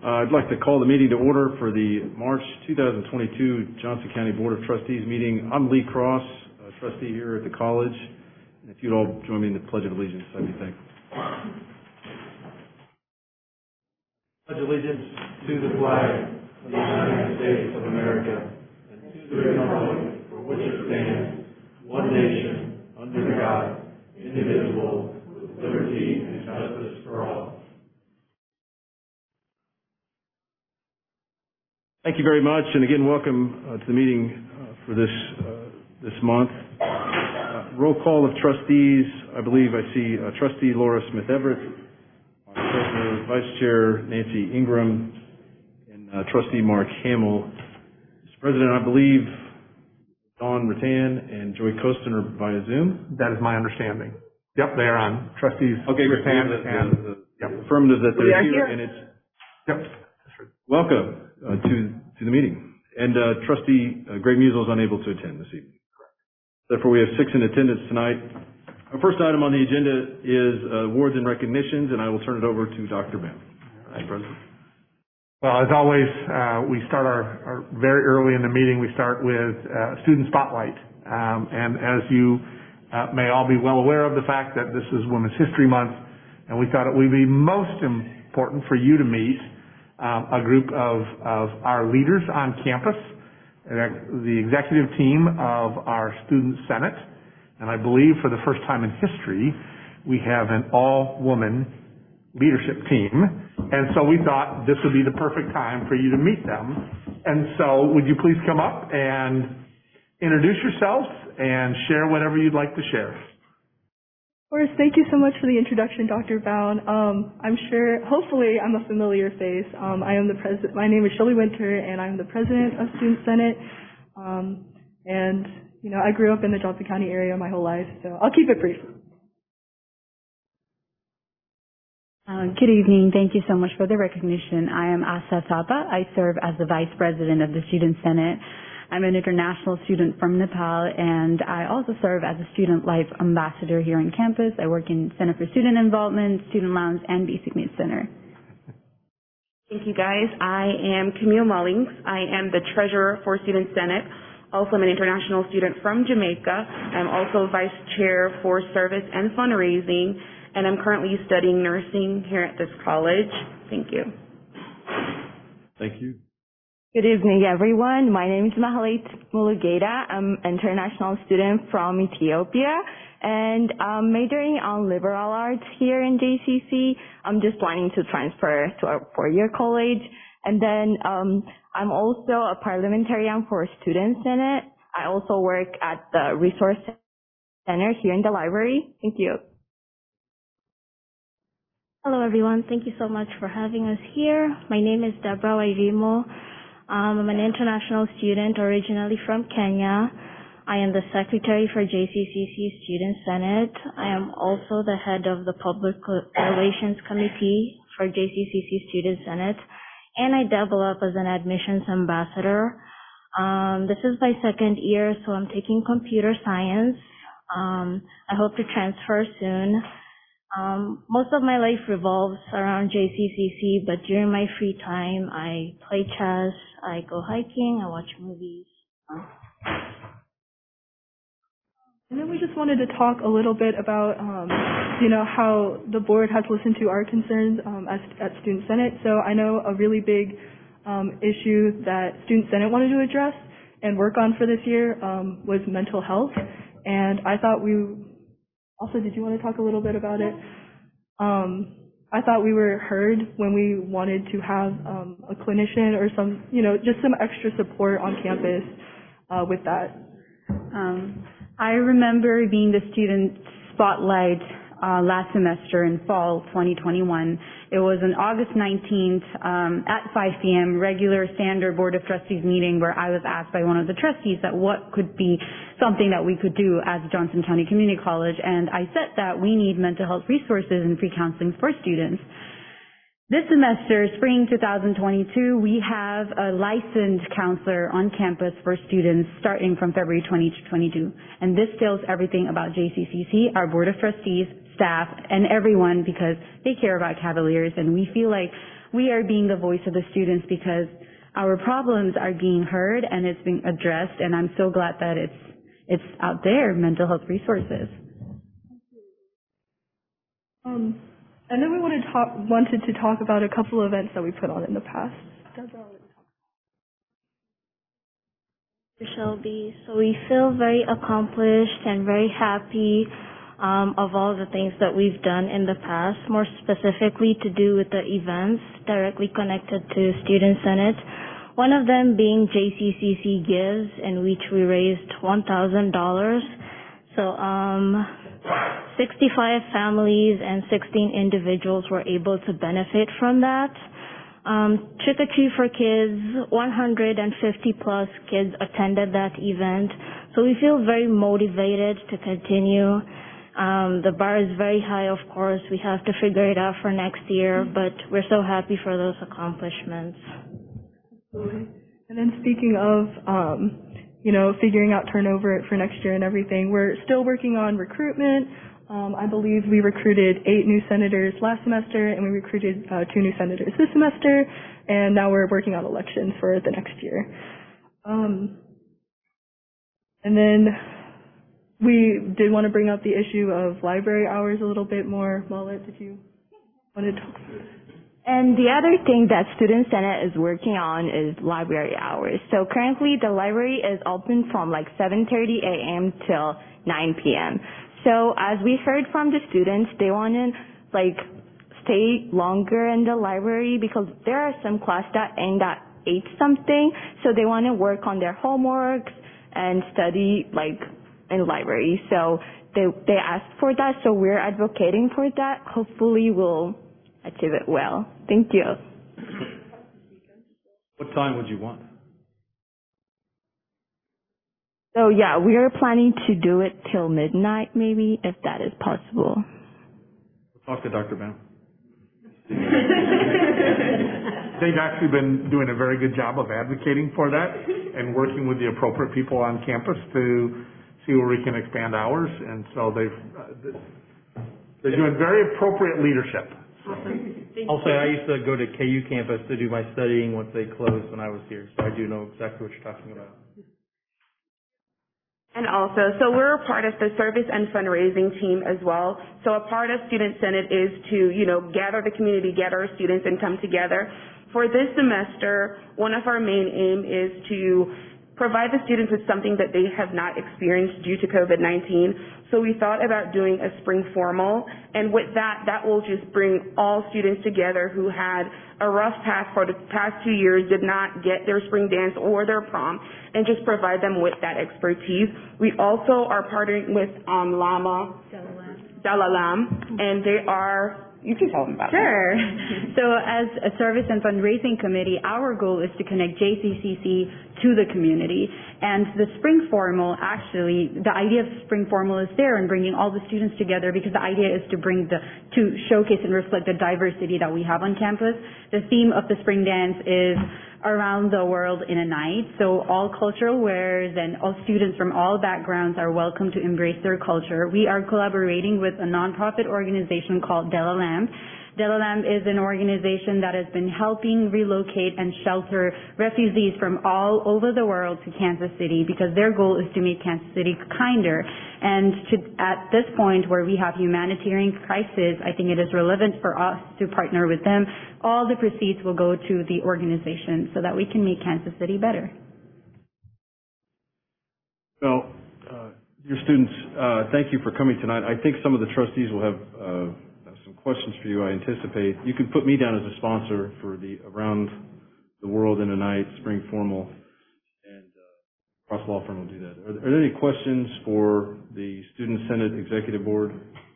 I'd like to call the meeting to order for the March 2022 Johnson County Board of Trustees meeting. I'm Lee Cross, a trustee here at the college. And if you'd all join me in the Pledge of Allegiance, I'd be thankful. Pledge allegiance to the flag of the United States of America and to the republic for which it stands, one nation, under God, indivisible, with liberty and justice for all. Thank you very much, and again, welcome to the meeting for this month. Roll call of trustees. I believe I see Trustee Laura Smith Everett, our Treasurer, Vice Chair Nancy Ingram, and Trustee Mark Hamill. Mr. President, I believe Dawn Rattan and Joy Costin are via Zoom. That is my understanding. Yep, they are on. Trustees Rattan and affirmative that they're here, and it's welcome to the meeting. And Trustee Greg Musil is unable to attend this evening. Therefore, we have 6 in attendance tonight. Our first item on the agenda is awards and recognitions, and I will turn it over to Dr. Bam. Thanks, President. Well, as always, we start our very early in the meeting. We start with student spotlight, and as you may all be well aware of the fact that this is Women's History Month, and we thought it would be most important for you to meet a group of our leaders on campus, the executive team of our Student Senate, and I believe for the first time in history, we have an all-woman leadership team, and so we thought this would be the perfect time for you to meet them. And so would you please come up and introduce yourselves and share whatever you'd like to share. Of course, thank you so much for the introduction, Dr. Bound. I'm sure, hopefully, I'm a familiar face. I am the president. My name is Shelley Winter, and I'm the president of Student Senate. And you know, I grew up in the Johnson County area my whole life, so I'll keep it brief. Good evening. Thank you so much for the recognition. I am Asa Thapa. I serve as the vice president of the Student Senate. I'm an international student from Nepal, and I also serve as a student life ambassador here on campus. I work in Center for Student Involvement, Student Lounge, and Basic Needs Center. Thank you, guys. I am Camille Mullings. I am the treasurer for Student Senate. Also, I'm an international student from Jamaica. I'm also vice chair for service and fundraising, and I'm currently studying nursing here at this college. Thank you. Thank you. Good evening, everyone. My name is Mahalit Mulugeda. I'm an international student from Ethiopia, and I'm majoring on liberal arts here in JCC. I'm just planning to transfer to a four-year college. And then I'm also a parliamentarian for Student Senate. I also work at the Resource Center here in the library. Thank you. Hello, everyone. Thank you so much for having us here. My name is Deborah Waivimo. I'm an international student originally from Kenya. I am the secretary for JCCC Student Senate. I am also the head of the Public Relations Committee for JCCC Student Senate, and I develop as an admissions ambassador. This is my second year, so I'm taking computer science. I hope to transfer soon. Most of my life revolves around JCCC, but during my free time, I play chess, I go hiking, I watch movies. And then we just wanted to talk a little bit about, you know, how the board has listened to our concerns at Student Senate. So I know a really big issue that Student Senate wanted to address and work on for this year was mental health. And I thought also, did you want to talk a little bit about it? I thought we were heard when we wanted to have a clinician or some, you know, just some extra support on campus with that. I remember being the student spotlight last semester in fall 2021. It was on August 19th at 5 p.m., regular standard Board of Trustees meeting where I was asked by one of the trustees that what could be something that we could do as Johnson County Community College, and I said that we need mental health resources and free counseling for students. This semester, spring 2022, we have a licensed counselor on campus for students starting from February 2022. And this tells everything about JCCC, our Board of Trustees, staff, and everyone because they care about Cavaliers. And we feel like we are being the voice of the students because our problems are being heard and it's being addressed, and I'm so glad that it's out there, mental health resources. And then we wanted to talk about a couple events that we put on in the past. Shelby. So we feel very accomplished and very happy of all the things that we've done in the past, more specifically to do with the events directly connected to Student Senate. One of them being JCCC Gives, in which we raised $1,000. So 65 families and 16 individuals were able to benefit from that. Trick or Treat for Kids, 150 plus kids attended that event. So we feel very motivated to continue. The bar is very high, of course. We have to figure it out for next year, but we're so happy for those accomplishments. And then speaking of, figuring out turnover for next year and everything, we're still working on recruitment. I believe we recruited 8 new senators last semester, and we recruited 2 new senators this semester, and now we're working on elections for the next year. And then we did want to bring up the issue of library hours a little bit more. Mullet, did you want to talk about it? And the other thing that Student Senate is working on is library hours. So currently the library is open from like 7:30 a.m. till 9 p.m. So as we heard from the students, they want to stay longer in the library because there are some classes that end at 8 something. So they want to work on their homeworks and study in library. So they asked for that. So we're advocating for that. Hopefully we'll achieve it well. Thank you. What time would you want? So yeah, we are planning to do it till midnight maybe, if that is possible. We'll talk to Dr. Baum. They've actually been doing a very good job of advocating for that and working with the appropriate people on campus to see where we can expand hours. And so they're doing very appropriate leadership. I'll say I used to go to KU campus to do my studying once they closed when I was here, so I do know exactly what you're talking about. And also, so we're a part of the service and fundraising team as well. So a part of Student Senate is to, gather the community, gather our students and come together. For this semester, one of our main aim is to provide the students with something that they have not experienced due to COVID-19. So we thought about doing a spring formal, and with that will just bring all students together who had a rough path for the past 2 years, did not get their spring dance or their prom, and just provide them with that expertise. We also are partnering with Lama Dalalam, and they are, you can tell them about Sure. So as a service and fundraising committee, our goal is to connect JCCC to the community. And the spring formal, actually, the idea of spring formal is there and bringing all the students together because the idea is to showcase and reflect the diversity that we have on campus. The theme of the spring dance is around the world in a night. So all cultural wears and all students from all backgrounds are welcome to embrace their culture. We are collaborating with a nonprofit organization called Delalam. Delalam is an organization that has been helping relocate and shelter refugees from all over the world to Kansas City because their goal is to make Kansas City kinder. And at this point where we have humanitarian crisis, I think it is relevant for us to partner with them. All the proceeds will go to the organization so that we can make Kansas City better. Well, your students, thank you for coming tonight. I think some of the trustees will have some questions for you, I anticipate. You can put me down as a sponsor for the Around the World in a Night Spring Formal, and Cross Law Firm will do that. Are there any questions for the Student Senate Executive Board?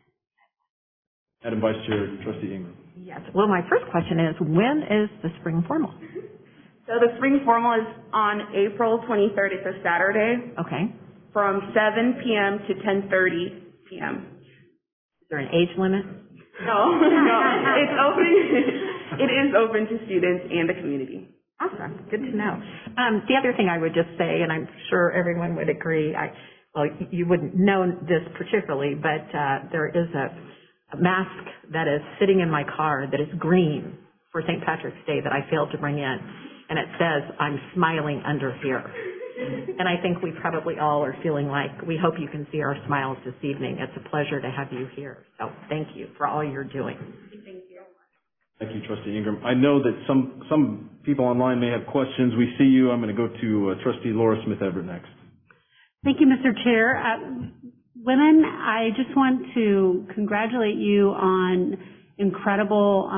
Madam Vice Chair, Trustee Ingram. Yes. Well, my first question is, when is the Spring Formal? So the spring formal is on April 23rd. It's a Saturday. Okay. From 7 p.m. to 10:30 p.m. Is there an age limit? No, it's open. It is open to students and the community. Awesome. Good to know. The other thing I would just say, and I'm sure everyone would agree, you wouldn't know this particularly, but there is a mask that is sitting in my car that is green for St. Patrick's Day that I failed to bring in, and it says, "I'm smiling under here." And I think we probably all are feeling like we hope you can see our smiles this evening. It's a pleasure to have you here. So thank you for all you're doing. Thank you, Trustee Ingram. I know that some people online may have questions. We see you. I'm going to go to Trustee Laura Smith Everett next. Thank you, Mr. Chair. Women, I just want to congratulate you on incredible,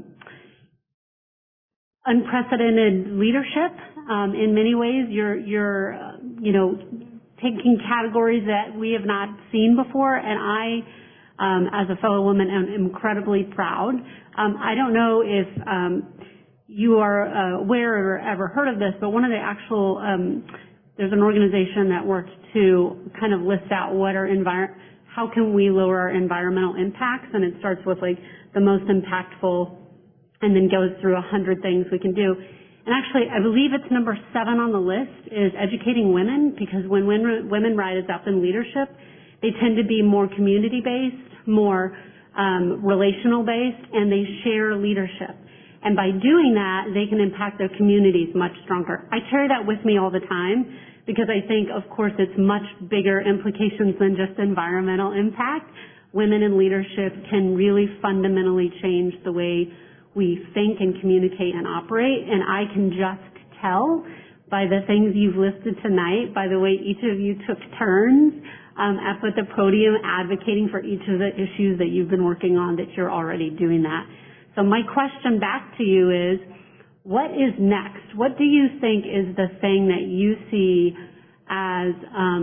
unprecedented leadership. In many ways, you're taking categories that we have not seen before, and I, as a fellow woman, am incredibly proud. I don't know if you are aware or ever heard of this, but one of the actual there's an organization that works to kind of list out what are how can we lower our environmental impacts, and it starts with like the most impactful, and then goes through 100 things we can do. And actually, I believe it's number 7 on the list is educating women, because when women rise up in leadership, they tend to be more community-based, more relational-based, and they share leadership. And by doing that, they can impact their communities much stronger. I carry that with me all the time because I think, of course, it's much bigger implications than just environmental impact. Women in leadership can really fundamentally change the way we think and communicate and operate. And I can just tell by the things you've listed tonight, by the way each of you took turns up at the podium advocating for each of the issues that you've been working on, that you're already doing that. So my question back to you is, what is next? What do you think is the thing that you see as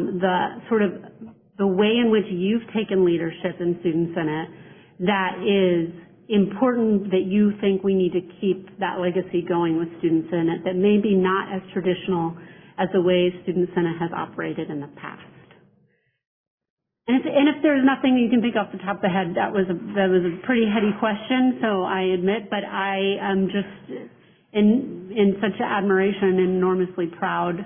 the way in which you've taken leadership in Student Senate that is important, that you think we need to keep that legacy going with Student Senate, that may be not as traditional as the way Student Senate has operated in the past? And if there's nothing you can think off the top of the head, that was a pretty heady question, so I admit, but I am just in such admiration and enormously proud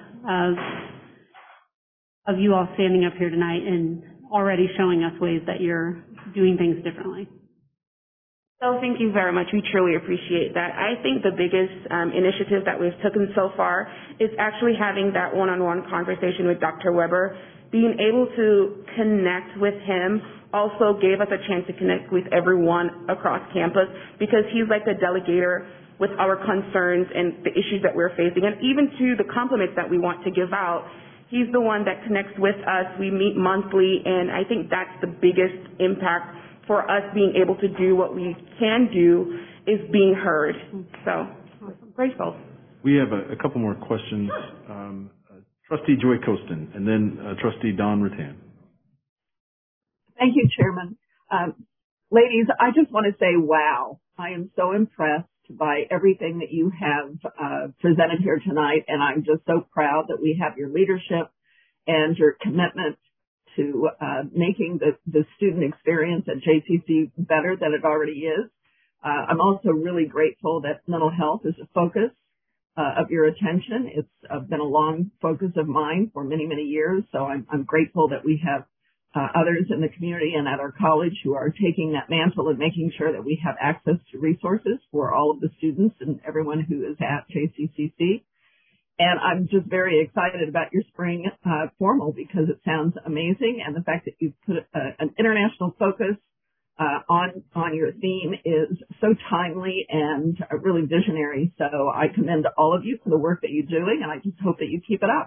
of you all standing up here tonight and already showing us ways that you're doing things differently. So thank you very much. We truly appreciate that. I think the biggest initiative that we've taken so far is actually having that one-on-one conversation with Dr. Weber. Being able to connect with him also gave us a chance to connect with everyone across campus, because he's like the delegator with our concerns and the issues that we're facing, and even to the compliments that we want to give out. He's the one that connects with us. We meet monthly, and I think that's the biggest impact for us being able to do what we can do, is being heard. So, I'm grateful. We have a couple more questions. Trustee Joy Costin, and then Trustee Don Rattan. Thank you, Chairman. Ladies, I just want to say, wow, I am so impressed by everything that you have presented here tonight, and I'm just so proud that we have your leadership and your commitment to making the student experience at JCC better than it already is. I'm also really grateful that mental health is a focus of your attention. It's been a long focus of mine for many, many years, so I'm grateful that we have others in the community and at our college who are taking that mantle and making sure that we have access to resources for all of the students and everyone who is at JCCC. And I'm just very excited about your spring formal, because it sounds amazing, and the fact that you've put an international focus on your theme is so timely and really visionary. So I commend all of you for the work that you're doing, and I just hope that you keep it up.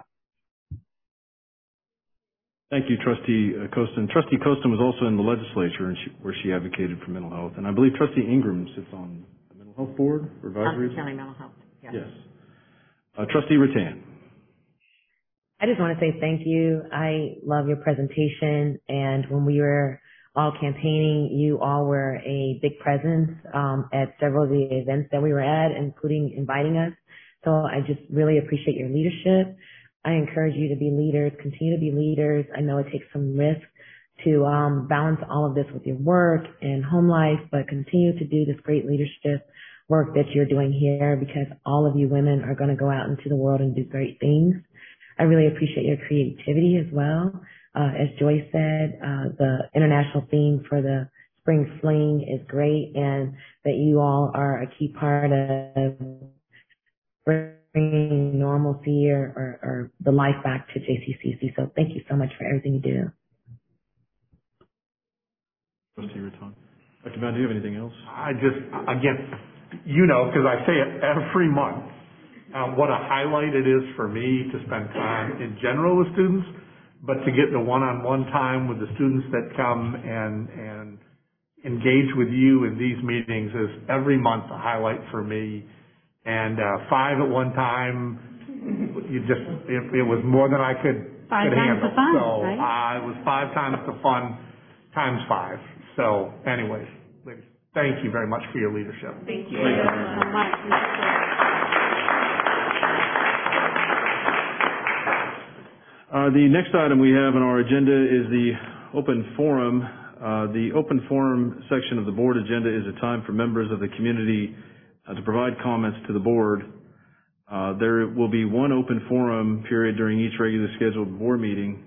Thank you, Trustee Costin. Trustee Costin was also in the legislature, where she advocated for mental health. And I believe Trustee Ingram sits on the Mental Health Board, or Advisory? County Mental Health, yes. Trustee Rattan. I just want to say thank you. I love your presentation, and when we were all campaigning, you all were a big presence at several of the events that we were at, including inviting us. So I just really appreciate your leadership. I encourage you to be leaders, continue to be leaders. I know it takes some risk to balance all of this with your work and home life, but continue to do this great leadership work that you're doing here, because all of you women are going to go out into the world and do great things. I really appreciate your creativity as well. As Joy said, the international theme for the Spring Fling is great, and that you all are a key part of bringing normalcy or the life back to JCCC. So thank you so much for everything you do. Trustee Raton. Dr. Brown, do you have anything else? I just, again, because I say it every month, what a highlight it is for me to spend time in general with students, but to get the one-on-one time with the students that come and engage with you in these meetings is every month a highlight for me. And 5 at one time, it was more than I could Five times handle. the fun, So right? it was 5 times the fun times 5. So anyways, ladies, thank you very much for your leadership. Thank you so much. The next item we have on our agenda is the open forum. The open forum section of the board agenda is a time for members of the community to provide comments to the board. There will be one open forum period during each regularly scheduled board meeting.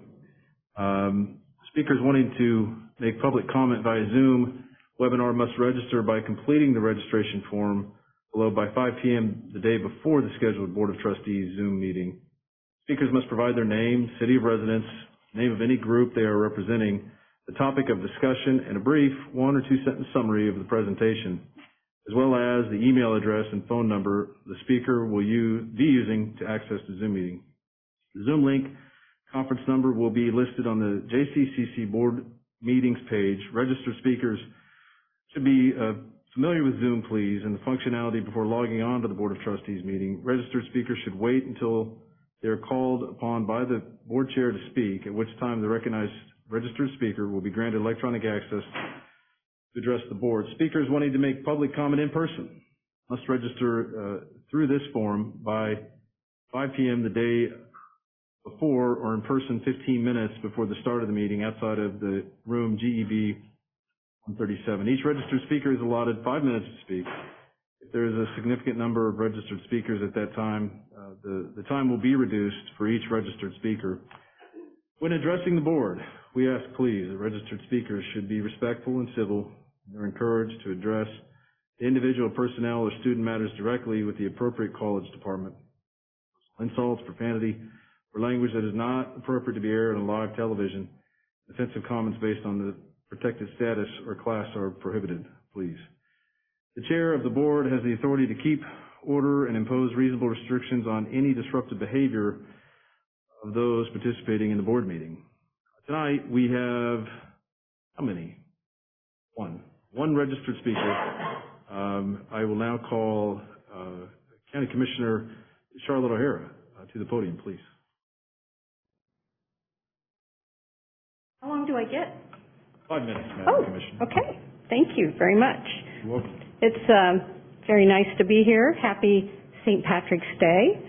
Speakers wanting to make public comment via Zoom webinar must register by completing the registration form below by 5 p.m. the day before the scheduled Board of Trustees Zoom meeting. Speakers must provide their name, city of residence, name of any group they are representing, the topic of discussion, and a brief 1 or 2 sentence summary of the presentation, as well as the email address and phone number the speaker will be using to access the Zoom meeting. The Zoom link conference number will be listed on the JCCC board meetings page. Registered speakers should be familiar with Zoom, please, and the functionality before logging on to the Board of Trustees meeting. Registered speakers should wait until they are called upon by the board chair to speak, at which time the recognized registered speaker will be granted electronic access to address the board. Speakers wanting to make public comment in person must register through this form by 5 p.m. the day before, or in person 15 minutes before the start of the meeting outside of the room GEB 137. Each registered speaker is allotted 5 minutes to speak. If there is a significant number of registered speakers at that time, the time will be reduced for each registered speaker. When addressing the board, we ask, please, that registered speakers should be respectful and civil. They're encouraged to address individual personnel or student matters directly with the appropriate college department. Insults, profanity, or language that is not appropriate to be aired on live television, offensive comments based on the protected status or class are prohibited, please. The chair of the board has the authority to keep order and impose reasonable restrictions on any disruptive behavior of those participating in the board meeting. Tonight we have, how many? One registered speaker. I will now call County Commissioner Charlotte O'Hara to the podium, please. How long do I get? 5 minutes, Madam Commissioner. Okay. Thank you very much. You're welcome. It's very nice to be here. Happy St. Patrick's Day.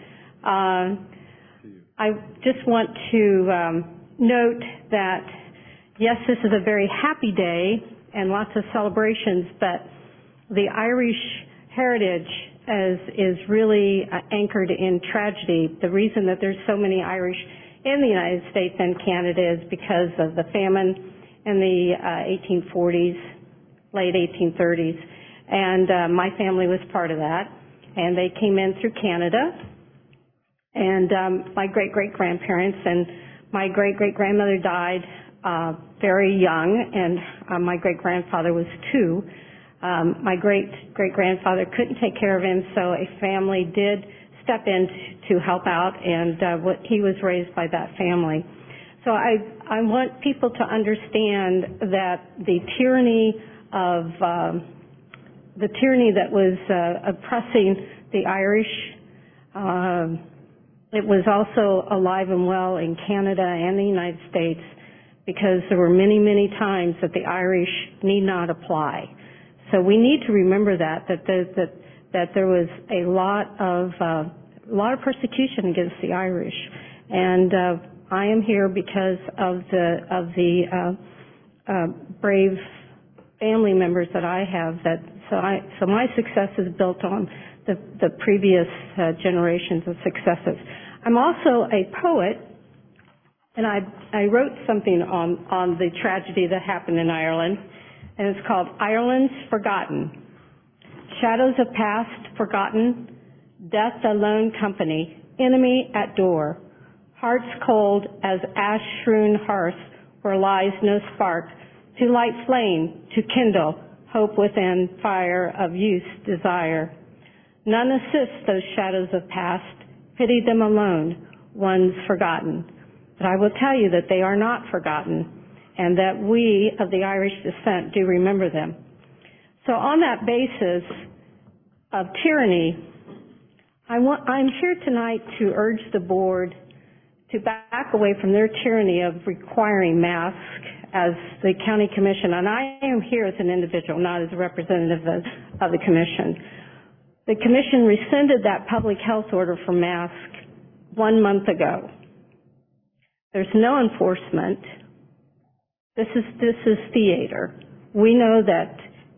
I just want to note that, yes, this is a very happy day and lots of celebrations, but the Irish heritage is really anchored in tragedy. The reason that there's so many Irish in the United States and Canada is because of the famine in the 1840s, late 1830s. And my family was part of that. And they came in through Canada. And my great-great-grandparents and my great-great-grandmother died very young, and my great-grandfather was 2. My great-great-grandfather couldn't take care of him, so a family did step in to help out, and he was raised by that family. So I want people to understand that the tyranny that was oppressing the Irish, it was also alive and well in Canada and the United States, because there were many, many times that the Irish need not apply. So we need to remember that there was a lot of persecution against the Irish, and I am here because of the brave family members that I have. So my success is built on the previous generations of successes. I'm also a poet, and I wrote something on the tragedy that happened in Ireland. and it's called Ireland's Forgotten. Shadows of Past Forgotten, Death Alone Company, Enemy at Door, Hearts Cold as Ash-strewn hearth where lies no spark, to light flame, to kindle hope within fire of youth's desire. None assist those shadows of past, pity them alone, ones forgotten. But I will tell you that they are not forgotten, and that we of the Irish descent do remember them. So on that basis of tyranny, I'm here tonight to urge the board to back away from their tyranny of requiring masks as the county commission, and I am here as an individual, not as a representative of the commission. The commission rescinded that public health order for masks 1 month ago. There's no enforcement. This is theater. We know that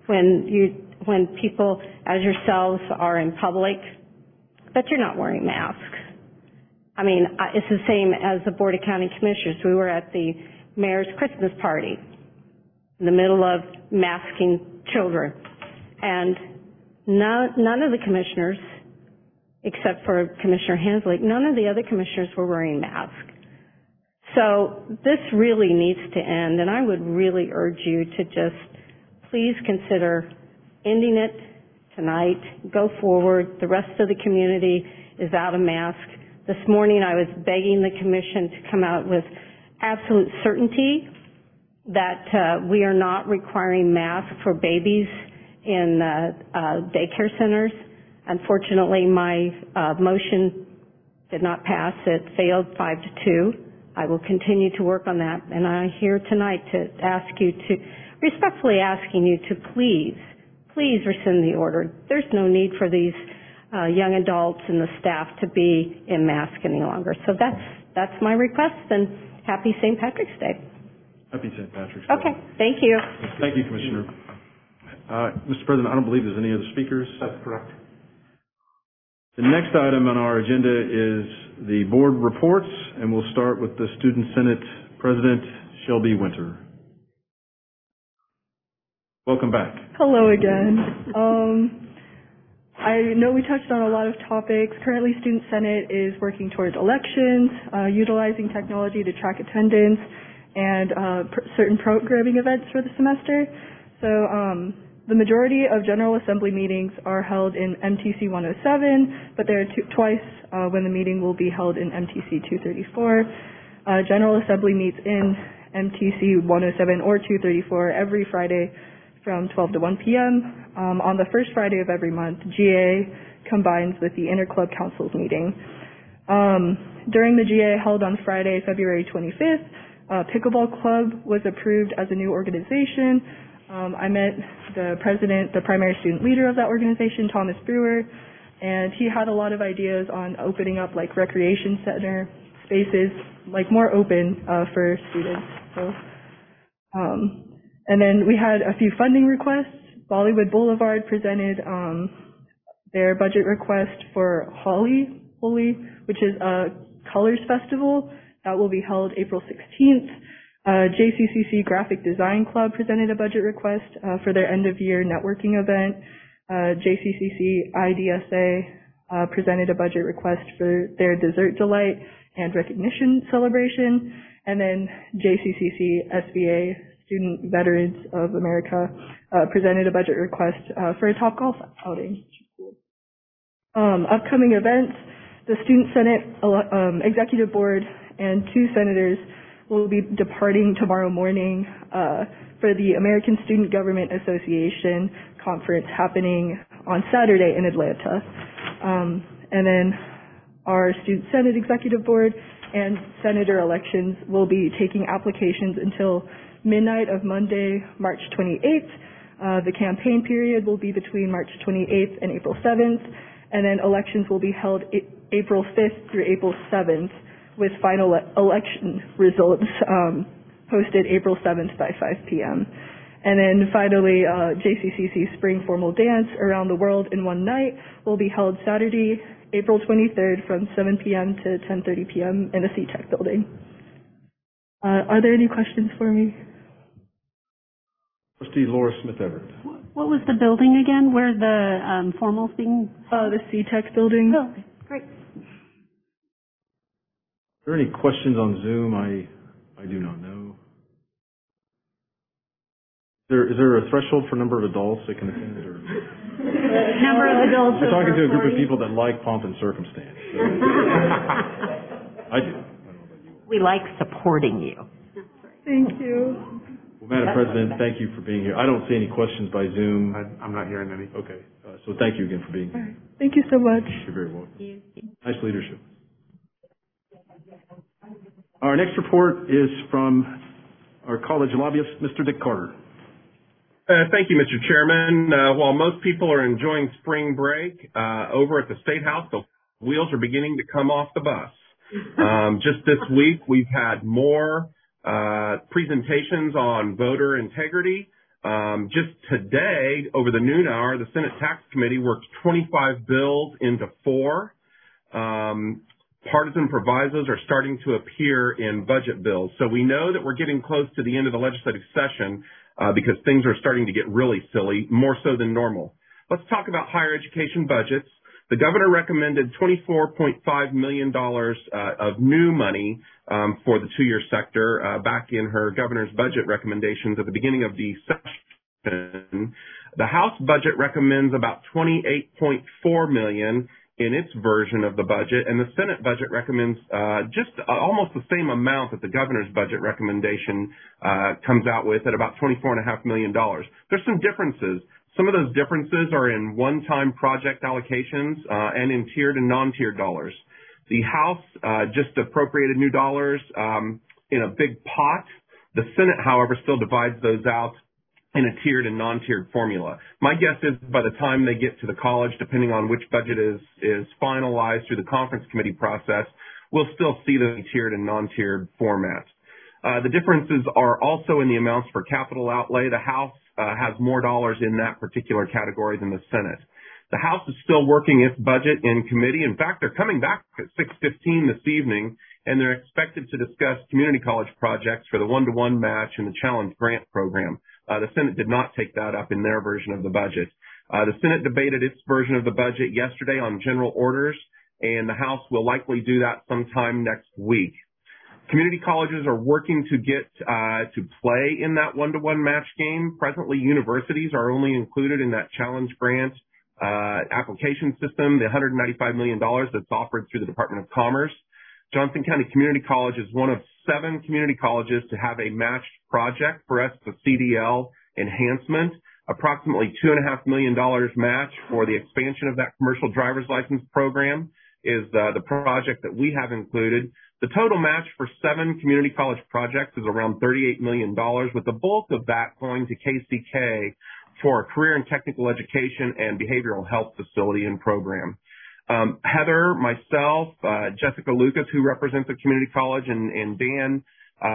when people as yourselves are in public, that you're not wearing masks. I mean, it's the same as the Board of County Commissioners. We were at the mayor's Christmas party in the middle of masking children. And none of the commissioners, except for Commissioner Hensley, none of the other commissioners were wearing masks. So this really needs to end, and I would really urge you to just please consider ending it tonight. Go forward. The rest of the community is out of masks. This morning I was begging the commission to come out with absolute certainty that we are not requiring masks for babies in daycare centers. Unfortunately, my motion did not pass. It failed 5-2. I will continue to work on that, and I'm here tonight to respectfully asking you to please rescind the order. There's no need for these young adults and the staff to be in mask any longer. So that's my request, and happy St. Patrick's Day. Happy St. Patrick's Day. Okay, thank you. Thank you, Commissioner. Mr. President, I don't believe there's any other speakers. That's correct. The next item on our agenda is the board reports, and we'll start with the Student Senate President, Shelby Winter. Welcome back. Hello again. I know we touched on a lot of topics. Currently, Student Senate is working towards elections, utilizing technology to track attendance, and certain programming events for the semester. So the majority of General Assembly meetings are held in MTC 107, but there are twice when the meeting will be held in MTC 234. General Assembly meets in MTC 107 or 234 every Friday from 12 to 1 p.m. On the first Friday of every month, GA combines with the Interclub Councils meeting. During the GA held on Friday, February 25th, Pickleball Club was approved as a new organization. I met the president, the primary student leader of that organization, Thomas Brewer, and he had a lot of ideas on opening up like recreation center spaces, like more open for students. So, and then we had a few funding requests. Bollywood Boulevard presented their budget request for Holi, which is a colors festival that will be held April 16th. JCCC Graphic Design Club presented a budget request for their end-of-year networking event. JCCC IDSA presented a budget request for their Dessert Delight and Recognition Celebration. And then JCCC SVA, Student Veterans of America, presented a budget request for a Top Golf outing. Upcoming events, the Student Senate Executive Board and 2 senators will be departing tomorrow morning for the American Student Government Association conference happening on Saturday in Atlanta. And then our Student Senate Executive Board and Senator elections will be taking applications until midnight of Monday, March 28th. The campaign period will be between March 28th and April 7th, and then elections will be held April 5th through April 7th, with final election results posted April 7th by 5 p.m. And then finally, JCCC Spring Formal Dance Around the World in One Night will be held Saturday, April 23rd from 7 p.m. to 10:30 p.m. in the CTEC building. Are there any questions for me? Trustee Laura Smith Everett. What was the building again? Where the formal thing? The CTEC building. Oh, okay. Great. Are there any questions on Zoom? I do not know. Is there a threshold for number of adults that can attend? Or? Number of adults. I'm talking to a group of people that like pomp and circumstance. So. I do. We like supporting you. Thank you. Well, Madam President, thank you for being here. I don't see any questions by Zoom. I'm not hearing any. Okay. So thank you again for being here. All right. Thank you so much. You're very welcome. Nice leadership. Our next report is from our college lobbyist, Mr. Dick Carter. Thank you, Mr. Chairman. While most people are enjoying spring break, over at the State House, the wheels are beginning to come off the bus. Just this week, we've had more presentations on voter integrity. Just today, over the noon hour, the Senate Tax Committee worked 25 bills into 4. Partisan provisos are starting to appear in budget bills. So we know that we're getting close to the end of the legislative session because things are starting to get really silly, more so than normal. Let's talk about higher education budgets. The governor recommended $24.5 million of new money for the 2-year sector back in her governor's budget recommendations at the beginning of the session. The House budget recommends about $28.4 million in its version of the budget, and the Senate budget recommends just almost the same amount that the governor's budget recommendation comes out with at about $24.5 million. There's some differences. Some of those differences are in one-time project allocations and in tiered and non-tiered dollars. The House just appropriated new dollars in a big pot. The Senate, however, still divides those out in a tiered and non-tiered formula. My guess is by the time they get to the college, depending on which budget is finalized through the conference committee process, we'll still see the tiered and non-tiered format. The differences are also in the amounts for capital outlay. The House has more dollars in that particular category than the Senate. The House is still working its budget in committee. In fact, they're coming back at 6:15 this evening, and they're expected to discuss community college projects for the one-to-one match and the challenge grant program. The Senate did not take that up in their version of the budget. The Senate debated its version of the budget yesterday on general orders, and the House will likely do that sometime next week. Community colleges are working to get to play in that one-to-one match game. Presently, universities are only included in that challenge grant application system, the $195 million that's offered through the Department of Commerce. Johnson County Community College is one of 7 community colleges to have a matched project for us, the CDL enhancement. Approximately $2.5 million match for the expansion of that commercial driver's license program is the project that we have included. The total match for 7 community college projects is around $38 million, with the bulk of that going to KCK for a career and technical education and behavioral health facility and program. Heather, myself, Jessica Lucas, who represents the community college, and Dan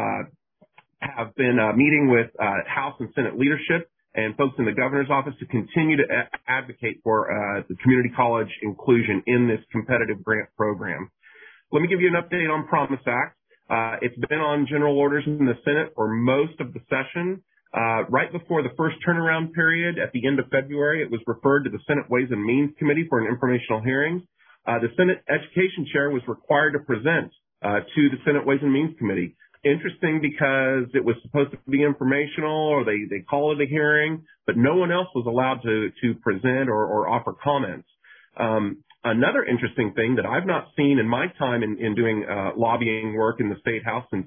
have been meeting with House and Senate leadership and folks in the governor's office to continue to advocate for the community college inclusion in this competitive grant program. Let me give you an update on Promise Act. It's been on general orders in the Senate for most of the session. Right before the first turnaround period at the end of February, it was referred to the Senate Ways and Means Committee for an informational hearing. The Senate Education Chair was required to present to the Senate Ways and Means Committee. Interesting because it was supposed to be informational, or they call it a hearing, but no one else was allowed to present or offer comments. Another interesting thing that I've not seen in my time in doing lobbying work in the State House since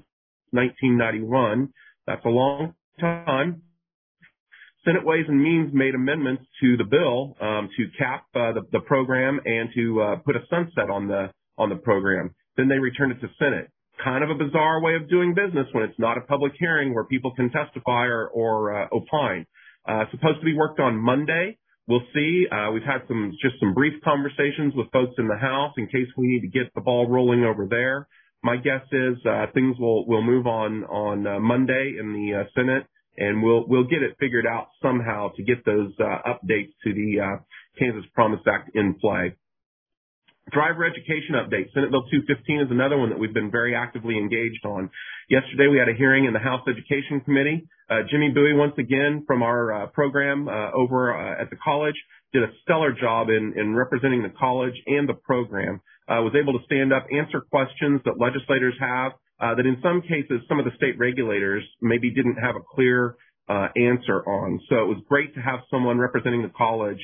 1991, that's a long time, Senate Ways and Means made amendments to the bill to cap the program and to put a sunset on the program. Then they returned it to Senate. Kind of a bizarre way of doing business when it's not a public hearing where people can testify or opine. Supposed to be worked on Monday. We'll see. We've had some brief conversations with folks in the House in case we need to get the ball rolling over there. My guess is things will move on Monday in the Senate, and we'll get it figured out somehow to get those updates to the Kansas Promise Act in play. Driver education update. Senate Bill 215 is another one that we've been very actively engaged on. Yesterday we had a hearing in the House Education Committee. Jimmy Bowie, once again, from our program over at the college, did a stellar job in representing the college and the program. Was able to stand up, answer questions that legislators have, that in some cases some of the state regulators maybe didn't have a clear answer on. So it was great to have someone representing the college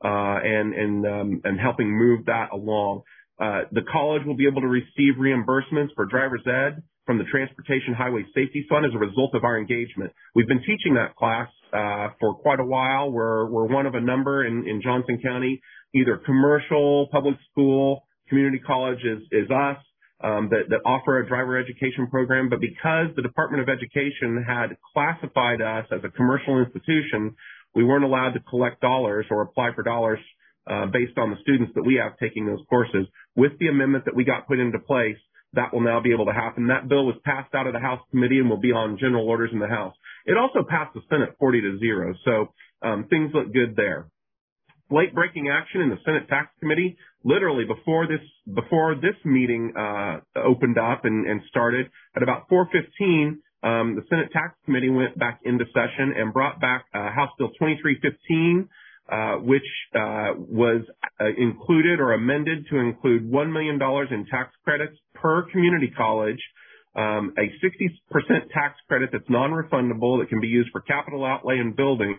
and helping move that along. The college will be able to receive reimbursements for driver's ed from the Transportation Highway Safety Fund as a result of our engagement. We've been teaching that class for quite a while. We're one of a number in Johnson County, either commercial, public school, community college is us, that offer a driver education program. But because the Department of Education had classified us as a commercial institution, we weren't allowed to collect dollars or apply for dollars based on the students that we have taking those courses. With the amendment that we got put into place, that will now be able to happen. That bill was passed out of the House committee and will be on general orders in the House. It also passed the Senate 40-0, so things look good there. Late breaking action in the Senate Tax Committee. Literally before this meeting opened up and started, at about 4:15, the Senate Tax Committee went back into session and brought back House Bill 2315, which was included or amended to include $1 million in tax credits per community college, a 60% tax credit that's non-refundable that can be used for capital outlay and building,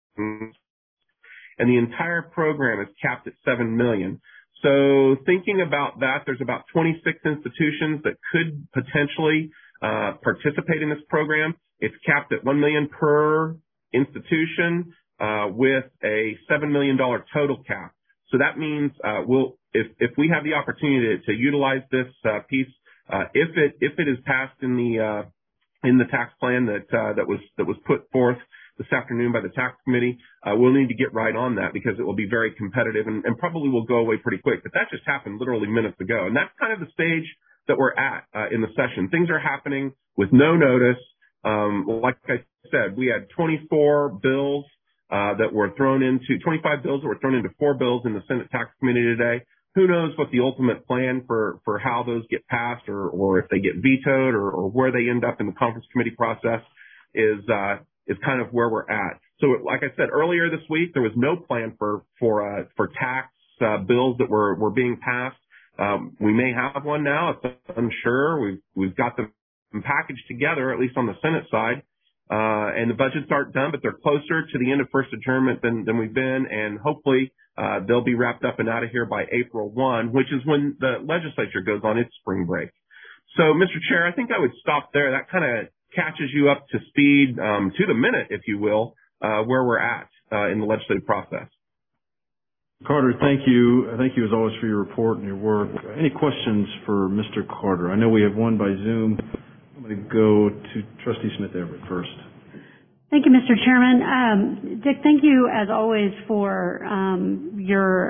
and the entire program is capped at $7 million. So thinking about that, there's about 26 institutions that could potentially participate in this program. It's capped at $1 million per institution with a $7 million total cap. So that means if we have the opportunity to utilize this piece, if it is passed in the tax plan that was put forth this afternoon by the tax committee, we'll need to get right on that because it will be very competitive and probably will go away pretty quick. But that just happened literally minutes ago, and that's kind of the stage that we're at in the session. Things are happening with no notice. Like I said, we had 24 bills that were thrown into 25 bills that were thrown into 4 bills in the Senate Tax Committee today. Who knows what the ultimate plan for how those get passed or if they get vetoed or where they end up in the conference committee process is kind of where we're at. So like I said earlier this week, there was no plan for tax bills that were being passed. We may have one now. It's unsure. We've got them packaged together, at least on the Senate side. And the budgets aren't done, but they're closer to the end of first adjournment than we've been. And hopefully, they'll be wrapped up and out of here by April 1, which is when the legislature goes on its spring break. So, Mr. Chair, I think I would stop there. That kind of catches you up to speed, to the minute, if you will, where we're at, in the legislative process. Carter, thank you. Thank you as always for your report and your work. Any questions for Mr. Carter? I know we have one by Zoom. I'm going to go to Trustee Smith Everett first. Thank you, Mr. Chairman. Dick, thank you as always for your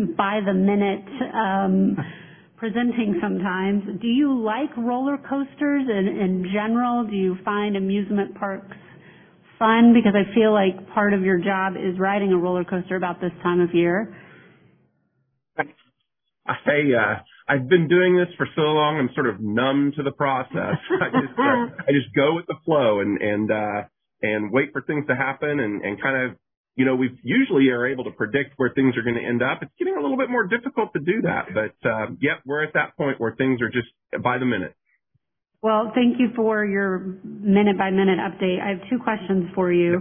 by-the-minute presenting sometimes. Do you like roller coasters in general? Do you find amusement parks fun? Because I feel like part of your job is riding a roller coaster about this time of year. I've been doing this for so long, I'm sort of numb to the process. I just go with the flow and wait for things to happen and kind of, we usually are able to predict where things are going to end up. It's getting a little bit more difficult to do that, but yep, we're at that point where things are just by the minute. Well, thank you for your minute-by-minute update. I have 2 questions for you.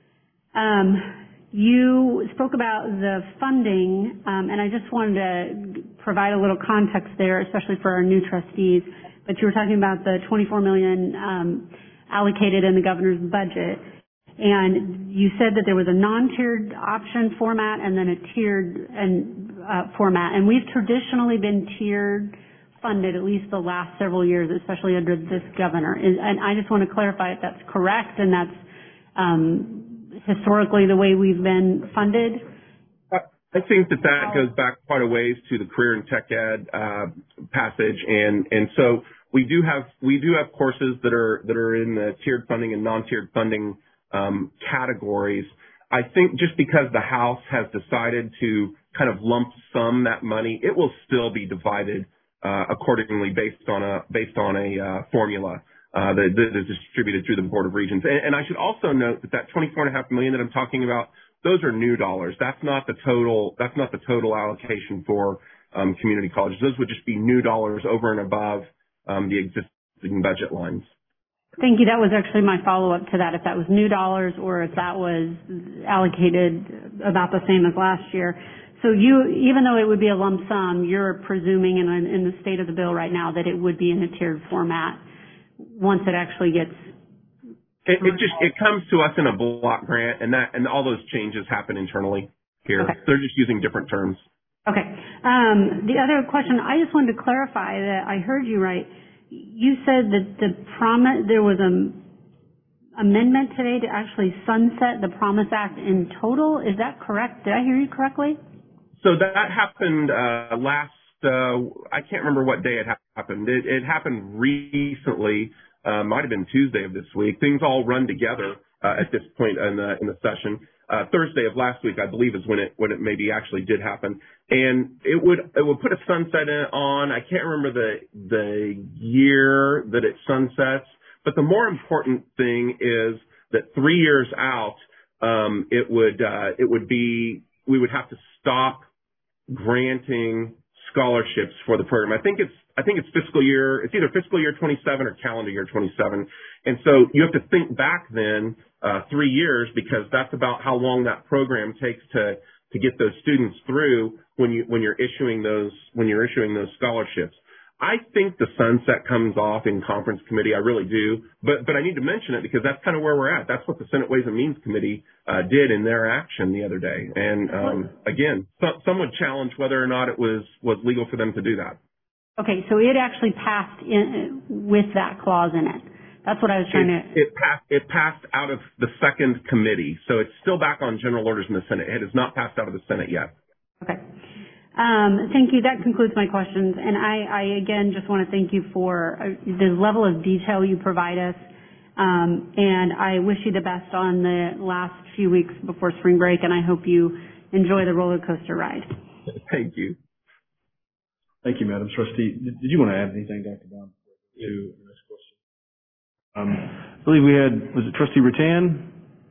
You spoke about the funding, and I just wanted to provide a little context there, especially for our new trustees. But you were talking about the $24 million allocated in the governor's budget, and you said that there was a non-tiered option format and then a tiered format. And we've traditionally been tiered funded at least the last several years, especially under this governor. And I just want to clarify if that's correct and that's historically the way we've been funded. I think that goes back quite a ways to the Career and Tech Ed passage, and so we do have courses that are in the tiered funding and non-tiered funding categories. I think just because the House has decided to kind of lump sum that money, it will still be divided accordingly based on a formula that is distributed through the Board of Regents. And I should also note that $24.5 million that I'm talking about, those are new dollars. That's not the total allocation for community colleges. Those would just be new dollars over and above the existing budget lines. Thank you. That was actually my follow-up to that, if that was new dollars or if that was allocated about the same as last year. So even though it would be a lump sum, you're presuming in the state of the bill right now that it would be in a tiered format once it actually gets... It comes to us in a block grant, and all those changes happen internally here. Okay. They're just using different terms. Okay. The other question, I just wanted to clarify that I heard you right. You said that there was an amendment today to actually sunset the Promise Act in total. Is that correct? Did I hear you correctly? So that happened I can't remember what day it happened. It happened recently, might have been Tuesday of this week. Things all run together at this point in the session. Thursday of last week, I believe, is when it maybe actually did happen. And it would put a sunset on, I can't remember the year that it sunsets, but the more important thing is that 3 years out, we would have to stop granting scholarships for the program. I think it's either fiscal year 27 or calendar year 27. And so you have to think back then 3 years, because that's about how long that program takes to get those students through when you're issuing those scholarships. I think the sunset comes off in conference committee. I really do. But I need to mention it because that's kind of where we're at. That's what the Senate Ways and Means Committee did in their action the other day. And again, some would challenge whether or not it was legal for them to do that. Okay, so it actually passed with that clause in it. That's what I was trying to... It passed out of the second committee, so it's still back on general orders in the Senate. It has not passed out of the Senate yet. Okay. Thank you. That concludes my questions. And I again just want to thank you for the level of detail you provide us. And I wish you the best on the last few weeks before spring break, and I hope you enjoy the roller coaster ride. Thank you. Thank you, Madam Trustee. Did you want to add anything, Dr. Brown, to the next question? I believe we had, was it Trustee Rattan?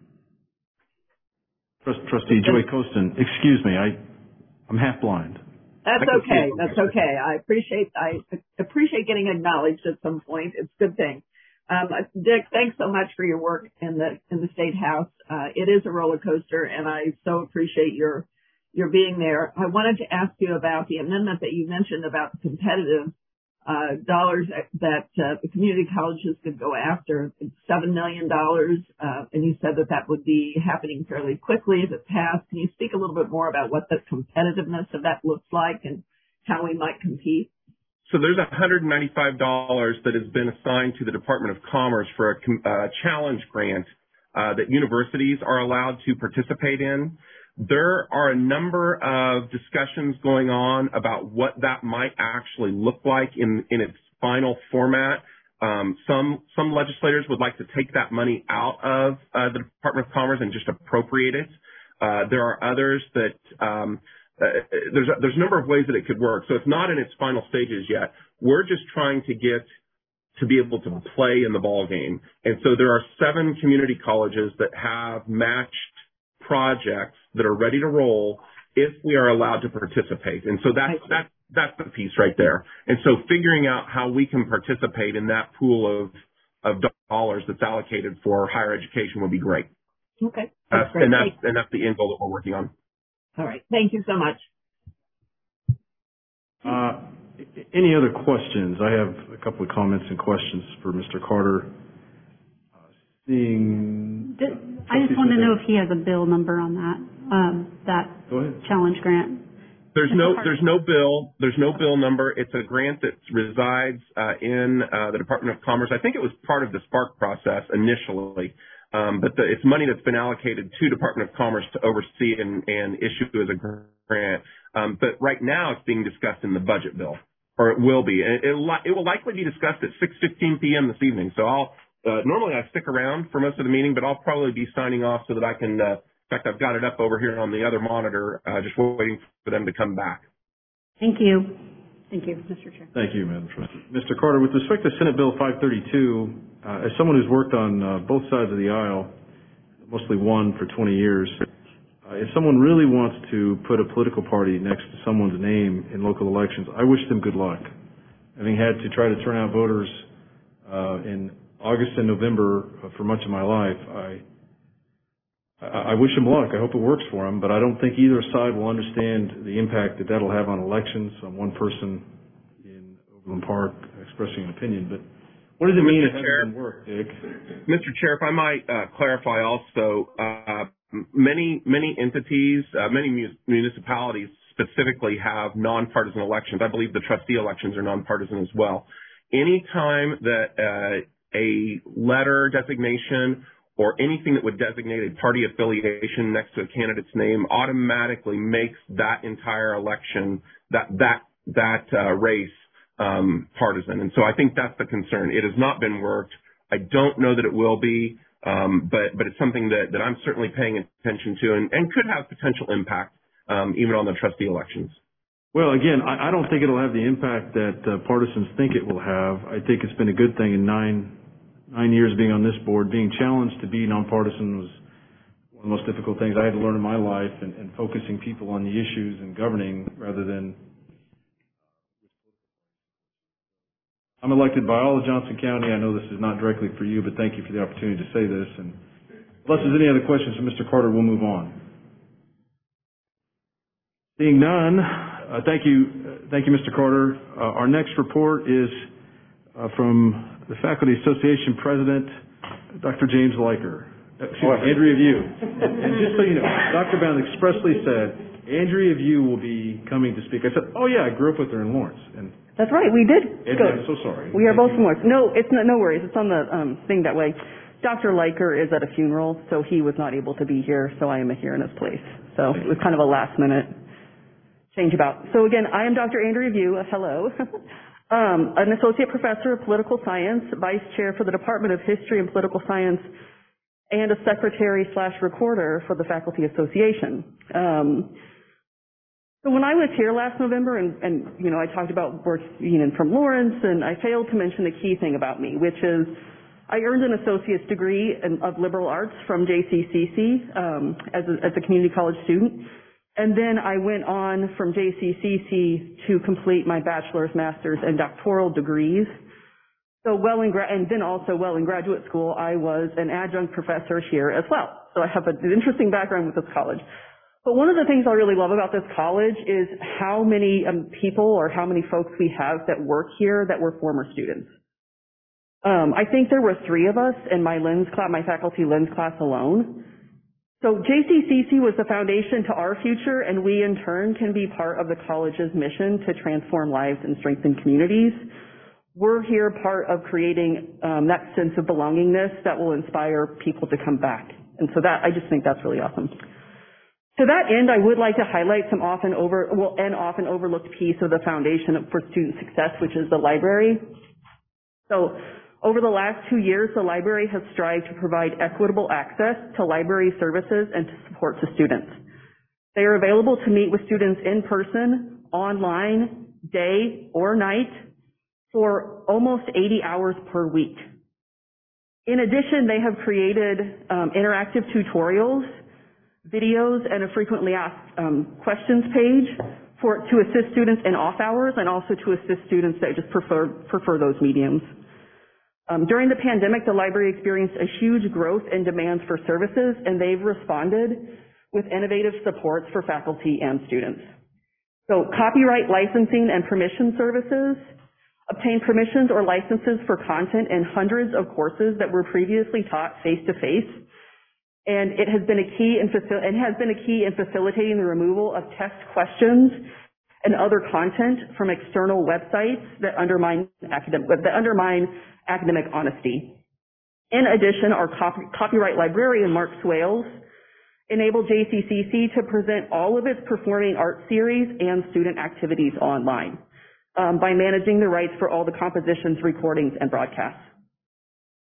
Trustee Joy Costin. Excuse me, I'm half blind. That's okay. That's okay. I appreciate getting acknowledged at some point. It's a good thing. Dick, thanks so much for your work in the State House. It is a roller coaster, and I so appreciate your being there. I wanted to ask you about the amendment that you mentioned about the competitive dollars that the community colleges could go after. It's $7 million, and you said that would be happening fairly quickly if it passed. Can you speak a little bit more about what the competitiveness of that looks like and how we might compete? So there's $195 that has been assigned to the Department of Commerce for a challenge grant that universities are allowed to participate in. There are a number of discussions going on about what that might actually look like in its final format. Some legislators would like to take that money out of the Department of Commerce and just appropriate it. There are others that there's a number of ways that it could work. So it's not in its final stages yet. We're just trying to be able to play in the ball game. And so there are 7 community colleges that have matched projects that are ready to roll if we are allowed to participate. And so that's the piece right there. And so figuring out how we can participate in that pool of dollars that's allocated for higher education would be great. Okay. That's great. And that's the end goal that we're working on. All right. Thank you so much. Any other questions? I have a couple of comments and questions for Mr. Carter. I just want to know if he has a bill number on that Go ahead. challenge grant. There's no bill number. It's a grant that resides in the Department of Commerce. I think it was part of the Spark process initially, but it's money that's been allocated to Department of Commerce to oversee and issue as a grant. But right now it's being discussed in the budget bill, or it will be. It will likely be discussed at 6:15 p.m. this evening. So normally I stick around for most of the meeting, but I'll probably be signing off so that I can fact, I've got it up over here on the other monitor, just waiting for them to come back. Thank you. Thank you, Mr. Chair. Thank you, Madam Trustee. Mr. Carter, with respect to Senate Bill 532, as someone who's worked on both sides of the aisle, mostly one for 20 years, if someone really wants to put a political party next to someone's name in local elections, I wish them good luck. Having had to try to turn out voters in August and November for much of my life, I wish them luck. I hope it works for them, but I don't think either side will understand the impact that that'll have on elections. On one person in Overland Park expressing an opinion, but what does it mean if it doesn't work, Dick? Mr. Chair, if I might clarify also, many entities, many municipalities specifically have nonpartisan elections. I believe the trustee elections are nonpartisan as well. Anytime that a letter designation or anything that would designate a party affiliation next to a candidate's name automatically makes that entire election, that race, partisan. And so I think that's the concern. It has not been worked. I don't know that it will be, but it's something that I'm certainly paying attention to and could have potential impact, even on the trustee elections. Well, again, I don't think it'll have the impact that partisans think it will have. I think it's been a good thing in nine years being on this board. Being challenged to be nonpartisan was one of the most difficult things I had to learn in my life, and focusing people on the issues and governing rather than. I'm elected by all of Johnson County. I know this is not directly for you, but thank you for the opportunity to say this. And unless there's any other questions for Mr. Carter, we'll move on. Seeing none, thank you, Mr. Carter. Our next report is from the Faculty Association President, Dr. James Leiker. Andrea View. And just so you know, Dr. Bound expressly said, Andrea View will be coming to speak. I said, oh yeah, I grew up with her in Lawrence. And that's right, we did. I'm so sorry. We are both from Lawrence. No, it's not, no worries. It's on the thing that way. Dr. Leiker is at a funeral, so he was not able to be here, so I am here in his place. So it was kind of a last minute change about. So again, I am Dr. Andrea View. Hello. An associate professor of political science, vice chair for the Department of History and Political Science, and a secretary/recorder for the Faculty Association. So when I was here last November, and you know, I talked about working from Lawrence, and I failed to mention the key thing about me, which is I earned an associate's degree of liberal arts from JCCC as a community college student. And then I went on from JCCC to complete my bachelor's, master's, and doctoral degrees. So and then also in graduate school, I was an adjunct professor here as well. So I have an interesting background with this college. But one of the things I really love about this college is how many people or how many folks we have that work here that were former students. I think there were 3 of us in my faculty lens class alone. So JCCC was the foundation to our future, and we in turn can be part of the college's mission to transform lives and strengthen communities. We're here part of creating that sense of belongingness that will inspire people to come back. And so I just think that's really awesome. To that end, I would like to highlight some often overlooked piece of the foundation for student success, which is the library. So over the last 2 years, the library has strived to provide equitable access to library services and to support to students. They are available to meet with students in person, online, day or night, for almost 80 hours per week. In addition, they have created interactive tutorials, videos, and a frequently asked questions page to assist students in off hours and also to assist students that just prefer those mediums. During the pandemic, the library experienced a huge growth in demands for services, and they've responded with innovative supports for faculty and students. So copyright licensing and permission services, obtain permissions or licenses for content in hundreds of courses that were previously taught face-to-face, and it has been a key in facilitating the removal of test questions and other content from external websites that undermine academic honesty. In addition, our copyright librarian, Mark Swales, enabled JCCC to present all of its performing arts series and student activities online by managing the rights for all the compositions, recordings, and broadcasts.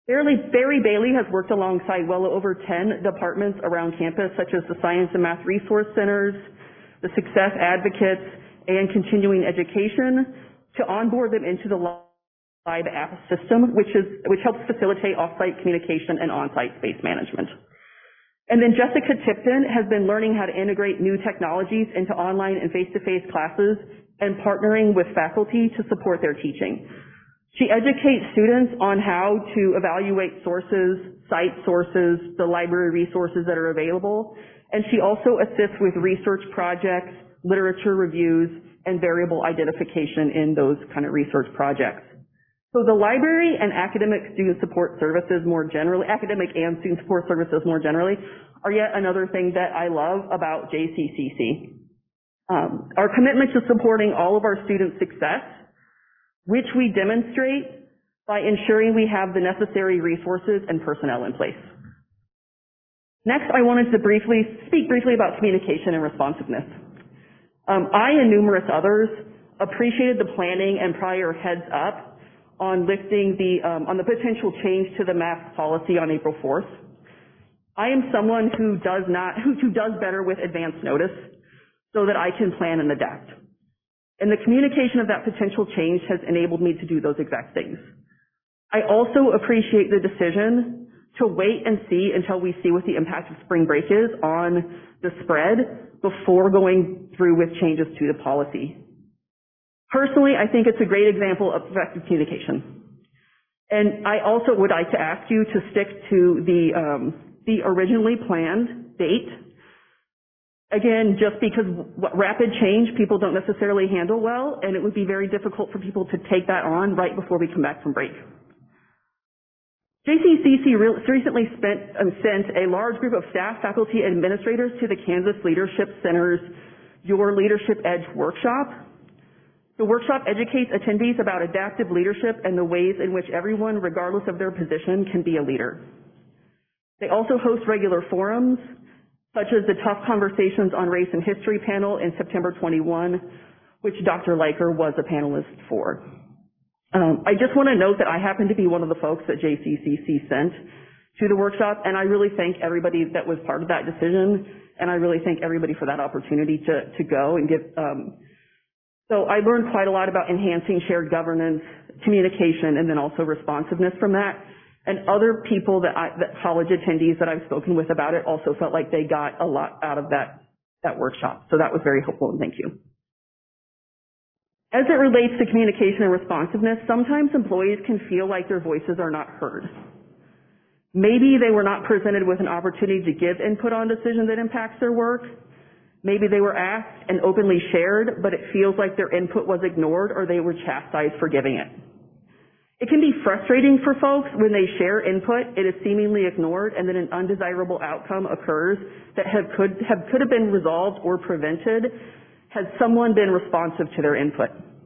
Barry Bailey has worked alongside well over 10 departments around campus, such as the Science and Math Resource Centers, the Success Advocates, and Continuing Education, to onboard them into the Live app system, which helps facilitate off-site communication and on-site space management. And then Jessica Tipton has been learning how to integrate new technologies into online and face-to-face classes and partnering with faculty to support their teaching. She educates students on how to evaluate sources, cite sources, the library resources that are available, and she also assists with research projects, literature reviews, and variable identification in those kind of research projects. So the library and academic student support services more generally, academic and student support services more generally, are yet another thing that I love about JCCC. Our commitment to supporting all of our students' success, which we demonstrate by ensuring we have the necessary resources and personnel in place. Next, I wanted to speak briefly about communication and responsiveness. I and numerous others appreciated the planning and prior heads up on lifting on the potential change to the mask policy on April 4th. I am someone who does better with advance notice so that I can plan and adapt. And the communication of that potential change has enabled me to do those exact things. I also appreciate the decision to wait and see until we see what the impact of spring break is on the spread before going through with changes to the policy. Personally, I think it's a great example of effective communication. And I also would like to ask you to stick to the originally planned date. Again, just because rapid change people don't necessarily handle well, and it would be very difficult for people to take that on right before we come back from break. JCCC recently sent a large group of staff, faculty, and administrators to the Kansas Leadership Center's Your Leadership Edge workshop. The workshop educates attendees about adaptive leadership and the ways in which everyone, regardless of their position, can be a leader. They also host regular forums, such as the Tough Conversations on Race and History panel in September 21, which Dr. Leiker was a panelist for. I just want to note that I happen to be one of the folks that JCCC sent to the workshop, and I really thank everybody that was part of that decision, and I really thank everybody for that opportunity to go and give. So I learned quite a lot about enhancing shared governance, communication, and then also responsiveness from that. And other people that college attendees that I've spoken with about it also felt like they got a lot out of that workshop. So that was very helpful, and thank you. As it relates to communication and responsiveness, sometimes employees can feel like their voices are not heard. Maybe they were not presented with an opportunity to give input on decisions that impacts their work. Maybe they were asked and openly shared, but it feels like their input was ignored or they were chastised for giving it. It can be frustrating for folks when they share input, it is seemingly ignored, and then an undesirable outcome occurs that could have been resolved or prevented had someone been responsive to their input.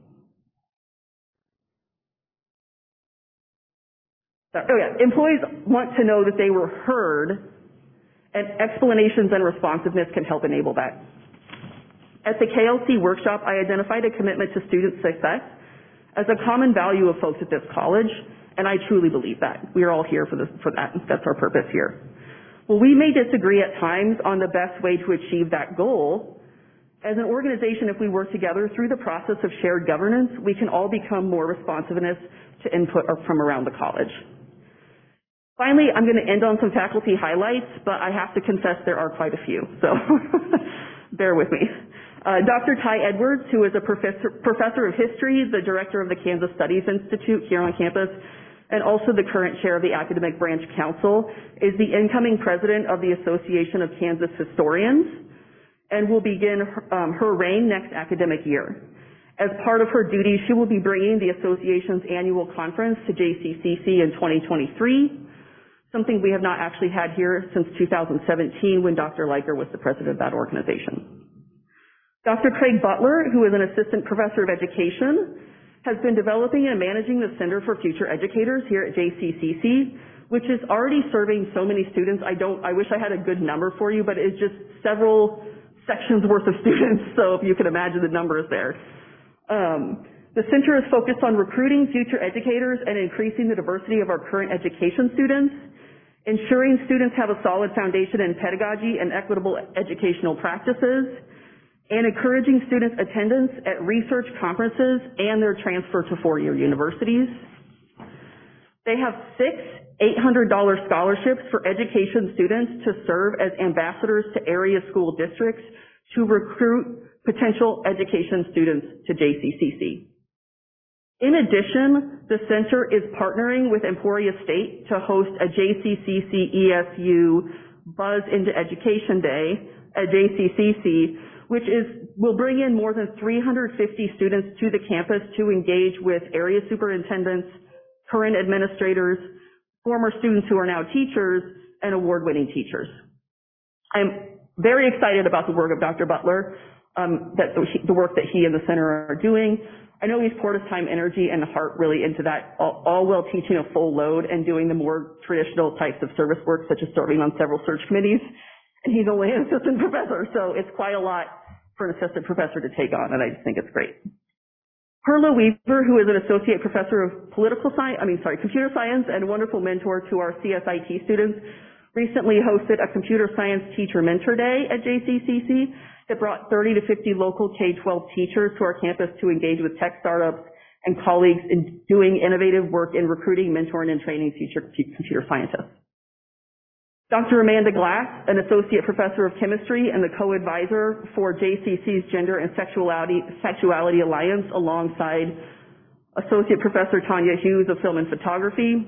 Employees want to know that they were heard, and explanations and responsiveness can help enable that. At the KLC workshop, I identified a commitment to student success as a common value of folks at this college, and I truly believe that. We are all here for that. That's our purpose here. Well, we may disagree at times on the best way to achieve that goal. As an organization, if we work together through the process of shared governance, we can all become more responsiveness to input from around the college. Finally, I'm going to end on some faculty highlights, but I have to confess there are quite a few, so bear with me. Dr. Ty Edwards, who is a professor of history, the director of the Kansas Studies Institute here on campus, and also the current chair of the Academic Branch Council, is the incoming president of the Association of Kansas Historians, and will begin her reign next academic year. As part of her duties, she will be bringing the association's annual conference to JCCC in 2023, something we have not actually had here since 2017 when Dr. Leiker was the president of that organization. Dr. Craig Butler, who is an assistant professor of education, has been developing and managing the Center for Future Educators here at JCCC, which is already serving so many students. I wish I had a good number for you, but it's just several sections worth of students, so if you can imagine the numbers there. The center is focused on recruiting future educators and increasing the diversity of our current education students, ensuring students have a solid foundation in pedagogy and equitable educational practices, and encouraging students' attendance at research conferences and their transfer to four-year universities. They have 6 $800 scholarships for education students to serve as ambassadors to area school districts to recruit potential education students to JCCC. In addition, the center is partnering with Emporia State to host a JCCC ESU Buzz into Education Day at JCCC, which will bring in more than 350 students to the campus to engage with area superintendents, current administrators, former students who are now teachers, and award-winning teachers. I'm very excited about the work of Dr. Butler, the work that he and the center are doing. I know he's poured his time, energy, and heart really into that, all while teaching a full load and doing the more traditional types of service work, such as serving on several search committees. And he's only an assistant professor, so it's quite a lot for an assistant professor to take on, and I just think it's great. Perla Weaver, who is an associate professor of computer science and a wonderful mentor to our CSIT students, recently hosted a computer science teacher mentor day at JCCC that brought 30 to 50 local K-12 teachers to our campus to engage with tech startups and colleagues in doing innovative work in recruiting, mentoring, and training future computer scientists. Dr. Amanda Glass, an associate professor of chemistry and the co-advisor for JCC's Gender and Sexuality Alliance, alongside associate professor Tanya Hughes of film and photography,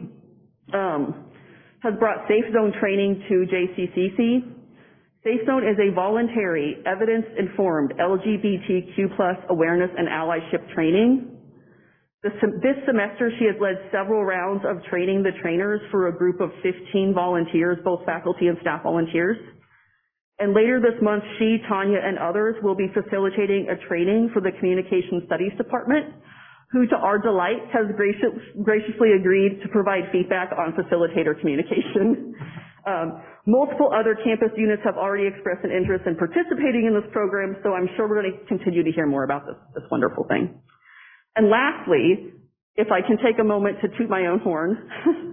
has brought Safe Zone training to JCCC. Safe Zone is a voluntary, evidence-informed LGBTQ+ awareness and allyship training. This semester, she has led several rounds of training the trainers for a group of 15 volunteers, both faculty and staff volunteers. And later this month, she, Tanya, and others will be facilitating a training for the Communication Studies Department, who, to our delight, has graciously agreed to provide feedback on facilitator communication. Multiple other campus units have already expressed an interest in participating in this program, so I'm sure we're going to continue to hear more about this wonderful thing. And lastly, if I can take a moment to toot my own horn,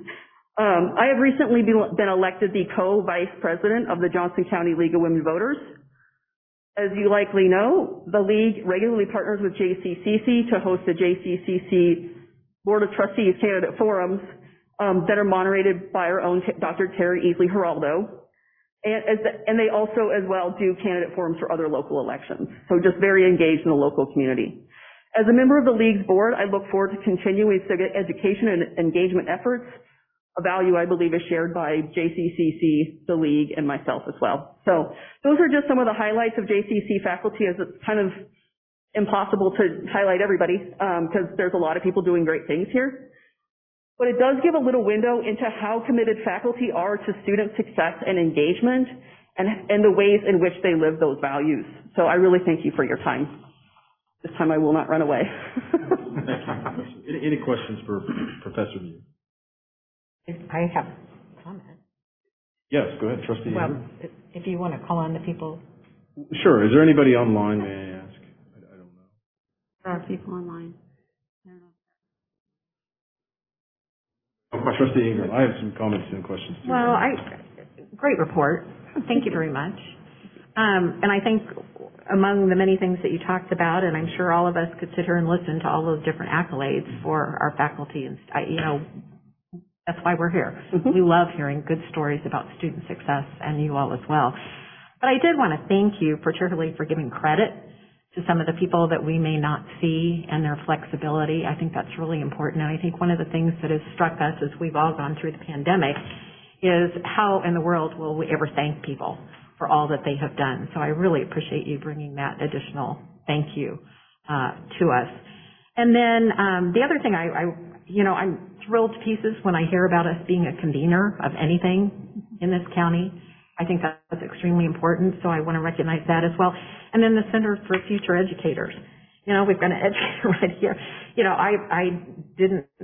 I have recently been elected the co-vice president of the Johnson County League of Women Voters. As you likely know, the League regularly partners with JCCC to host the JCCC Board of Trustees candidate forums that are moderated by our own Dr. Terry Easley Geraldo. And they also as well do candidate forums for other local elections. So just very engaged in the local community. As a member of the League's board, I look forward to continuing civic education and engagement efforts, a value I believe is shared by JCCC, the League, and myself as well. So those are just some of the highlights of JCC faculty, as it's kind of impossible to highlight everybody because there's a lot of people doing great things here. But it does give a little window into how committed faculty are to student success and engagement and the ways in which they live those values. So I really thank you for your time. This time I will not run away. Any questions for Professor Mew? I have a comment. Yes, go ahead, Trustee. Well, if you want to call on the people. Sure. Is there anybody online, may I ask? I don't know. There are people online. Trustee Ingram, I have some comments and questions too. Well, great report. Thank you very much. And I think among the many things that you talked about, and I'm sure all of us could sit here and listen to all those different accolades for our faculty, and that's why we're here. We love hearing good stories about student success, and you all as well. But I did want to thank you particularly for giving credit to some of the people that we may not see and their flexibility. I think that's really important. And I think one of the things that has struck us as we've all gone through the pandemic is how in the world will we ever thank people for all that they have done. So I really appreciate you bringing that additional thank you to us. And then the other thing, I'm thrilled to pieces when I hear about us being a convener of anything in this county. I think that's extremely important, so I want to recognize that as well. And then the Center for Future Educators. We've got an educator right here. I didn't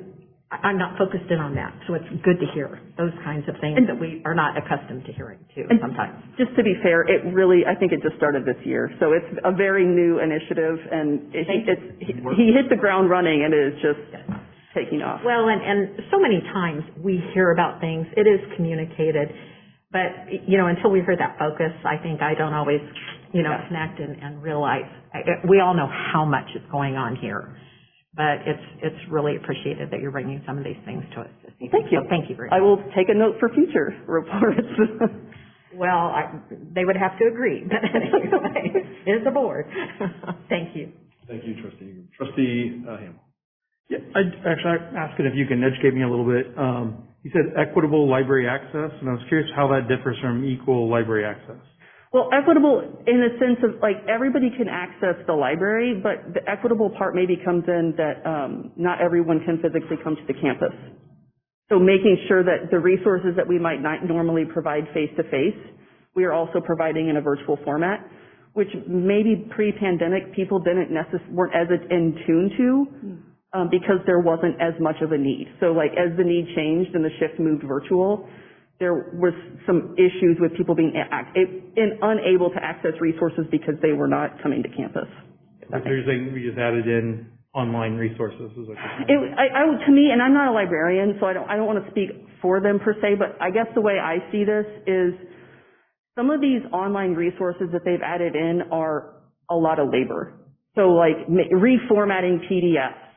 I'm not focused in on that. So it's good to hear those kinds of things that we are not accustomed to hearing too sometimes. Just to be fair, I think it just started this year. So it's a very new initiative, and he hit the ground running, and it is just taking off. Well, and so many times we hear about things, it is communicated, but, until we hear that focus, I think I don't always, connect and realize. We all know how much is going on here. But it's really appreciated that you're bringing some of these things to us this evening. Thank you. So thank you very much. I will take a note for future reports. Well, they would have to agree, but anyway, it's a board. Thank you. Thank you, Trustee Ingram. Trustee Hamel. Yeah, I'd ask it if you can educate me a little bit. You said equitable library access, and I was curious how that differs from equal library access. Well, equitable in the sense of everybody can access the library, but the equitable part maybe comes in that not everyone can physically come to the campus. So making sure that the resources that we might not normally provide face-to-face, we are also providing in a virtual format, which maybe pre-pandemic people weren't as in tune to because there wasn't as much of a need. So as the need changed and the shift moved virtual, there was some issues with people being unable to access resources because they were not coming to campus. So you're saying we just added in online resources? To me, and I'm not a librarian, so I don't want to speak for them per se, but I guess the way I see this is some of these online resources that they've added in are a lot of labor. So reformatting PDFs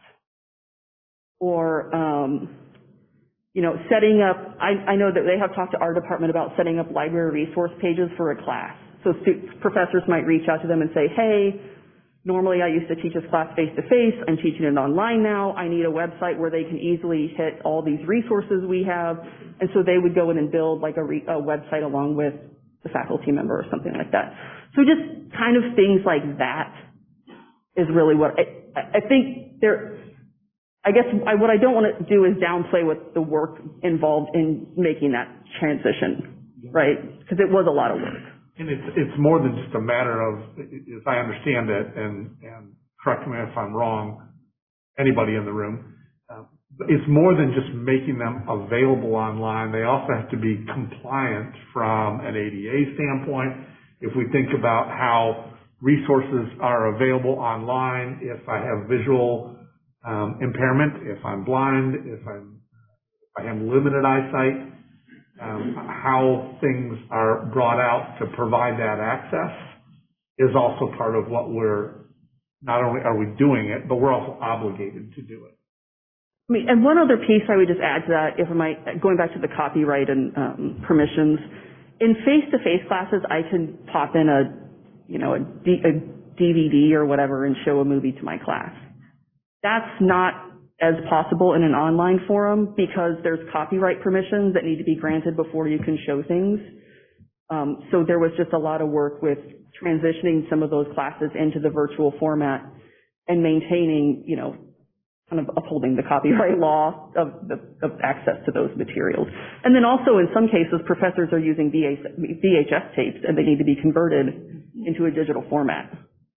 or setting up, I know that they have talked to our department about setting up library resource pages for a class. So professors might reach out to them and say, hey, normally I used to teach this class face-to-face. I'm teaching it online now. I need a website where they can easily hit all these resources we have. And so they would go in and build a website along with the faculty member or something like that. So just kind of things like that is really what I think what I don't want to do is downplay what the work involved in making that transition, right? Because it was a lot of work. And it's more than just a matter of, as I understand it, and correct me if I'm wrong, anybody in the room, it's more than just making them available online. They also have to be compliant from an ADA standpoint. If we think about how resources are available online, if I have visual impairment, if I'm blind, if I have limited eyesight, how things are brought out to provide that access is also part of what not only are we doing it, but we're also obligated to do it. And one other piece I would just add to that, going back to the copyright and permissions, in face-to-face classes, I can pop in a DVD or whatever and show a movie to my class. That's not as possible in an online forum because there's copyright permissions that need to be granted before you can show things. So there was just a lot of work with transitioning some of those classes into the virtual format and maintaining, kind of upholding the copyright law of access to those materials. And then also in some cases, professors are using VHS tapes and they need to be converted into a digital format.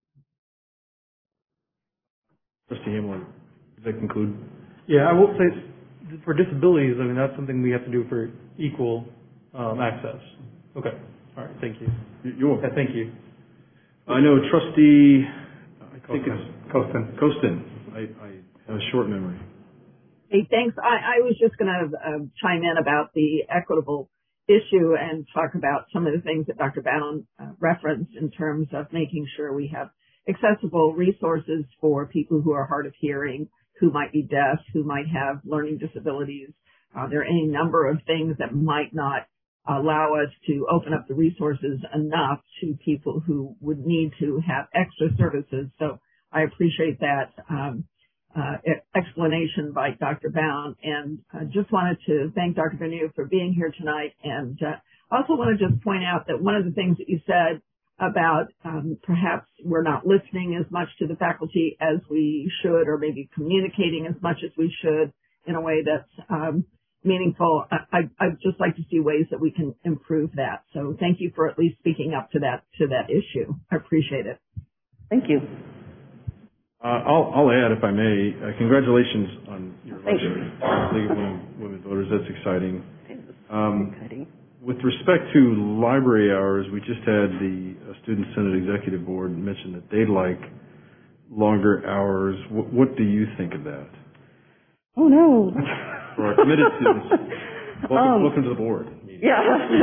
Trustee Hamel, does that conclude? Yeah, I will say for disabilities, that's something we have to do for equal access. Okay. All right. Thank you. You're welcome. Thank you. I know Trustee, I think it's Costin. I have a short memory. Hey, thanks. I was just going to chime in about the equitable issue and talk about some of the things that Dr. Bound referenced in terms of making sure we have accessible resources for people who are hard of hearing, who might be deaf, who might have learning disabilities. There are any number of things that might not allow us to open up the resources enough to people who would need to have extra services. So I appreciate that explanation by Dr. Bound, and just wanted to thank Dr. Bennu for being here tonight. And also want to just point out that one of the things that you said about perhaps we're not listening as much to the faculty as we should, or maybe communicating as much as we should in a way that's meaningful. I'd just like to see ways that we can improve that. So thank you for at least speaking up to that issue. I appreciate it. Thank you. I'll add, if I may, congratulations on your election, League of Women Voters. That's exciting. With respect to library hours, we just had the Student Senate Executive Board mention that they'd like longer hours. What do you think of that? Oh, no. For our committed students. Welcome to the board. Yeah.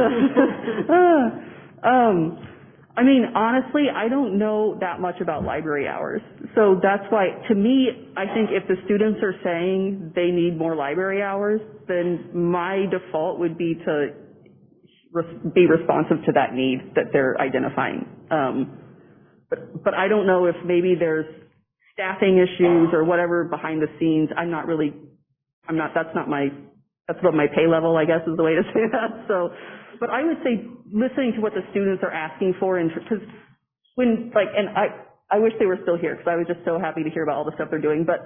I mean, honestly, I don't know that much about library hours. So that's why, to me, I think if the students are saying they need more library hours, then my default would be to be responsive to that need that they're identifying. But I don't know if maybe there's staffing issues or whatever behind the scenes. That's above my pay level, I guess is the way to say that. So, but I would say listening to what the students are asking for, and because I wish they were still here because I was just so happy to hear about all the stuff they're doing. But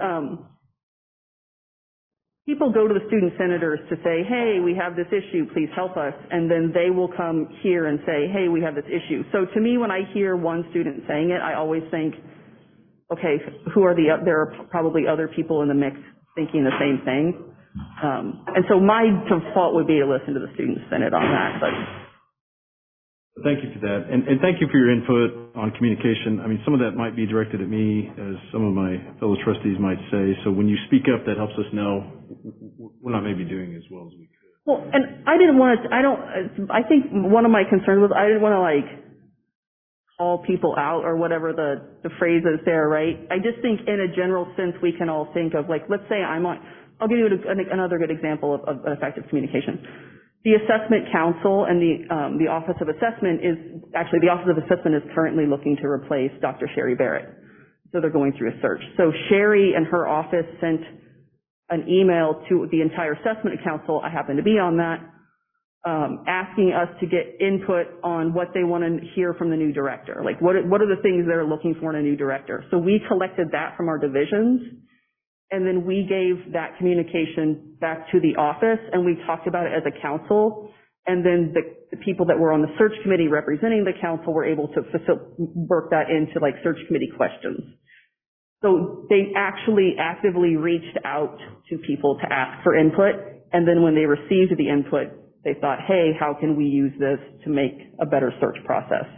people go to the student senators to say, hey, we have this issue, please help us. And then they will come here and say, hey, we have this issue. So to me, when I hear one student saying it, I always think, okay, there are probably other people in the mix thinking the same thing. And so my default would be to listen to the student senate on that. But thank you for that. And thank you for your input on communication. I mean, some of that might be directed at me, as some of my fellow trustees might say. So when you speak up, that helps us know we're not maybe doing as well as we could. Well, and I think one of my concerns was I didn't want to call people out or whatever the phrase is there, right? I just think in a general sense, we can all think of let's say I'll give you another good example of effective communication. The Assessment Council and the Office of Assessment the Office of Assessment is currently looking to replace Dr. Sherry Barrett. So they're going through a search. So Sherry and her office sent an email to the entire Assessment Council. I happen to be on that, asking us to get input on what they want to hear from the new director. Like what are the things they're looking for in a new director? So we collected that from our divisions. And then we gave that communication back to the office, and we talked about it as a council. And then the people that were on the search committee representing the council were able to work that into search committee questions. So they actually actively reached out to people to ask for input. And then when they received the input, they thought, hey, how can we use this to make a better search process?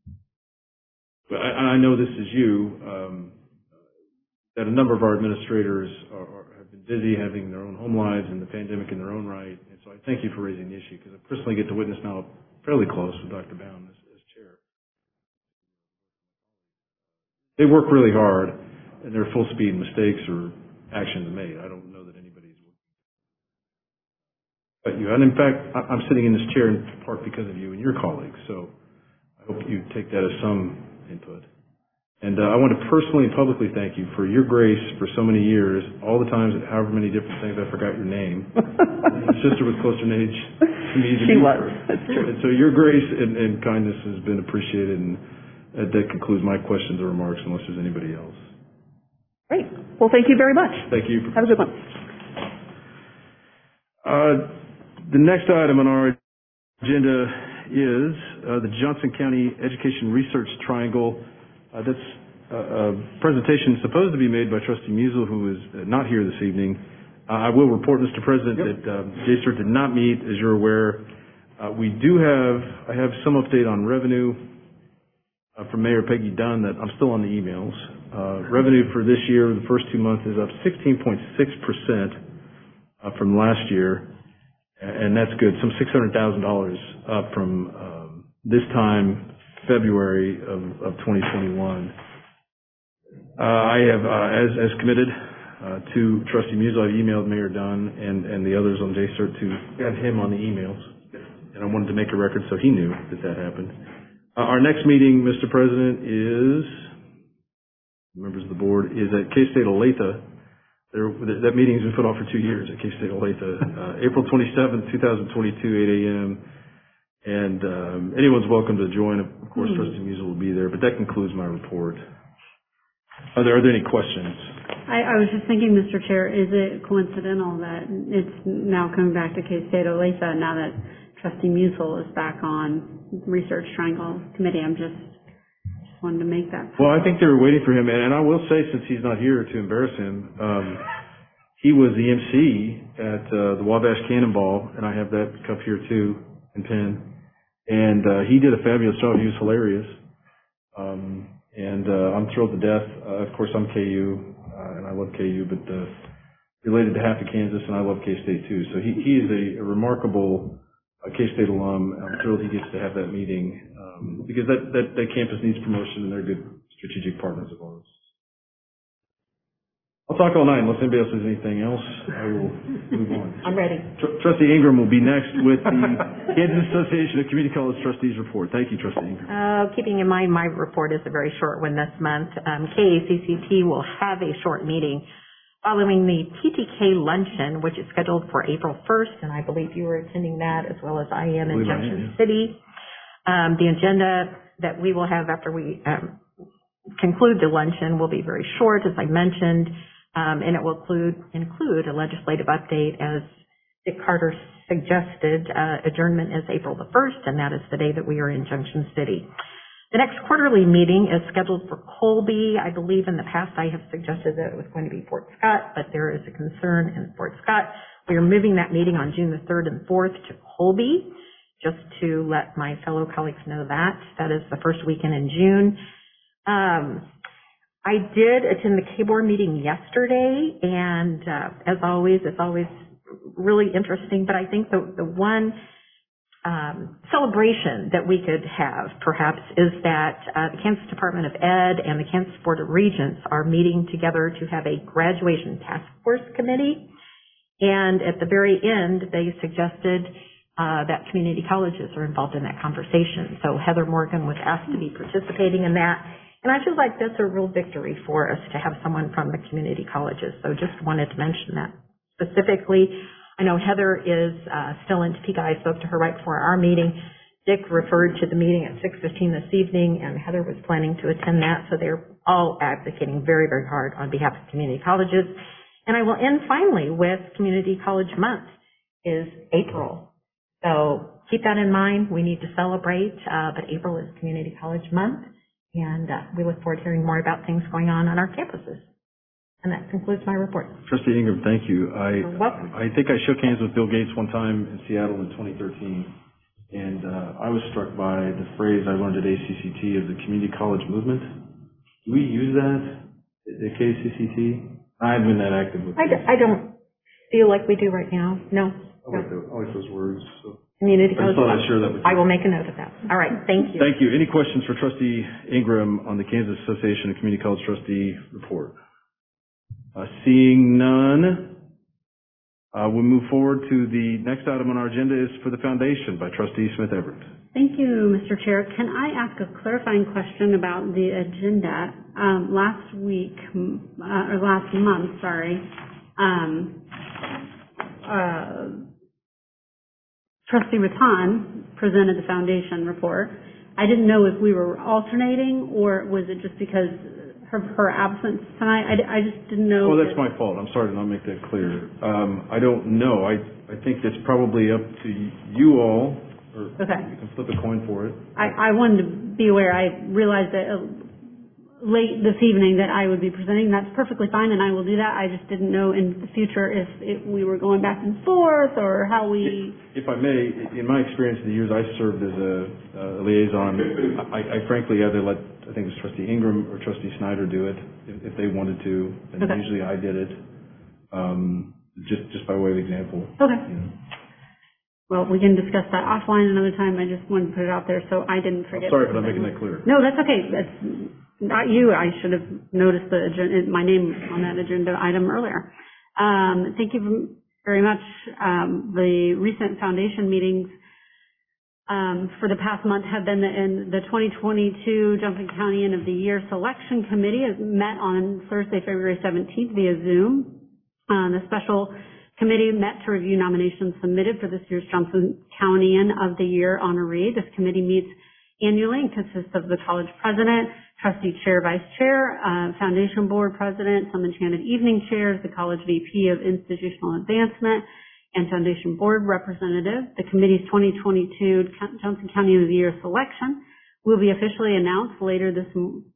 I know this is you. That a number of our administrators have been busy having their own home lives and the pandemic in their own right. And so I thank you for raising the issue because I personally get to witness now fairly close with Dr. Bound as chair. They work really hard and they're full speed. Mistakes or actions made. I don't know that anybody's working. But you, and in fact, I'm sitting in this chair in part because of you and your colleagues. So I hope you take that as some input. And I want to personally and publicly thank you for your grace for so many years, all the times, however many different things I forgot your name. My sister was closer in age to me than she you was. were. That's true. And so your grace and kindness has been appreciated, and that concludes my questions or remarks, unless there's anybody else. Great. Well, thank you very much. Thank you. Have a good one. The next item on our agenda is the Johnson County Education Research Triangle. That's a presentation supposed to be made by Trustee Musil, who is not here this evening. I will report, Mr. President, that JCERT did not meet, as you're aware. I have some update on revenue from Mayor Peggy Dunn that I'm still on the emails. Revenue for this year, the first 2 months, is up 16.6% from last year, and that's good. Some $600,000 up from this time February of 2021. I have, as committed to Trustee Musil, I've emailed Mayor Dunn and the others on JCERT to get him on the emails, and I wanted to make a record so he knew that happened. Our next meeting, Mr. President, is, members of the board, is at K-State Olathe. That meeting's been put off for 2 years at K-State Olathe. April 27th, 2022, 8 a.m. And anyone's welcome to join. Of course, Trustee Musil will be there. But that concludes my report. Are there any questions? I was just thinking, Mr. Chair, is it coincidental that it's now coming back to K-State Olathe now that Trustee Musil is back on Research Triangle Committee? I'm just wanted to make that. Well, I think they were waiting for him, and I will say, since he's not here to embarrass him, he was the MC at the Wabash Cannonball, and I have that cup here too, and pin. And he did a fabulous job. He was hilarious. And I'm thrilled to death. Of course, I'm KU, and I love KU, but related to half of Kansas, and I love K-State too. So he is a remarkable K-State alum. I'm thrilled he gets to have that meeting because that campus needs promotion, and they're good strategic partners of ours. I'll talk all night unless anybody else has anything else. I will move on. I'm ready. Trustee Ingram will be next with the Kansas Association of Community College Trustees report. Thank you, Trustee Ingram. Keeping in mind my report is a very short one this month, KACCT will have a short meeting following the TTK luncheon, which is scheduled for April 1st, and I believe you were attending that as well as I am in Junction City. The agenda that we will have after we conclude the luncheon will be very short, as I mentioned. And it will include a legislative update. As Dick Carter suggested, adjournment is April the 1st, and that is the day that we are in Junction City. The next quarterly meeting is scheduled for Colby. I believe in the past I have suggested that it was going to be Fort Scott, but there is a concern in Fort Scott. We are moving that meeting on June the 3rd and 4th to Colby, just to let my fellow colleagues know that. That is the first weekend in June. I did attend the KBOR meeting yesterday, and as always, it's always really interesting, but I think the one celebration that we could have, perhaps, is that the Kansas Department of Ed and the Kansas Board of Regents are meeting together to have a graduation task force committee, and at the very end, they suggested that community colleges are involved in that conversation. So Heather Morgan was asked to be participating in that. And I feel like that's a real victory for us to have someone from the community colleges. So just wanted to mention that specifically. I know Heather is still in Topeka. I spoke to her right before our meeting. Dick referred to the meeting at 6:15 this evening, and Heather was planning to attend that. So they're all advocating very, very hard on behalf of community colleges. And I will end finally with Community College Month is April. So keep that in mind. We need to celebrate, but April is Community College Month. And we look forward to hearing more about things going on our campuses. And that concludes my report. Trustee Ingram, thank you. You're welcome. I think I shook hands with Bill Gates one time in Seattle in 2013, and I was struck by the phrase I learned at ACCT of the community college movement. Do we use that at KCCT? I haven't been that active with it. I don't feel like we do right now. No. I like those words. So. Community college. I thought I'd share that with you. I will make a note of that. All right. Thank you. Thank you. Any questions for Trustee Ingram on the Kansas Association of Community College Trustee report? Seeing none, we'll move forward to the next item on our agenda is for the foundation by Trustee Smith Everett. Thank you, Mr. Chair. Can I ask a clarifying question about the agenda? Last month, Trustee Rattan presented the foundation report. I didn't know if we were alternating or was it just because her absence tonight? I just didn't know. Oh, that's my fault. I'm sorry to not make that clear. I don't know. I think it's probably up to you all, or okay. You can flip a coin for it. I wanted to be aware. I realized that late this evening that I would be presenting. That's perfectly fine, and I will do that. I just didn't know in the future if we were going back and forth or how we... If I may, in my experience in the years I served as a liaison, I frankly either let, I think it was Trustee Ingram or Trustee Snyder do it if they wanted to, and okay. Usually I did it, just by way of example. Okay. You know. Well, we can discuss that offline another time. I just wanted to put it out there so I didn't forget. Sorry for not making that clear. No, that's okay. That's not you. I should have noticed my name on that agenda item earlier. Thank you very much. The recent foundation meetings for the past month have been in the 2022 Johnson County End of the Year Selection Committee has met on Thursday, February 17th via Zoom. The special committee met to review nominations submitted for this year's Johnson County End of the Year honoree. This committee meets annually and consists of the college president, trustee chair, vice chair, foundation board president, some enchanted evening chairs, the college VP of institutional advancement, and foundation board representative. The committee's 2022 Johnson County End of the Year selection will be officially announced later this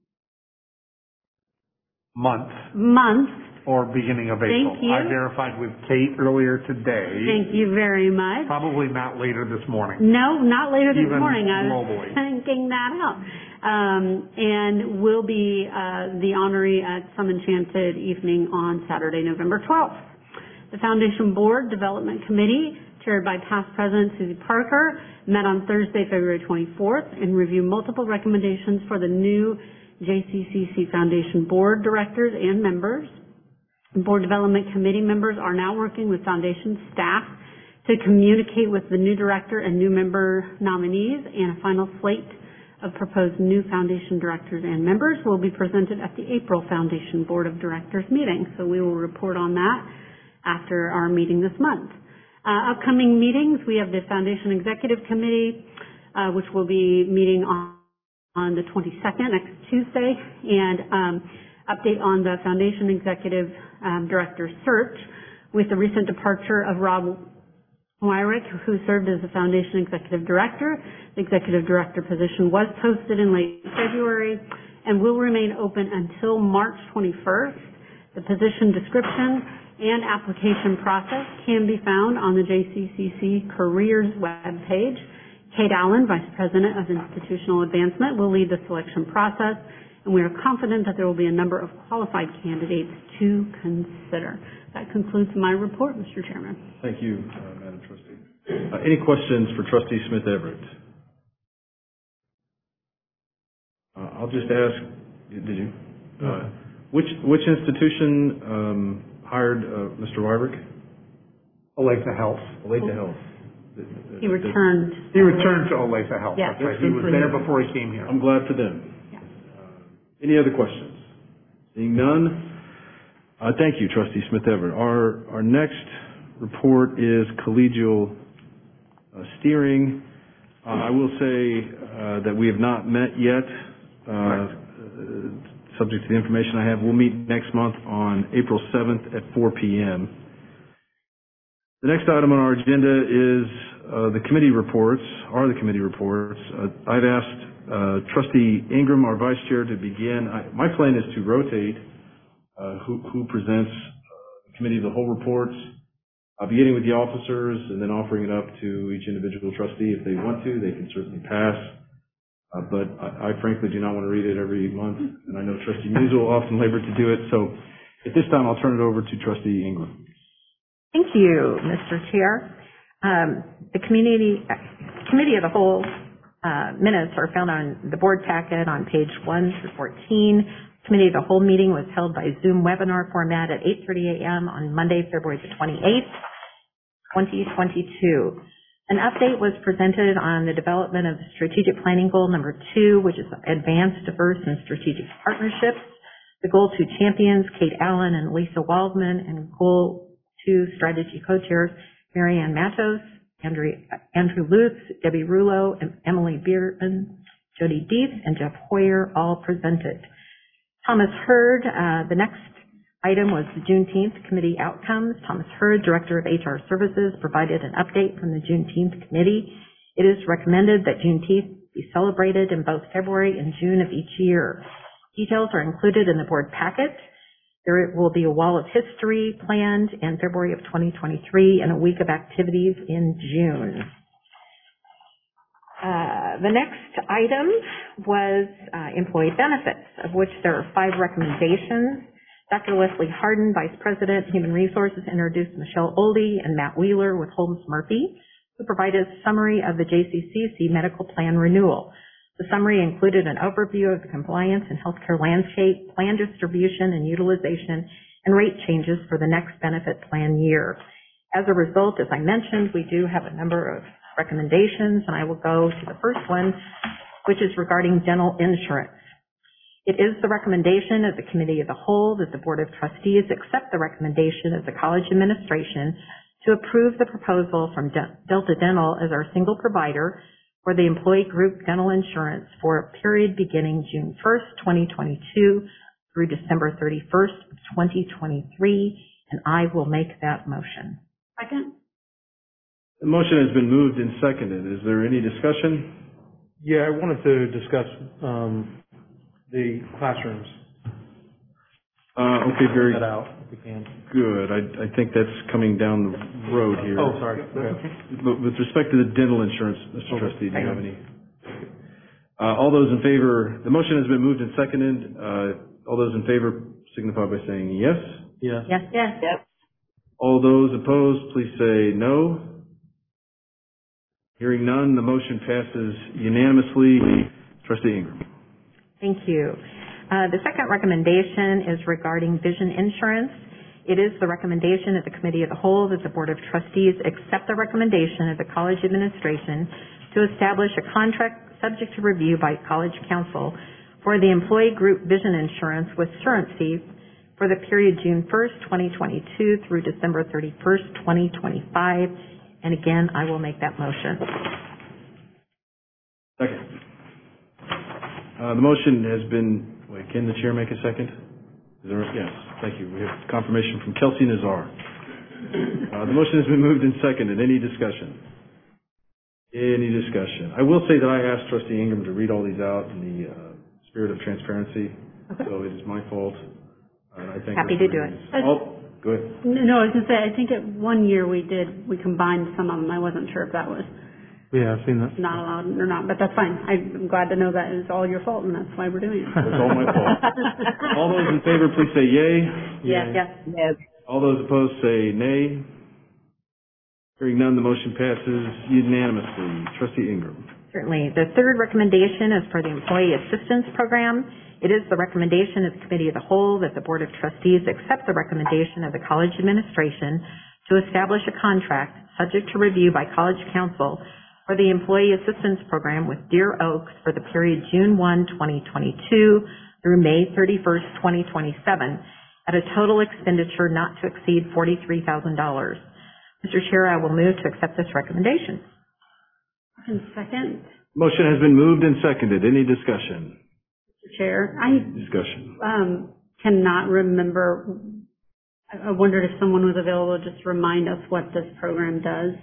Month month. or beginning of April. Thank you. I verified with Kate earlier today. Thank you very much. Probably not later this morning. No, not later this Even morning. I was globally. thinking that out. And will be the honoree at some enchanted evening on Saturday, November 12th. The Foundation Board Development Committee, chaired by past President Susie Parker, met on Thursday, February 24th, and reviewed multiple recommendations for the new JCCC Foundation Board directors and members. Board Development Committee members are now working with Foundation staff to communicate with the new director and new member nominees, and a final slate of proposed new Foundation directors and members will be presented at the April Foundation Board of Directors meeting. So we will report on that after our meeting this month. Upcoming meetings, we have the Foundation Executive Committee, which will be meeting on the 22nd, next Tuesday, and update on the Foundation Executive Director search with the recent departure of Rob Wyrick, who served as the Foundation Executive Director. The Executive Director position was posted in late February and will remain open until March 21st. The position description and application process can be found on the JCCC Careers webpage. Kate Allen, Vice President of Institutional Advancement, will lead the selection process, and we are confident that there will be a number of qualified candidates to consider. That concludes my report, Mr. Chairman. Thank you, Madam Trustee. Any questions for Trustee Smith Everett? I'll just ask, did you? Which institution hired Mr. Wyrick? Olathe Health. Olathe Health. He returned. He returned to Olathe Health. Yes. That's right. He was there before he came here. I'm glad for them. Yes. Any other questions? Seeing none, thank you, Trustee Smith Everett. Our next report is collegial steering. I will say that we have not met yet. Subject to the information I have, we'll meet next month on April 7th at 4 p.m. The next item on our agenda is the committee reports. I've asked Trustee Ingram, our Vice Chair, to begin. My plan is to rotate who presents the Committee of the Whole reports, beginning with the officers and then offering it up to each individual trustee. If they want to, they can certainly pass. But I frankly do not want to read it every month, and I know Trustee Musil will often labor to do it. So at this time, I'll turn it over to Trustee Ingram. Thank you, Mr. Chair. The Committee of the Whole minutes are found on the board packet on page 1 through 14. Committee of the Whole meeting was held by Zoom webinar format at 8:30 a.m. on Monday, February the 28th, 2022. An update was presented on the development of strategic planning goal number 2, which is advanced, diverse, and strategic partnerships. The goal 2 champions, Kate Allen and Lisa Waldman, and goal 2 strategy co-chairs, Mary Ann Matos, Andrew Lutz, Debbie Rulo, and Emily Beerman, Jody Dietz, and Jeff Hoyer all presented. Thomas Hurd, the next item was the Juneteenth committee outcomes. Thomas Hurd, Director of HR Services, provided an update from the Juneteenth committee. It is recommended that Juneteenth be celebrated in both February and June of each year. Details are included in the board packet. There will be a wall of history planned in February of 2023 and a week of activities in June. The next item was employee benefits, of which there are 5 recommendations. Dr. Leslie Harden, Vice President, Human Resources, introduced Michelle Oldie and Matt Wheeler with Holmes Murphy, who provided a summary of the JCCC medical plan renewal. The summary included an overview of the compliance and healthcare landscape, plan distribution and utilization, and rate changes for the next benefit plan year. As a result, as I mentioned, we do have a number of recommendations, and I will go to the first one, which is regarding dental insurance. It is the recommendation of the Committee of the Whole that the Board of Trustees accept the recommendation of the college administration to approve the proposal from Delta Dental as our single provider for the employee group dental insurance for a period beginning June 1st, 2022 through December 31st, 2023, and I will make that motion. Second. The motion has been moved and seconded. Is there any discussion? Yeah, I wanted to discuss the classrooms. Okay, very That out, if we can. good. I think that's coming down the road here. Oh, sorry. Okay. But with respect to the dental insurance, Mr. Trustee, do you have any? All those in favor, the motion has been moved and seconded. All those in favor signify by saying yes. Yes. Yes. Yes. Yes. All those opposed, please say no. Hearing none, the motion passes unanimously. Trustee Ingram. Thank you. The second recommendation is regarding vision insurance. It is the recommendation of the Committee of the Whole that the Board of Trustees accept the recommendation of the college administration to establish a contract subject to review by College Council for the employee group vision insurance with Surancy for the period June 1st, 2022 through December 31st, 2025. And again, I will make that motion. Second. The motion has been, can the chair make a second? Yes, thank you. We have confirmation from Kelsey Nazar. The motion has been moved and seconded. Any discussion? Any discussion? I will say that I asked Trustee Ingram to read all these out in the spirit of transparency, so it is my fault. I think Happy to do it. Go ahead. No, I was going to say, I think one year we combined some of them. I wasn't sure if that was Yeah, I've seen that. not allowed or not, but that's fine. I'm glad to know that it's all your fault, and that's why we're doing it. It's all my fault. All those in favor, please say yay. Yes. Yes. Yes. All those opposed say nay. Hearing none, the motion passes unanimously. Trustee Ingram. Certainly. The third recommendation is for the Employee Assistance Program. It is the recommendation of the Committee of the Whole that the Board of Trustees accept the recommendation of the college administration to establish a contract subject to review by College Council for the Employee Assistance Program with Deer Oaks for the period June 1, 2022 through May 31st, 2027 at a total expenditure not to exceed $43,000. Mr. Chair, I will move to accept this recommendation. And second, Motion has been moved and seconded. Any discussion? Mr. Chair, I Discussion. cannot remember. I wondered if someone was available to just remind us what this program does.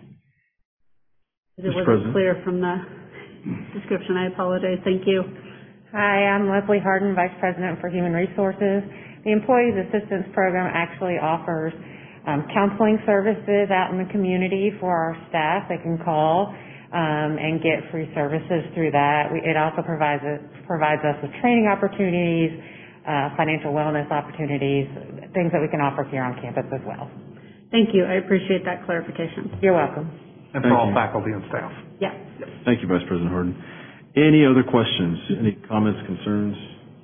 It Mr. wasn't President. clear from the description. I apologize. Thank you. Hi, I'm Leslie Harden, Vice President for Human Resources. The Employees Assistance Program actually offers counseling services out in the community for our staff. They can call and get free services through that. It also provides us with training opportunities, financial wellness opportunities, things that we can offer here on campus as well. Thank you. I appreciate that clarification. You're welcome. And for all faculty and staff. Yeah. Thank you, Vice President Harden. Any other questions? Any comments, concerns?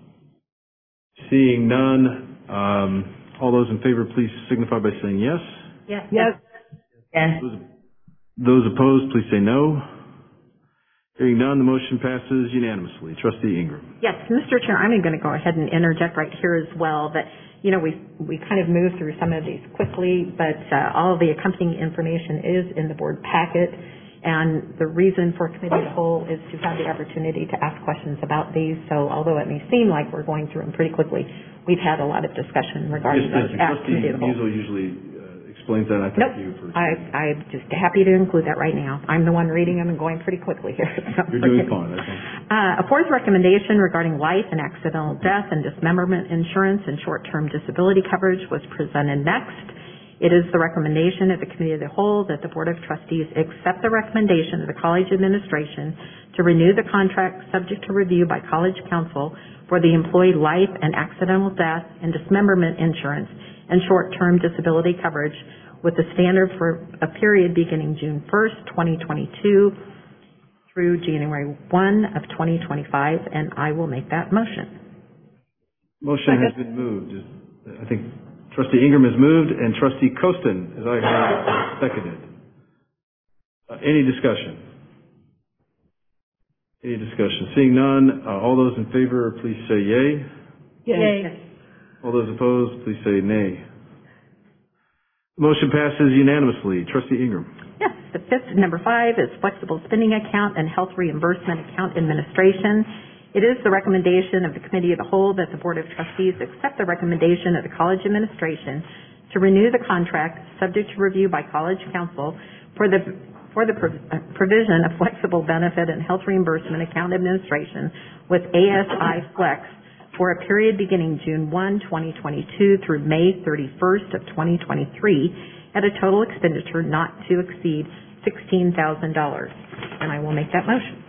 Seeing none, all those in favor, please signify by saying yes. Yes. Yes. Yes. Those opposed, please say no. Hearing none, the motion passes unanimously. Trustee Ingram. Yes, Mr. Chair, I'm going to go ahead and interject right here as well that, you know, we kind of moved through some of these quickly, but all of the accompanying information is in the board packet. And the reason for Committee of the Whole is to have the opportunity to ask questions about these. So although it may seem like we're going through them pretty quickly, we've had a lot of discussion regarding those at Committee of the Whole. Trustee usually explains that. I thank you for. I'm just happy to include that right now. I'm the one reading them and going pretty quickly here. You're doing fine, I think. A fourth recommendation regarding life and accidental death and dismemberment insurance and short-term disability coverage was presented next. It is the recommendation of the Committee of the Whole that the Board of Trustees accept the recommendation of the college administration to renew the contract subject to review by College Council for the employee life and accidental death and dismemberment insurance and short-term disability coverage with the standard for a period beginning June 1st, 2022 through January 1 of 2025, and I will make that motion. Motion has been moved. I think Trustee Ingram has moved and Trustee Costin, as I heard, seconded. Any discussion? Any discussion? Seeing none, all those in favor, please say yay. Yay. All those opposed, please say nay. Motion passes unanimously. Trustee Ingram. Yes, the fifth, number 5, is flexible spending account and health reimbursement account administration. It is the recommendation of the Committee of the Whole that the Board of Trustees accept the recommendation of the college administration to renew the contract subject to review by College Council for the for the provision of flexible benefit and health reimbursement account administration with ASI Flex for a period beginning June 1, 2022 through May 31st of 2023 at a total expenditure not to exceed $16,000. And I will make that motion.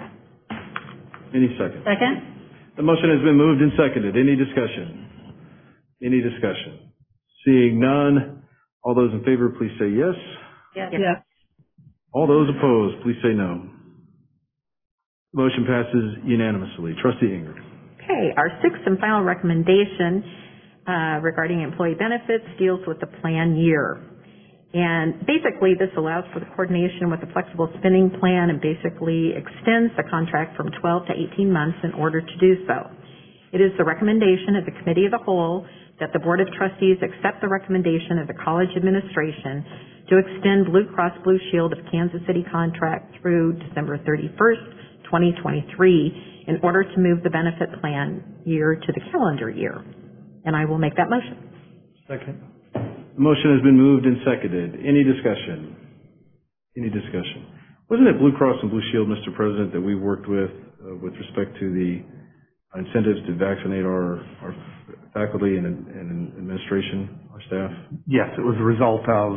Any second? Second? The motion has been moved and seconded. Any discussion? Any discussion? Seeing none, all those in favor, please say yes. Yes. Yes. All those opposed, please say no. Motion passes unanimously. Trustee Ingrid. Okay, our sixth and final recommendation regarding employee benefits deals with the plan year. And basically, this allows for the coordination with the flexible spending plan and basically extends the contract from 12 to 18 months in order to do so. It is the recommendation of the Committee of the Whole that the Board of Trustees accept the recommendation of the college administration to extend Blue Cross Blue Shield of Kansas City contract through December 31st, 2023 in order to move the benefit plan year to the calendar year. And I will make that motion. Second. The motion has been moved and seconded. Any discussion? Any discussion? Wasn't it Blue Cross and Blue Shield, Mr. President, that we worked with respect to the incentives to vaccinate our faculty and administration, our staff? Yes, it was a result of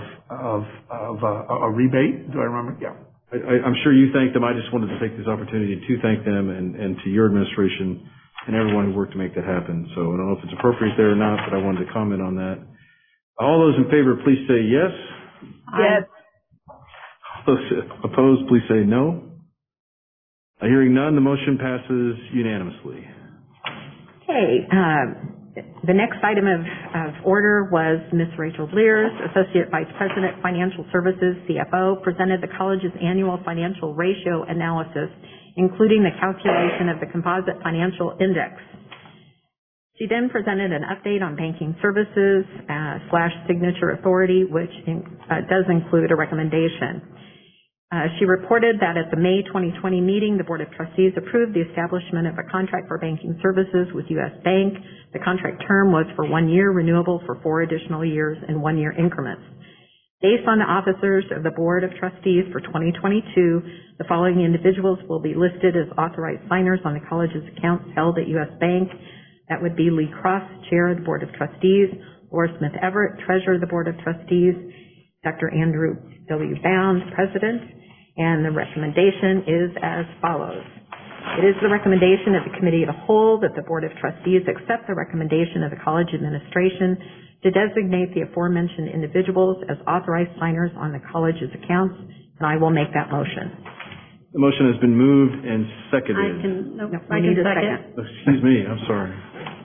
a rebate. Do I remember? Yeah. I'm sure you thanked them. I just wanted to take this opportunity to thank them and to your administration and everyone who worked to make that happen. So I don't know if it's appropriate there or not, but I wanted to comment on that. All those in favor, please say yes. Yes. All those opposed, please say no. Hearing none, the motion passes unanimously. Okay, the next item of order was Ms. Rachel Lears, Associate Vice President, Financial Services, CFO, presented the college's annual financial ratio analysis, including the calculation of the composite financial index. She then presented an update on banking services / signature authority, which does include a recommendation. She reported that at the May 2020 meeting, the Board of Trustees approved the establishment of a contract for banking services with U.S. Bank. The contract term was for 1 year, renewable for 4 additional years in 1-year increments. Based on the officers of the Board of Trustees for 2022, the following individuals will be listed as authorized signers on the college's accounts held at U.S. Bank. That would be Lee Cross, Chair of the Board of Trustees, Laura Smith Everett, Treasurer of the Board of Trustees, Dr. Andrew W. Bound, President, and the recommendation is as follows. It is the recommendation of the Committee of the Whole that the Board of Trustees accept the recommendation of the college administration to designate the aforementioned individuals as authorized signers on the college's accounts, and I will make that motion. The motion has been moved and seconded. I need a second. Excuse me, I'm sorry.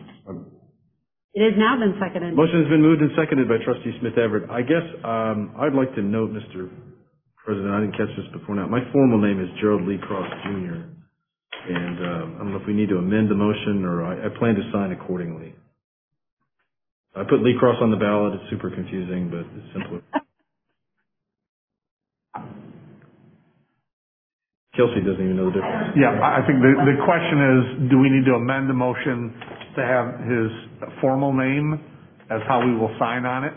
It has now been seconded. Motion has been moved and seconded by Trustee Smith Everett. I guess I'd like to note, Mr. President, I didn't catch this before now. My formal name is Gerald Lee Cross, Jr., and I don't know if we need to amend the motion or I plan to sign accordingly. I put Lee Cross on the ballot. It's super confusing, but it's simpler. Kelsey doesn't even know the difference. Yeah, I think the question is, do we need to amend the motion to have his formal name as how we will sign on it?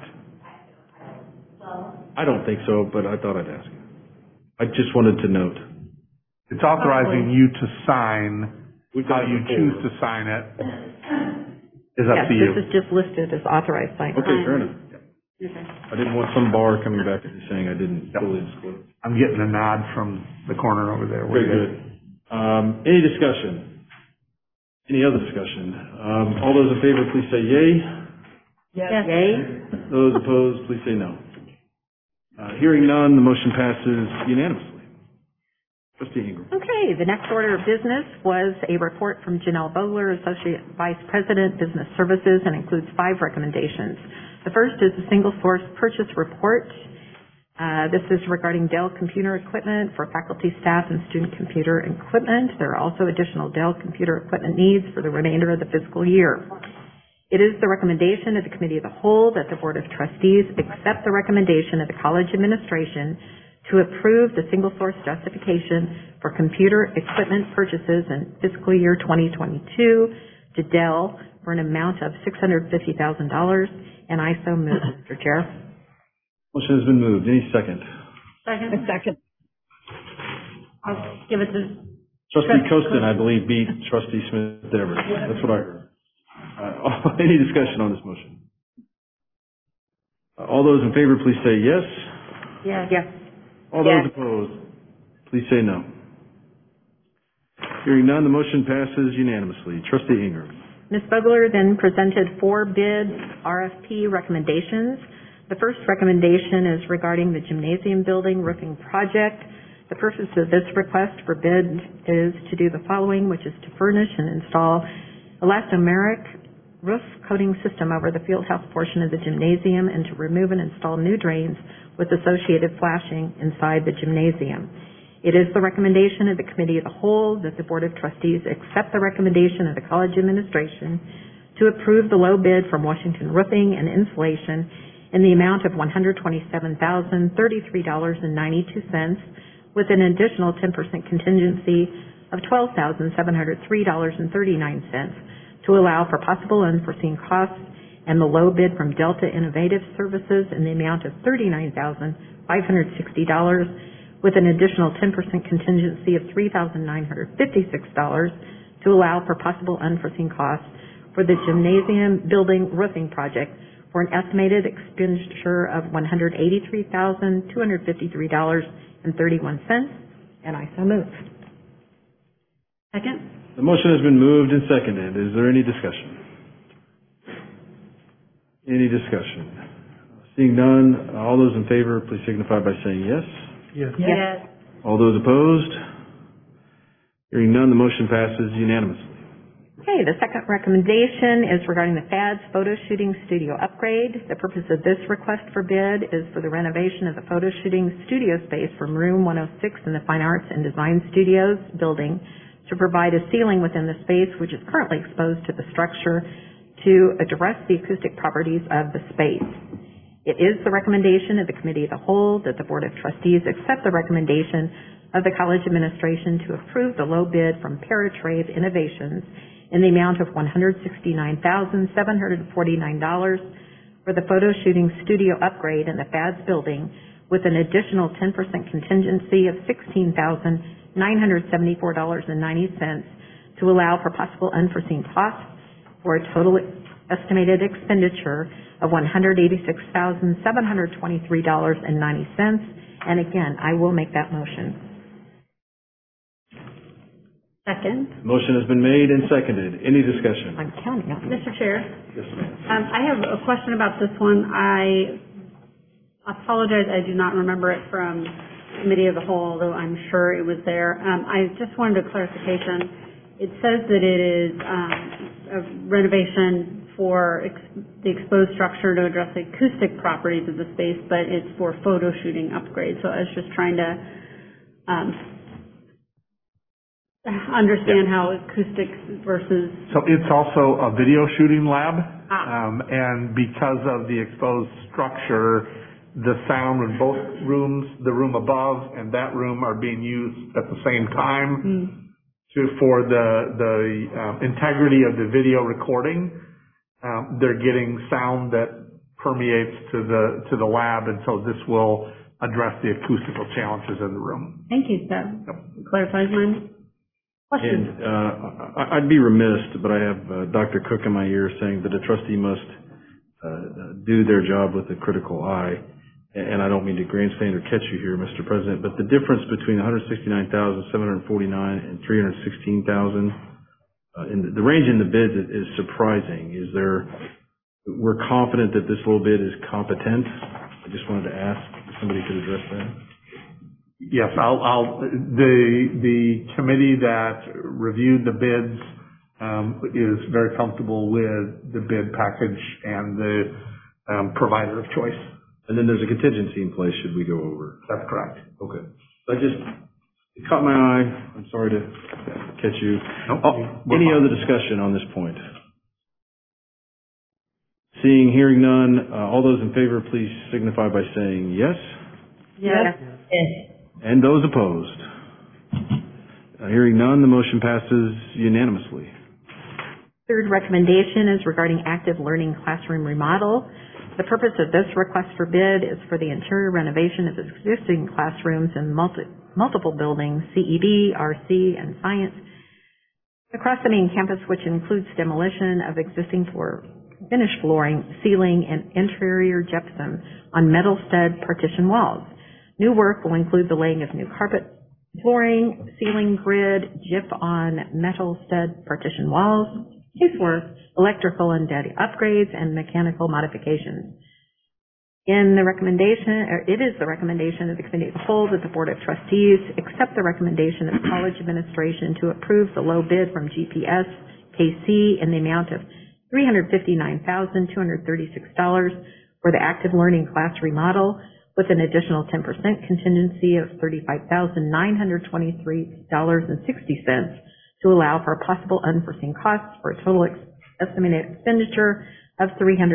I don't think so, but I thought I'd ask you. I just wanted to note. It's authorizing you to sign. How you choose to sign it is up to you. This is just listed as authorized signers. Okay, fair enough. Okay. I didn't want some bar coming back at me saying I didn't fully disclose. I'm getting a nod from the corner over there. Very good. Any discussion? Any other discussion? All those in favor, please say yay. Yes. Yay. Those opposed, please say no. Hearing none, the motion passes unanimously. Trustee Ingram. Okay, the next order of business was a report from Janelle Vogler, Associate Vice President, Business Services, and includes 5 recommendations. The first is a single source purchase report. This is regarding Dell computer equipment for faculty, staff, and student computer equipment. There are also additional Dell computer equipment needs for the remainder of the fiscal year. It is the recommendation of the Committee of the Whole that the Board of Trustees accept the recommendation of the college administration to approve the single source justification for computer equipment purchases in fiscal year 2022 to Dell for an amount of $650,000, and I so move, Mr. Chair. Motion has been moved. Any second? Second. Second. I'll give it to Trustee Costin, I believe, beat Trustee Smith Everett. That's what I heard. Any discussion on this motion? All those in favor, please say yes. Yes. Yes. All those opposed, please say no. Hearing none, the motion passes unanimously. Trustee Ingram. Ms. Vogler then presented 4 bid RFP recommendations. The first recommendation is regarding the gymnasium building roofing project. The purpose of this request for bid is to do the following, which is to furnish and install elastomeric roof coating system over the field house portion of the gymnasium and to remove and install new drains with associated flashing inside the gymnasium. It is the recommendation of the Committee of the Whole that the Board of Trustees accept the recommendation of the college administration to approve the low bid from Washington Roofing and Insulation in the amount of $127,033.92 with an additional 10% contingency of $12,703.39 to allow for possible unforeseen costs, and the low bid from Delta Innovative Services in the amount of $39,560 with an additional 10% contingency of $3,956 to allow for possible unforeseen costs for the gymnasium building roofing project for an estimated expenditure of $183,253.31, and I so move. Second. The motion has been moved and seconded. Is there any discussion? Any discussion? Seeing none, all those in favor, please signify by saying yes. Yes. Yes. All those opposed? Hearing none, the motion passes unanimously. Okay, the second recommendation is regarding the FADS photo shooting studio upgrade. The purpose of this request for bid is for the renovation of the photo shooting studio space from room 106 in the Fine Arts and Design Studios building to provide a ceiling within the space which is currently exposed to the structure to address the acoustic properties of the space. It is the recommendation of the Committee of the Whole that the Board of Trustees accept the recommendation of the college administration to approve the low bid from Paratrade Innovations in the amount of $169,749 for the photo shooting studio upgrade in the FADS building with an additional 10% contingency of $16,974.90 to allow for possible unforeseen costs for a total estimated expenditure of $186,723.90. And again, I will make that motion. Second. Motion has been made and seconded. Any discussion? I'm counting on you. Mr. Chair. Yes, ma'am. I have a question about this one. I apologize, I do not remember it from Committee of the Whole, although I'm sure it was there. I just wanted a clarification. It says that it is a renovation for the exposed structure to address the acoustic properties of the space, but it's for photo shooting upgrade. So I was just trying to understand how acoustics versus... So it's also a video shooting lab, and because of the exposed structure, the sound in both rooms, the room above and that room, are being used at the same time for the integrity of the video recording. They're getting sound that permeates to the lab, and so this will address the acoustical challenges in the room. Thank you, that clarifies my question. And I'd be remiss, but I have Dr. Cook in my ear saying that a trustee must do their job with a critical eye. And I don't mean to grandstand or catch you here, Mr. President, but the difference between $169,749 and $316,000, the range in the bids is surprising. We're confident that this low bid is competent. I just wanted to ask if somebody could address that. Yes, the committee that reviewed the bids is very comfortable with the bid package and the provider of choice. And then there's a contingency in place should we go over. That's correct. Okay. It caught my eye. I'm sorry to catch you. Any other discussion on this point? Seeing, hearing none, all those in favor, please signify by saying yes. Yes. And those opposed? Hearing none, the motion passes unanimously. Third recommendation is regarding active learning classroom remodel. The purpose of this request for bid is for the interior renovation of existing classrooms in multiple buildings, CED, RC, and Science, across the main campus, which includes demolition of existing finished flooring, ceiling, and interior gypsum on metal stud partition walls. New work will include the laying of new carpet, flooring, ceiling grid, gyp on metal stud partition walls, casework, electrical and data upgrades, and mechanical modifications. It is the recommendation of the Committee of the Whole that the Board of Trustees accept the recommendation of college administration to approve the low bid from GPS KC in the amount of $359,236 for the active learning class remodel, with an additional 10% contingency of $35,923.60 to allow for possible unforeseen costs for a total estimated expenditure of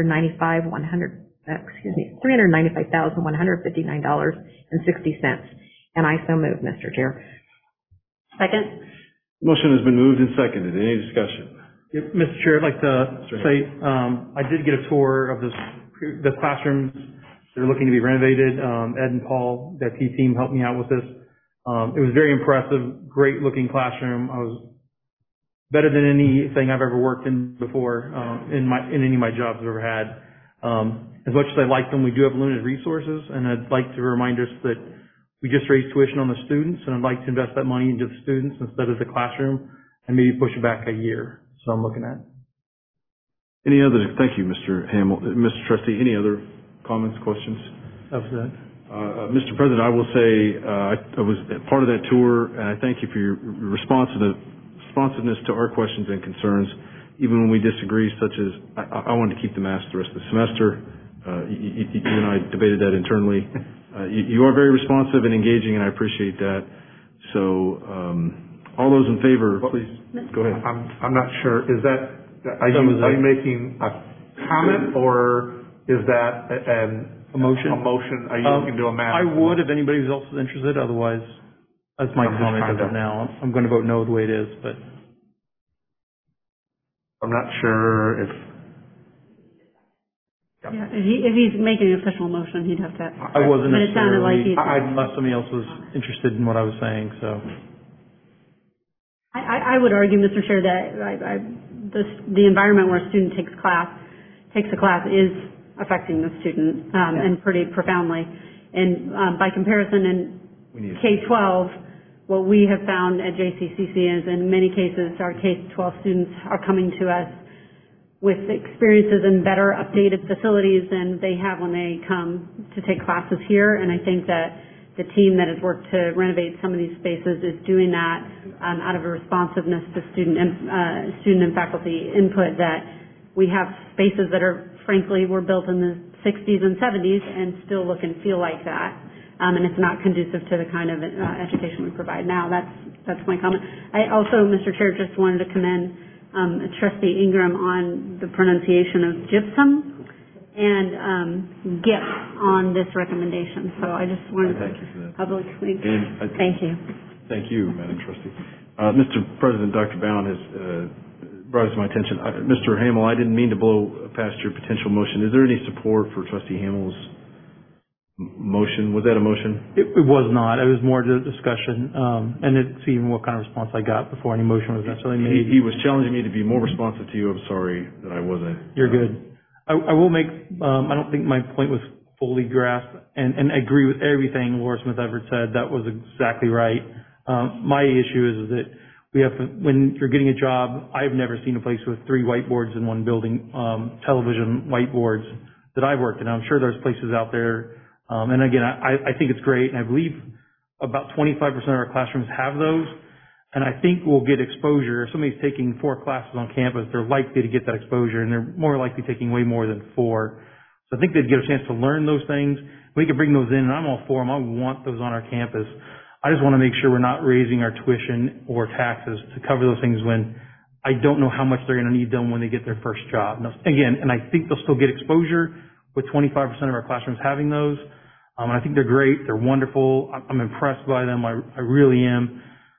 $395,159.60. And I so move, Mr. Chair. Second. Motion has been moved and seconded. Any discussion? Yep, Mr. Chair, I'd like to say I did get a tour of the classrooms that are looking to be renovated. Ed and Paul, that team helped me out with this. It was very impressive, great looking classroom. I was better than anything I've ever worked in before in any of my jobs I've ever had. As much as I like them, we do have limited resources, and I'd like to remind us that we just raised tuition on the students, and I'd like to invest that money into the students instead of the classroom, and maybe push it back a year. So I'm looking at. Any other? Thank you, Mr. Hamill. Mr. Trustee, any other comments, questions? That was it. Mr. President, I will say I was part of that tour, and I thank you for your responsiveness to our questions and concerns, even when we disagree, such as I wanted to keep the mask the rest of the semester. You and I debated that internally. You are very responsive and engaging, and I appreciate that. So all those in favor, please go ahead. I'm not sure. Are you making a comment, or is that a motion? A motion? Are you looking to do a matter? I would if anybody else is interested. Otherwise, that's my comment as of now. I'm going to vote no the way it is, but I'm not sure if. Yeah, if he's making an official motion, he'd have to. I wasn't but it sounded like unless somebody else was interested in what I was saying. So. I would argue, Mr. Chair, that the environment where a student takes a class is affecting the student and pretty profoundly. And by comparison, in K-12, what we have found at JCCC is in many cases our K-12 students are coming to us with experiences and better updated facilities than they have when they come to take classes here. And I think that the team that has worked to renovate some of these spaces is doing that out of a responsiveness to student and faculty input, that we have spaces that are, frankly, were built in the 60s and 70s and still look and feel like that. And it's not conducive to the kind of education we provide now. That's my comment. I also, Mr. Chair, just wanted to commend Trustee Ingram on the pronunciation of gypsum and GIP on this recommendation. So I just wanted to publicly thank you. Thank you, Madam Trustee. Mr. President, Dr. Bound has brought it to my attention. Mr. Hamill, I didn't mean to blow past your potential motion. Is there any support for Trustee Hamill's motion? Was that a motion? It was not. It was more a discussion, and it's even what kind of response I got before any motion was necessarily made. He was challenging me to be more responsive to you. I'm sorry that I wasn't. You're good. I will make, I don't think my point was fully grasped, and I agree with everything Laura Smith Everett said. That was exactly right. My issue is that we have to, when you're getting a job, I've never seen a place with 3 whiteboards in one building, television whiteboards that I've worked in. I'm sure there's places out there. And again, I think it's great, and I believe about 25% of our classrooms have those. And I think we'll get exposure. If somebody's taking 4 classes on campus, they're likely to get that exposure, and they're more likely taking way more than 4. So I think they'd get a chance to learn those things. We could bring those in, and I'm all for them. I want those on our campus. I just want to make sure we're not raising our tuition or taxes to cover those things when I don't know how much they're going to need done when they get their first job. Now, again, and I think they'll still get exposure with 25% of our classrooms having those. And I think they're great. They're wonderful. I'm impressed by them. I really am.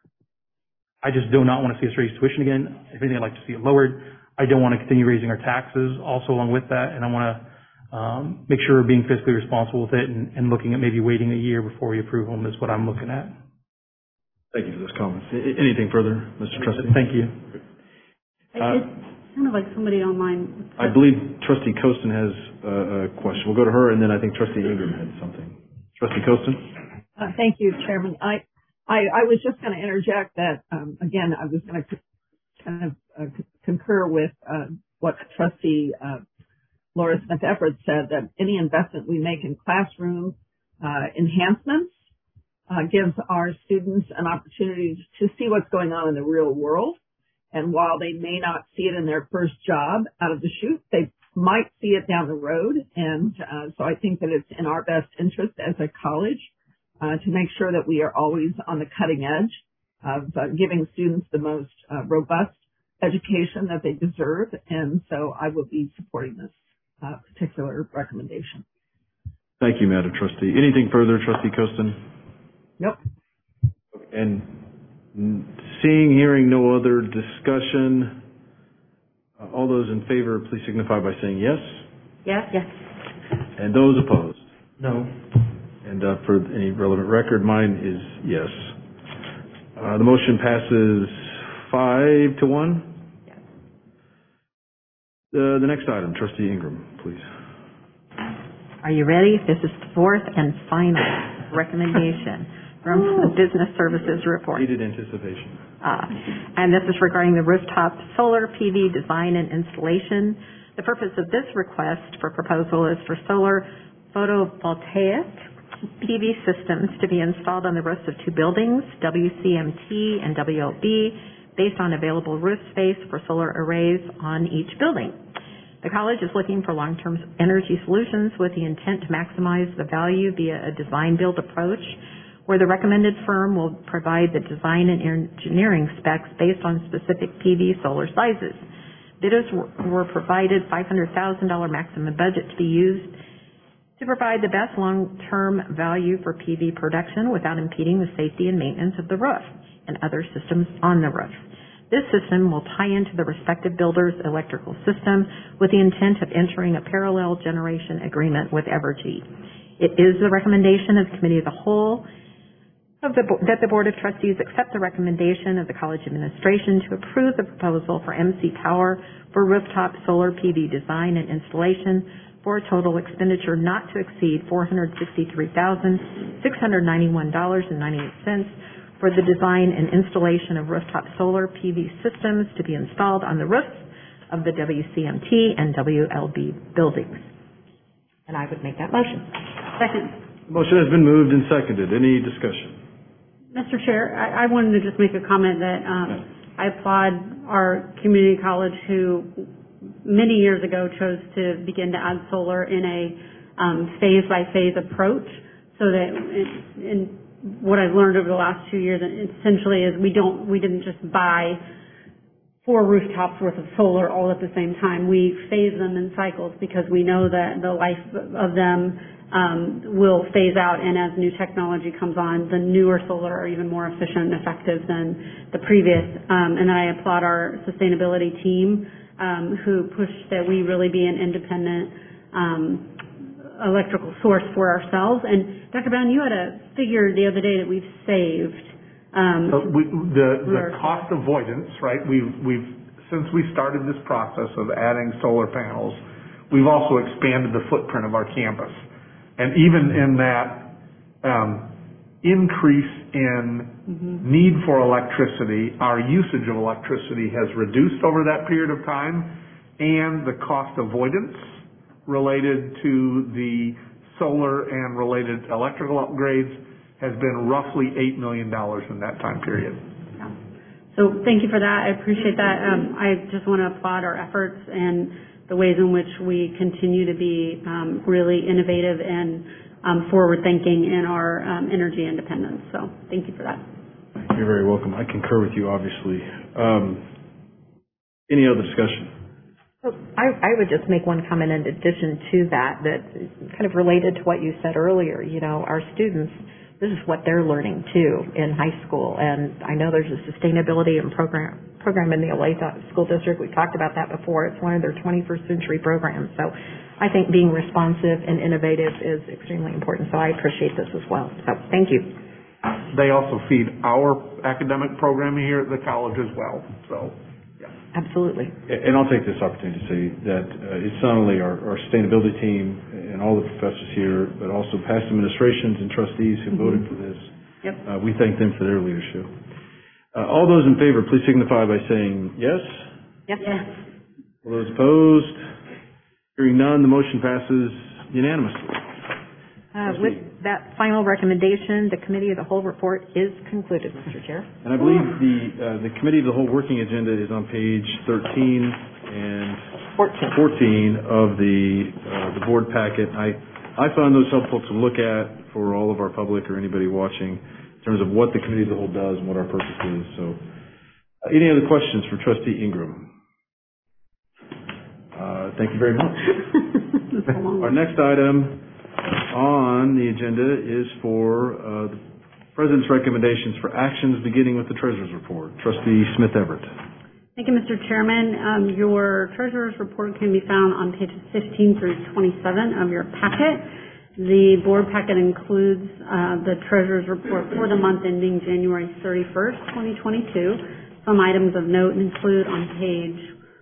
I just do not want to see us raise tuition again. If anything, I'd like to see it lowered. I don't want to continue raising our taxes also along with that. And I want to make sure we're being fiscally responsible with it and looking at maybe waiting a year before we approve them is what I'm looking at. Thank you for those comments. Anything further, Mr. Trustee? Thank you. It sounded like somebody online. I believe Trustee Costin has a question. We'll go to her, and then I think Trustee Ingram had something. Trustee Costin? Thank you, Chairman. I was just going to interject that, again, I was going to kind of concur with what Trustee Laura Smith Everett said, that any investment we make in classroom enhancements gives our students an opportunity to see what's going on in the real world. And while they may not see it in their first job out of the chute, they might see it down the road. And so I think that it's in our best interest as a college to make sure that we are always on the cutting edge of giving students the most robust education that they deserve. And so I will be supporting this particular recommendation. Thank you, Madam Trustee. Anything further, Trustee Costin? Nope. And seeing, hearing no other discussion, all those in favor, please signify by saying yes. Yes? Yes. And those opposed? No. And for any relevant record, mine is yes. The motion passes 5-1. Yes. The next item, Trustee Ingram, please. Are you ready? This is the fourth and final recommendation from the Business Services Report. Needed anticipation. And this is regarding the rooftop solar PV design and installation. The purpose of this request for proposal is for solar photovoltaic PV systems to be installed on the roofs of 2 buildings, WCMT and WLB, based on available roof space for solar arrays on each building. The college is looking for long-term energy solutions with the intent to maximize the value via a design-build approach, where the recommended firm will provide the design and engineering specs based on specific PV solar sizes. Bidders were provided $500,000 maximum budget to be used to provide the best long-term value for PV production without impeding the safety and maintenance of the roof and other systems on the roof. This system will tie into the respective builder's electrical system with the intent of entering a parallel generation agreement with Evergy. It is the recommendation of the Committee of the Whole that the Board of Trustees accept the recommendation of the college administration to approve the proposal for MC Power for rooftop solar PV design and installation for a total expenditure not to exceed $463,691.98 for the design and installation of rooftop solar PV systems to be installed on the roofs of the WCMT and WLB buildings. And I would make that motion. Second. Motion has been moved and seconded. Any discussion? Mr. Chair, I wanted to just make a comment that I applaud our community college who many years ago chose to begin to add solar in a phase-by-phase approach, so that in what I've learned over the last 2 years essentially is we didn't just buy 4 rooftops worth of solar all at the same time. We phase them in cycles because we know that the life of them will phase out, and as new technology comes on, the newer solar are even more efficient and effective than the previous. And then I applaud our sustainability team who pushed that we really be an independent electrical source for ourselves. And Dr. Brown, you had a figure the other day that we've saved. The cost avoidance, right? We've since we started this process of adding solar panels, we've also expanded the footprint of our campus. And even in that increase in need for electricity, our usage of electricity has reduced over that period of time, and the cost avoidance related to the solar and related electrical upgrades has been roughly $8 million in that time period. Yeah. So thank you for that. I appreciate that. I just want to applaud our efforts and the ways in which we continue to be really innovative and forward-thinking in our energy independence. So thank you for that. You're very welcome. I concur with you, obviously. Any other discussion? I would just make one comment in addition to that, that kind of related to what you said earlier. You know, our students this is what they're learning too in high school. And I know there's a sustainability and program in the Olathe School District. We talked about that before. It's one of their 21st century programs. So I think being responsive and innovative is extremely important. So I appreciate this as well. So thank you. They also feed our academic programming here at the college as well. So, yeah. Absolutely. And I'll take this opportunity to say that it's not only our sustainability team and all the professors here, but also past administrations and trustees who voted for this. Yep. We thank them for their leadership. All those in favor, please signify by saying yes. Yes. All those opposed? Hearing none, the motion passes unanimously. With that final recommendation, the Committee of the Whole report is concluded, Mr. Chair. And I believe the Committee of the Whole working agenda is on page 13 and 14 of the board packet. I found those helpful to look at for all of our public or anybody watching in terms of what the Committee of the Whole does and what our purpose is. So, any other questions for Trustee Ingram? Thank you very much. Our next item on the agenda is for the President's recommendations for actions beginning with the Treasurer's Report. Trustee Smith Everett. Thank you, Mr. Chairman. Your Treasurer's Report can be found on pages 15 through 27 of your packet. The board packet includes the Treasurer's Report for the month ending January 31st, 2022. Some items of note include on page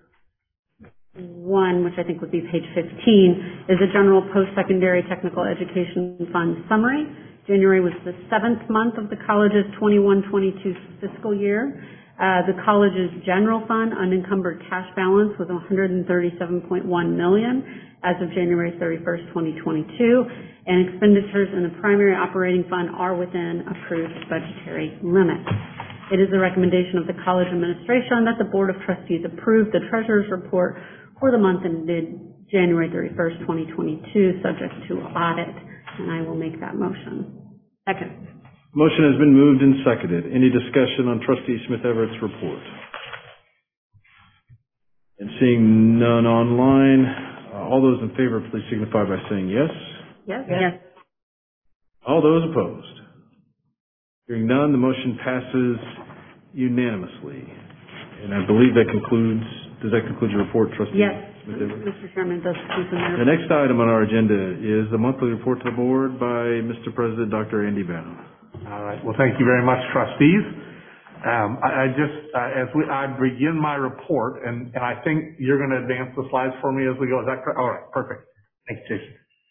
1, which I think would be page 15, is a general post-secondary technical education fund summary. January was the 7th month of the college's 21-22 fiscal year. The college's general fund unencumbered cash balance was $137.1 million as of January 31st, 2022, and expenditures in the primary operating fund are within approved budgetary limits. It is the recommendation of the college administration that the Board of Trustees approve the Treasurer's Report for the month ended January 31st, 2022, subject to audit, and I will make that motion. Second. Motion has been moved and seconded. Any discussion on Trustee Smith Everett's report? And seeing none online, all those in favor, please signify by saying yes. Yes. Yes. All those opposed? Hearing none, the motion passes unanimously. And I believe that concludes. Does that conclude your report, Trustee? Yes, Smith Everett? Mr. Chairman, does conclude The next item on our agenda is the monthly report to the board by Mr. President, Dr. Andy Banham. All right. Well, thank you very much, trustees. I begin my report, and I think you're going to advance the slides for me as we go. Is that correct? All right. Perfect. Thanks, Jason.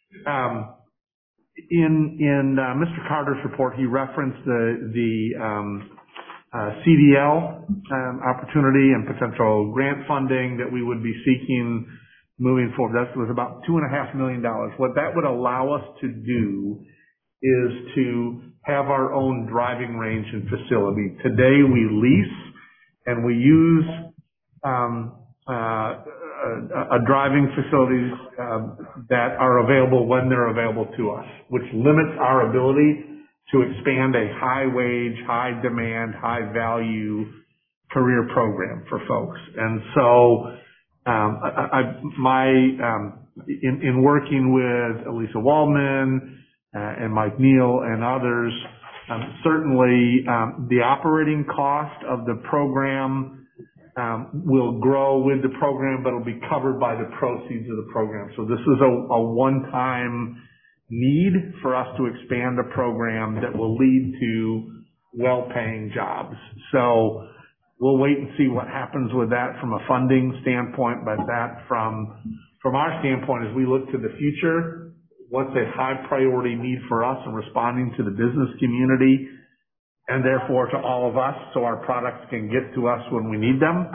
In Mr. Carter's report, he referenced the CDL opportunity and potential grant funding that we would be seeking moving forward. That was about $2.5 million. What that would allow us to do is to have our own driving range and facility. Today we lease and we use driving facilities that are available when they're available to us, which limits our ability to expand a high wage, high demand, high value career program for folks. And so, in working with Elisa Waldman, and Mike Neal and others, certainly, the operating cost of the program, will grow with the program, but it'll be covered by the proceeds of the program. So this is a one-time need for us to expand a program that will lead to well-paying jobs. So we'll wait and see what happens with that from a funding standpoint, but that from our standpoint, as we look to the future, what's a high priority need for us in responding to the business community and therefore to all of us so our products can get to us when we need them.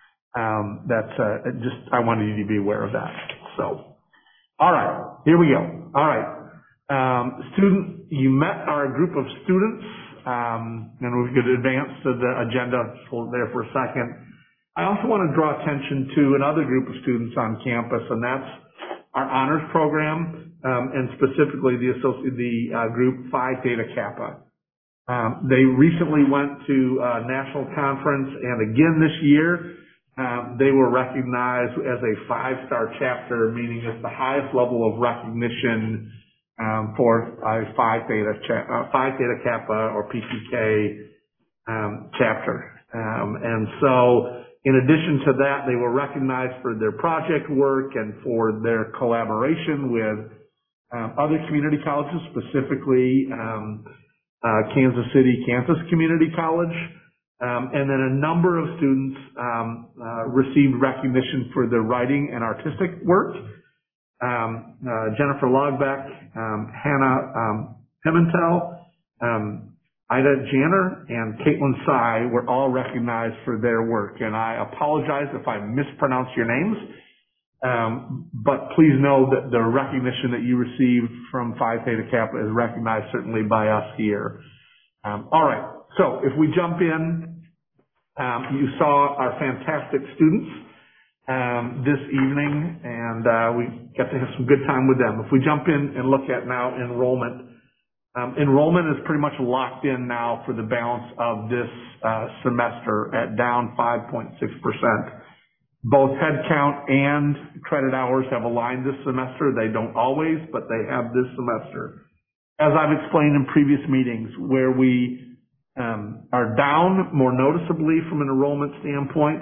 I wanted you to be aware of that. So, all right, here we go. All right. You met our group of students, and we could advance to the agenda there for a second. I also want to draw attention to another group of students on campus, and that's our honors program, and specifically the group Phi Theta Kappa. They recently went to a national conference, and again this year, they were recognized as a 5-star chapter, meaning it's the highest level of recognition for a Phi Theta Kappa or PTK chapter. And so in addition to that, they were recognized for their project work and for their collaboration with other community colleges, specifically Kansas City Campus Community College. And then a number of students received recognition for their writing and artistic work. Jennifer Logbeck, Hannah Pimentel, Ida Janner, and Caitlin Tsai were all recognized for their work. And I apologize if I mispronounce your names, but please know that the recognition that you received from Phi Theta Kappa is recognized certainly by us here. All right, so if we jump in, you saw our fantastic students this evening, and we got to have some good time with them. If we jump in and look at now enrollment, enrollment is pretty much locked in now for the balance of this semester at down 5.6%. Both headcount and credit hours have aligned this semester. They don't always, but they have this semester. As I've explained in previous meetings, where we are down more noticeably from an enrollment standpoint,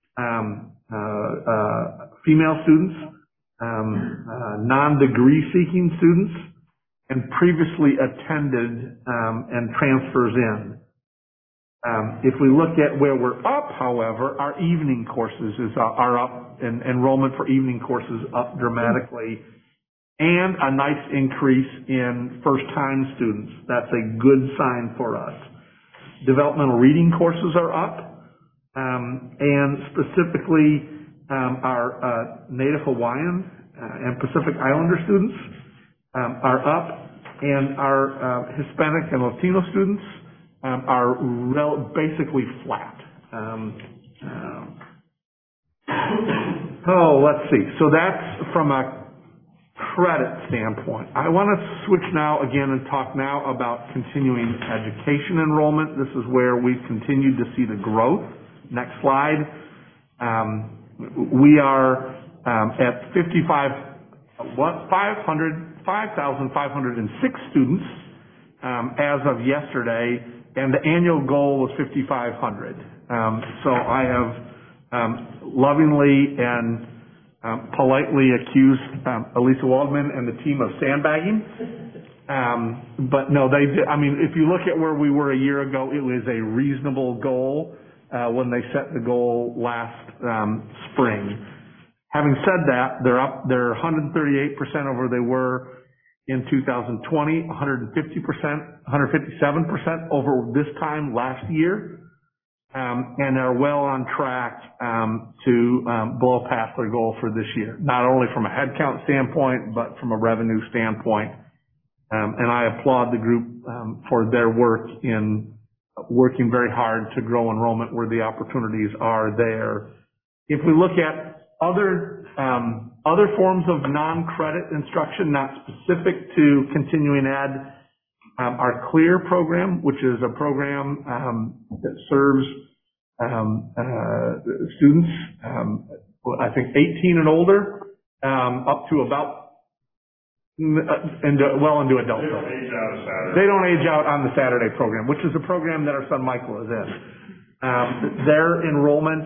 female students, non-degree seeking students, and previously attended and transfers in. If we look at where we're up, however, our evening courses are up, and enrollment for evening courses up dramatically, and a nice increase in first-time students. That's a good sign for us. Developmental reading courses are up, and specifically our Native Hawaiian and Pacific Islander students are up, and our Hispanic and Latino students are basically flat. Let's see. So that's from a credit standpoint. I want to switch now again and talk now about continuing education enrollment. This is where we've continued to see the growth. Next slide. We are at 5,506 students as of yesterday, and the annual goal was 5,500. So I have lovingly and politely accused Elisa Waldman and the team of sandbagging. But no, they did. I mean, if you look at where we were a year ago, it was a reasonable goal when they set the goal last spring. Having said that, they're up. They're 138% over they were in 2020, 150%, 157% over this time last year, and are well on track to blow past their goal for this year, not only from a headcount standpoint, but from a revenue standpoint. And I applaud the group for their work in working very hard to grow enrollment where the opportunities are there. If we look at other forms of non-credit instruction, not specific to continuing ed, our CLEAR program, which is a program that serves students, I think 18 and older, up to about well into adulthood. They don't age out of Saturday. They don't age out on the Saturday program, which is a program that our son Michael is in. Their enrollment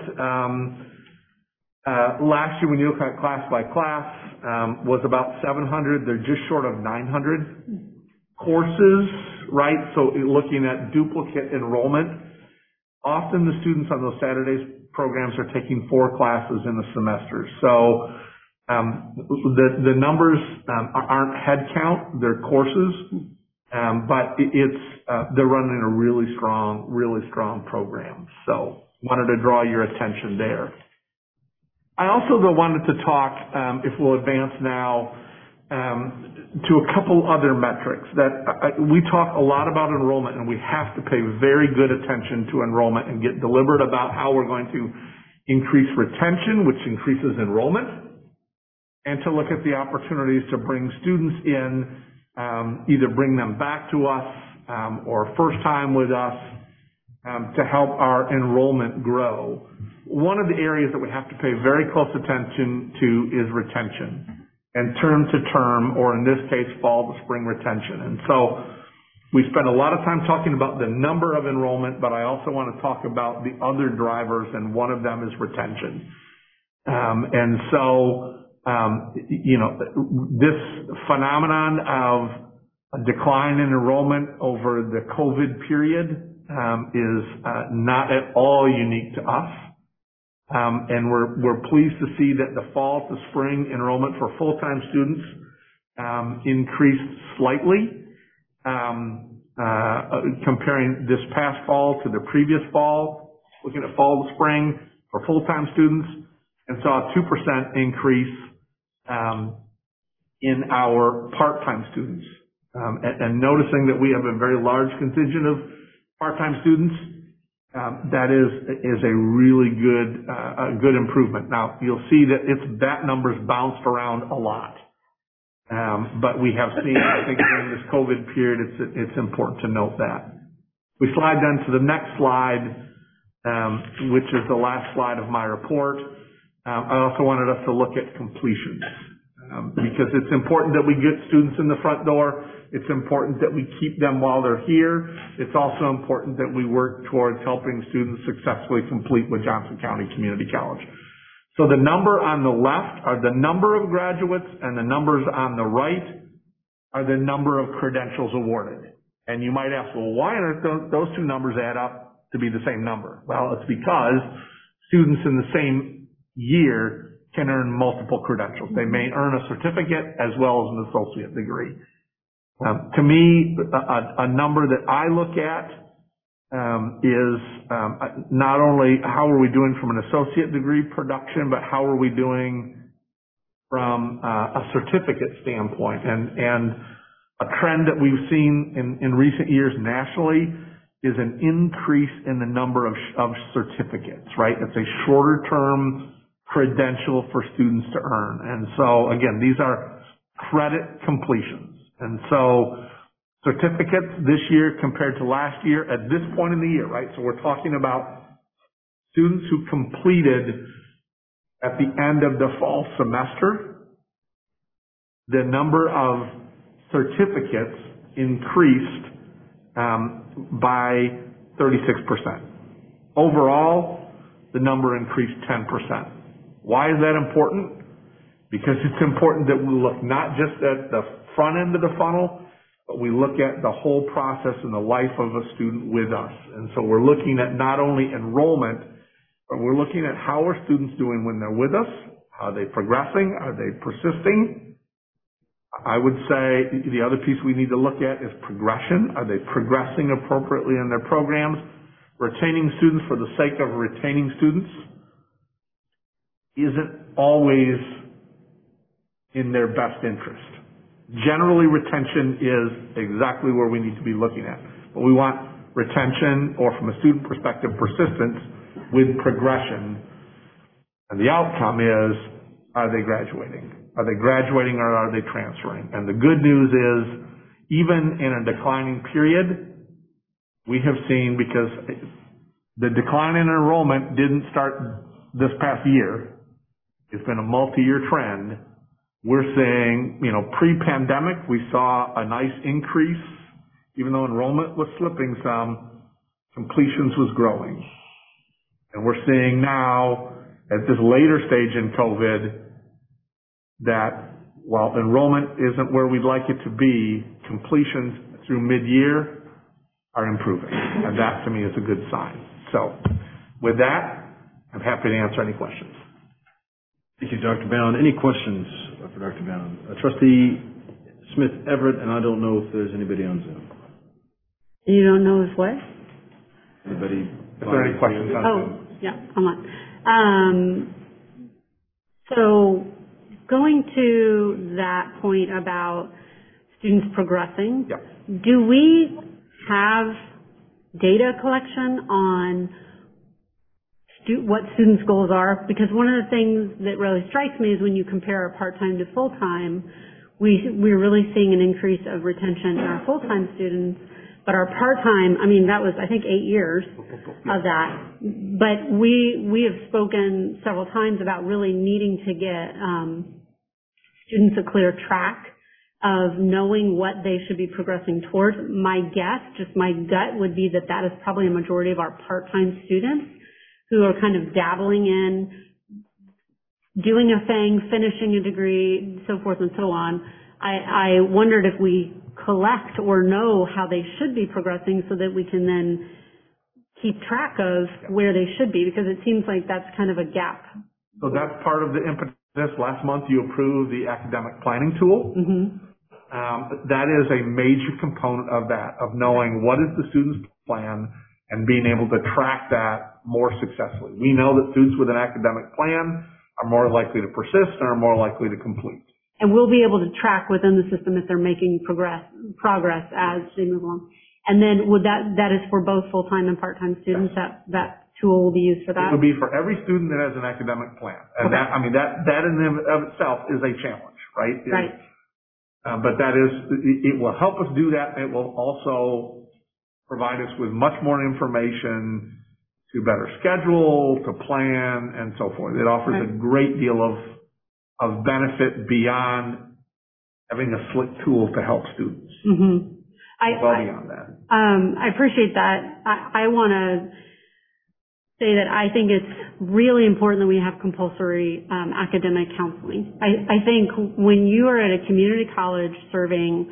last year, when you look at class by class, was about 700. They're just short of 900 courses, right? So looking at duplicate enrollment, often the students on those Saturdays programs are taking 4 classes in the semester. So the numbers aren't head count, they're courses, but they're running a really strong program. So wanted to draw your attention there. I also though wanted to talk, if we'll advance now, to a couple other metrics that we talk a lot about enrollment, and we have to pay very good attention to enrollment and get deliberate about how we're going to increase retention, which increases enrollment, and to look at the opportunities to bring students in, either bring them back to us or first time with us to help our enrollment grow. One of the areas that we have to pay very close attention to is retention. and term to term, or in this case, fall to spring retention. And so we spend a lot of time talking about the number of enrollment, but I also want to talk about the other drivers, and one of them is retention. This phenomenon of a decline in enrollment over the COVID period is not at all unique to us. And we're pleased to see that the fall to spring enrollment for full-time students increased slightly, comparing this past fall to the previous fall, looking at fall to spring for full-time students, and saw a 2% increase in our part-time students. And noticing that we have a very large contingent of part-time students, that is a really good improvement. Now, you'll see that that number's bounced around a lot. But we have seen, I think, during this COVID period, it's important to note that. We slide then to the next slide, which is the last slide of my report. I also wanted us to look at completions, because it's important that we get students in the front door. It's important that we keep them while they're here. It's also important that we work towards helping students successfully complete with Johnson County Community College. So the number on the left are the number of graduates, and the numbers on the right are the number of credentials awarded. And you might ask, well, why aren't those two numbers add up to be the same number? Well, it's because students in the same year can earn multiple credentials. They may earn a certificate as well as an associate degree. To me, a number that I look at is not only how are we doing from an associate degree production, but how are we doing from a certificate standpoint. And a trend that we've seen in recent years nationally is an increase in the number of certificates, right? It's a shorter term credential for students to earn. And so, again, these are credit completions. And so certificates this year compared to last year at this point in the year, right? So we're talking about students who completed at the end of the fall semester. The number of certificates increased by 36%. Overall, the number increased 10%. Why is that important? Because it's important that we look not just at the front end of the funnel, but we look at the whole process and the life of a student with us. And so we're looking at not only enrollment, but we're looking at how are students doing when they're with us? Are they progressing? Are they persisting? I would say the other piece we need to look at is progression. Are they progressing appropriately in their programs? Retaining students for the sake of retaining students isn't always in their best interest. Generally, retention is exactly where we need to be looking at. But we want retention, or from a student perspective, persistence with progression. And the outcome is, are they graduating? Are they graduating or are they transferring? And the good news is, even in a declining period, we have seen, because the decline in enrollment didn't start this past year, it's been a multi-year trend. We're seeing, pre-pandemic, we saw a nice increase. Even though enrollment was slipping some, completions was growing. And we're seeing now, at this later stage in COVID, that while enrollment isn't where we'd like it to be, completions through mid-year are improving. And that, to me, is a good sign. So, with that, I'm happy to answer any questions. Thank you, Dr. Bound. Any questions for Dr. Bound? Trustee Smith Everett, and I don't know if there's anybody on Zoom. You don't know if what? Anybody? Is there any questions on Zoom? Yeah, I'm on. So, going to that point about students progressing, do we have data collection on what students' goals are? Because one of the things that really strikes me is when you compare our part-time to full-time, we're really seeing an increase of retention in our full-time students, but our part-time, that was, I think, 8 years of that. But we have spoken several times about really needing to get students a clear track of knowing what they should be progressing towards. My guess, just my gut, would be that that is probably a majority of our part-time students who are kind of dabbling in doing a thing, finishing a degree, so forth and so on. I wondered if we collect or know how they should be progressing so that we can then keep track of where they should be, because it seems like that's kind of a gap. So that's part of the impetus. Last month you approved the academic planning tool. That is a major component of that, of knowing what is the student's plan and being able to track that more successfully. We know that students with an academic plan are more likely to persist and are more likely to complete. And we'll be able to track within the system if they're making progress as they move along. And then would that is for both full-time and part-time students, that tool will be used for that? It would be for every student that has an academic plan. And Okay. that in and of itself is a challenge, right? Right. But it will help us do that. It will also provide us with much more information to better schedule, to plan, and so forth. It offers a great deal of benefit beyond having a slick tool to help students. Well beyond that. I appreciate that. I want to say that I think it's really important that we have compulsory academic counseling. I think when you are at a community college serving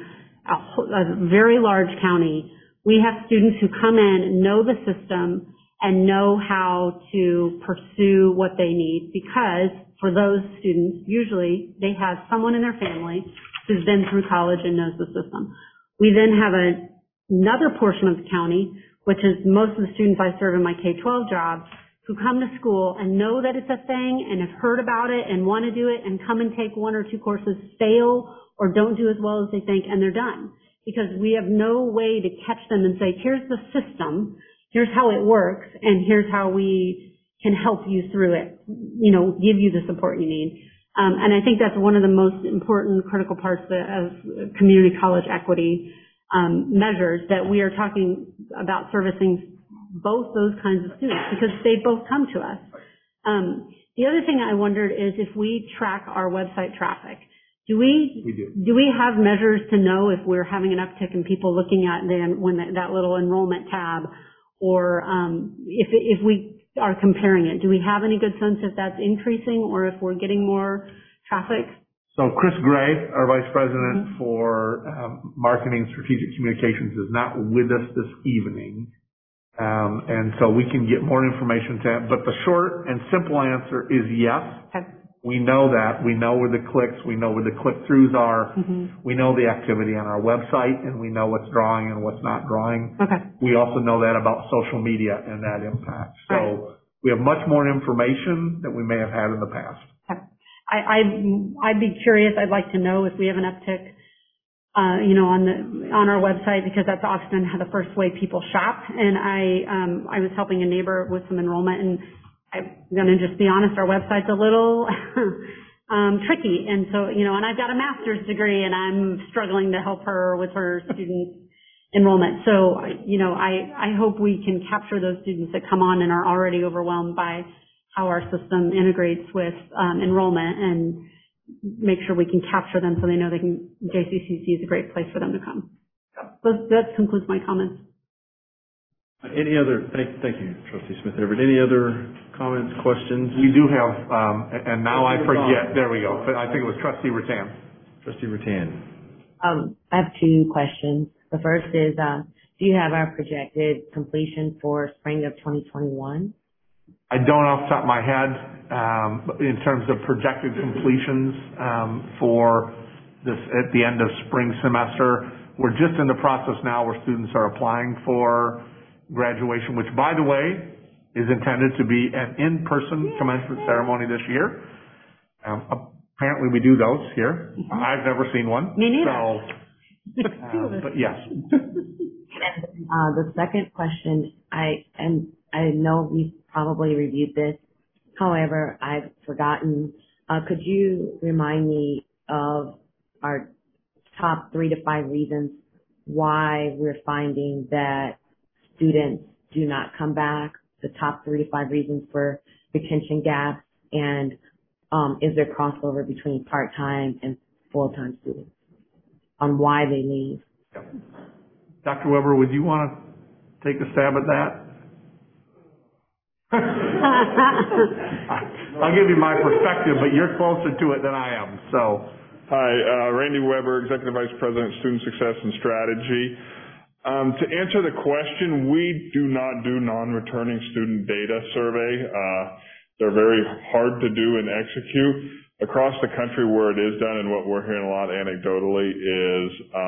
a very large county, we have students who come in, know the system, and know how to pursue what they need, because for those students, usually they have someone in their family who's been through college and knows the system. We then have another portion of the county, which is most of the students I serve in my K-12 job, who come to school and know that it's a thing and have heard about it and want to do it and come and take one or two courses, fail or don't do as well as they think, and they're done. Because we have no way to catch them and say, here's the system, here's how it works, and here's how we can help you through it, give you the support you need. And I think that's one of the most important critical parts of community college equity measures, that we are talking about servicing both those kinds of students, because they both come to us. The other thing I wondered is if we track our website traffic. Do we have measures to know if we're having an uptick in people looking at that little enrollment tab, or if we are comparing it? Do we have any good sense if that's increasing or if we're getting more traffic? So Chris Gray, our Vice President for Marketing Strategic Communications, is not with us this evening. And so we can get more information to him. But the short and simple answer is yes. Okay. We know that. We know where the clicks, we know where the click-throughs are. We know the activity on our website, and we know what's drawing and what's not drawing. Okay. We also know that about social media and that impact. So we have much more information than we may have had in the past. Okay. I'd be curious. I'd like to know if we have an uptick, on our website, because that's often the first way people shop. And I was helping a neighbor with some enrollment, and I'm going to just be honest, our website's a little tricky. And so, and I've got a master's degree, and I'm struggling to help her with her student enrollment. So, I hope we can capture those students that come on and are already overwhelmed by how our system integrates with enrollment, and make sure we can capture them so they know JCCC is a great place for them to come. That concludes my comments. Any other, thank you, Trustee Smith-Everett. Any other comments, questions? We do have, and now I forget, there we go. I think it was Trustee Rattan. Trustee Rattan. I have two questions. The first is, do you have our projected completion for spring of 2021? I don't off the top of my head, in terms of projected completions for this at the end of spring semester. We're just in the process now where students are applying for graduation, which, by the way, is intended to be an in-person commencement ceremony this year. Apparently we do those here. I've never seen one. Me neither. So, but yes. The second question, I know we've probably reviewed this. However, I've forgotten. Could you remind me of our top 3 to 5 reasons why we're finding that students do not come back, the top 3 to 5 reasons for retention gaps, and is there crossover between part-time and full-time students on why they leave. Dr. Weber, would you want to take a stab at that? I'll give you my perspective, but you're closer to it than I am, so. Hi, Randy Weber, Executive Vice President, Student Success and Strategy. To answer the question, we do not do non-returning student data survey. They're very hard to do and execute. Across the country where it is done, and what we're hearing a lot anecdotally is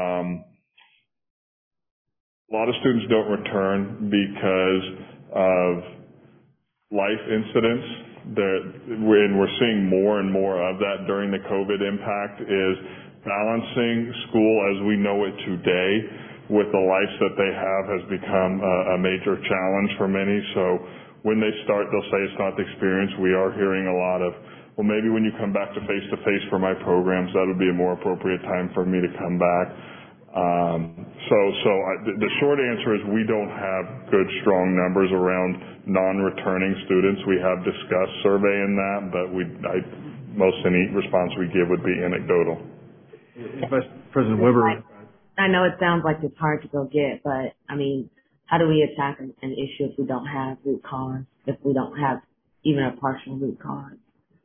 a lot of students don't return because of life incidents. When we're seeing more and more of that during the COVID impact, is balancing school as we know it today with the life that they have has become a major challenge for many. So when they start, they'll say it's not the experience. We are hearing a lot of, well, maybe when you come back to face-to-face for my programs, that would be a more appropriate time for me to come back. The short answer is we don't have good, strong numbers around non-returning students. We have discussed surveying that, but most any response we give would be anecdotal. Vice President Weber. I know it sounds like it's hard to go get, but I mean, how do we attack an issue if we don't have root cause, if we don't have even a partial root cause?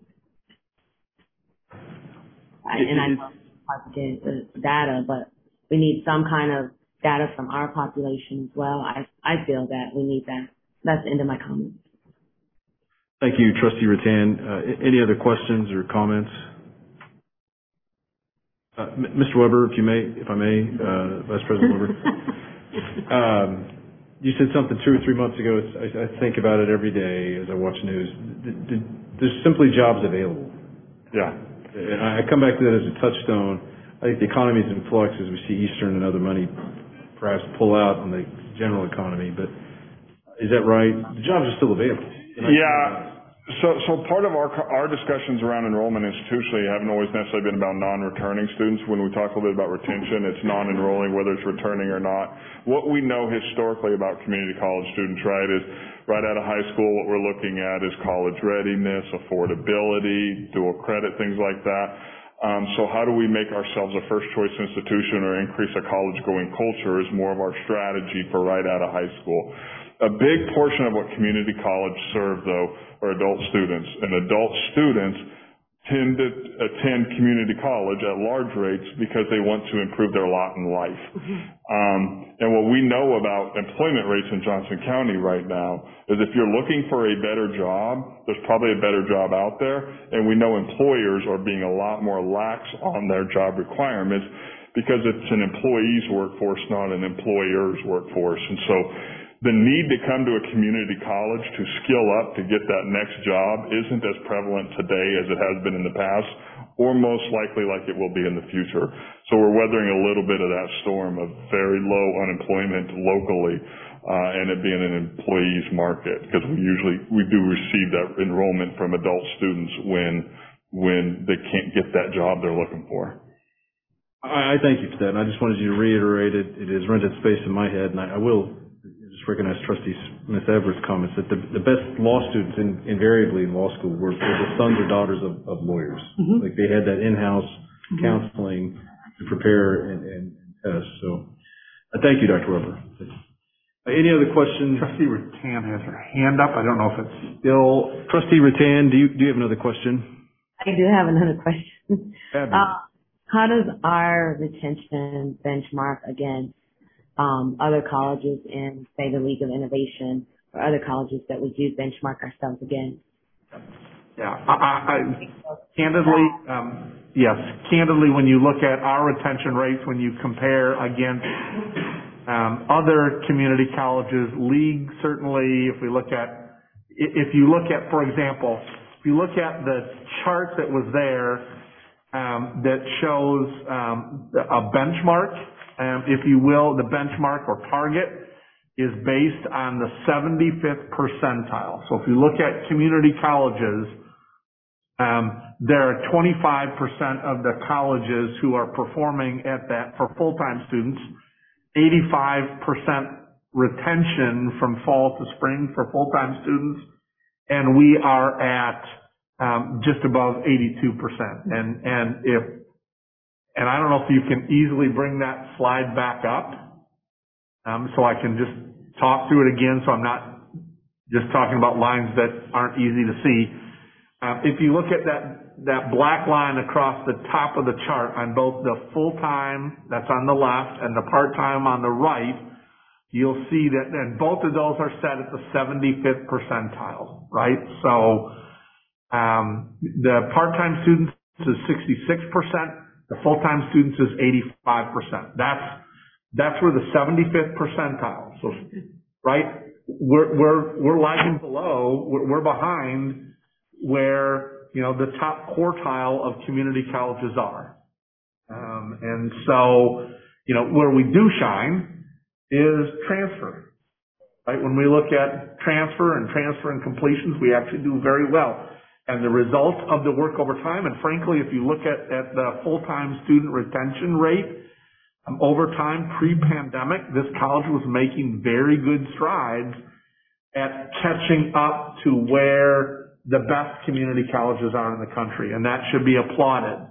And I know it's hard to get the data, but we need some kind of data from our population as well. I feel that we need that. That's the end of my comments. Thank you, Trustee Rattan. Any other questions or comments? Mr. Weber, if I may, Vice President Weber. You said something 2 or 3 months ago. I think about it every day as I watch news. There's simply jobs available. Yeah. And I come back to that as a touchstone. I think the economy is in flux as we see Eastern and other money perhaps pull out on the general economy. But is that right? The jobs are still available. Yeah. So part of our discussions around enrollment institutionally haven't always necessarily been about non-returning students. When we talk a little bit about retention, it's non-enrolling, whether it's returning or not. What we know historically about community college students, right, is right out of high school, what we're looking at is college readiness, affordability, dual credit, things like that. So how do we make ourselves a first choice institution or increase a college going culture is more of our strategy for right out of high school. A big portion of what community college serve, though, are adult students. And adult students tend to attend community college at large rates because they want to improve their lot in life. And what we know about employment rates in Johnson County right now is if you're looking for a better job, there's probably a better job out there. And we know employers are being a lot more lax on their job requirements because it's an employee's workforce, not an employer's workforce. And so the need to come to a community college to skill up to get that next job isn't as prevalent today as it has been in the past, or most likely like it will be in the future. So we're weathering a little bit of that storm of very low unemployment locally, and it being an employee's market, because we do receive that enrollment from adult students when they can't get that job they're looking for. I thank you for that, and I just wanted you to reiterate it. It has rented space in my head, and I will just recognize Trustee Smith Everett's comments that the best law students invariably in law school were the sons or daughters of lawyers. Mm-hmm. Like they had that in-house counseling to prepare and test. So thank you, Dr. Weber. Any other questions? Trustee Rattan has her hand up. I don't know if it's still. Trustee Rattan, do you have another question? I do have another question. How does our retention benchmark against other colleges in, say, the League of Innovation or other colleges that we do benchmark ourselves against? Yeah, candidly, yes. Candidly, when you look at our retention rates, when you compare against other community colleges, League certainly, if you look at, for example, if you look at the chart that was there that shows a benchmark, if you will, the benchmark or target is based on the 75th percentile. So if you look at community colleges, there are 25% of the colleges who are performing at that for full-time students, 85% retention from fall to spring for full-time students, and we are at just above 82%. And if And I don't know if you can easily bring that slide back up, so I can just talk through it again so I'm not just talking about lines that aren't easy to see. If you look at that black line across the top of the chart on both the full-time, that's on the left, and the part-time on the right, you'll see that, and both of those are set at the 75th percentile, right? So, the part-time students is 66%, the full-time students is 85%. That's where the 75th percentile. So, right? We're lagging below, we're behind where, the top quartile of community colleges are. And so, where we do shine is transfer, right? When we look at transfer and completions, we actually do very well. And the result of the work over time, and frankly, if you look at the full-time student retention rate, over time, pre-pandemic, this college was making very good strides at catching up to where the best community colleges are in the country, and that should be applauded.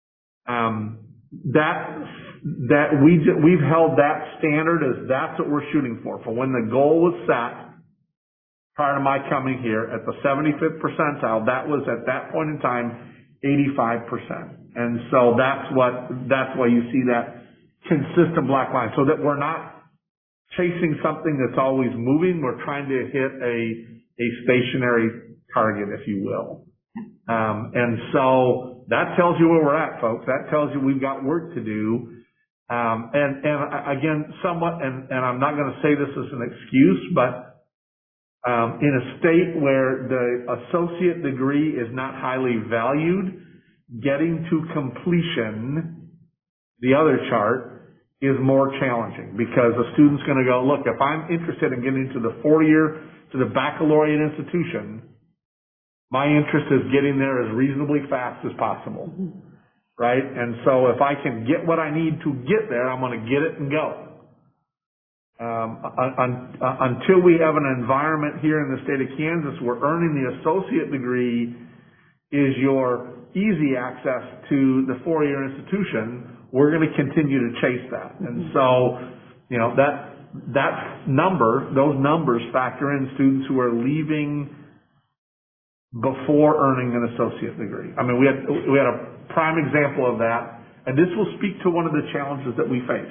We've held that standard as that's what we're shooting for. For when the goal was set, prior to my coming here, at the 75th percentile, that was at that point in time 85%. And so that's why you see that consistent black line, so that we're not chasing something that's always moving. We're trying to hit a stationary target, if you will. And so that tells you where we're at, folks. That tells you we've got work to do. And again, somewhat, and I'm not going to say this as an excuse, but in a state where the associate degree is not highly valued, getting to completion, the other chart, is more challenging, because a student's going to go, look, if I'm interested in getting to the 4-year, to the baccalaureate institution, my interest is getting there as reasonably fast as possible, right? And so if I can get what I need to get there, I'm going to get it and go. Until we have an environment here in the state of Kansas where earning the associate degree is your easy access to the 4-year institution, we're going to continue to chase that. And so, those numbers factor in students who are leaving before earning an associate degree. I mean, we had a prime example of that, and this will speak to one of the challenges that we face.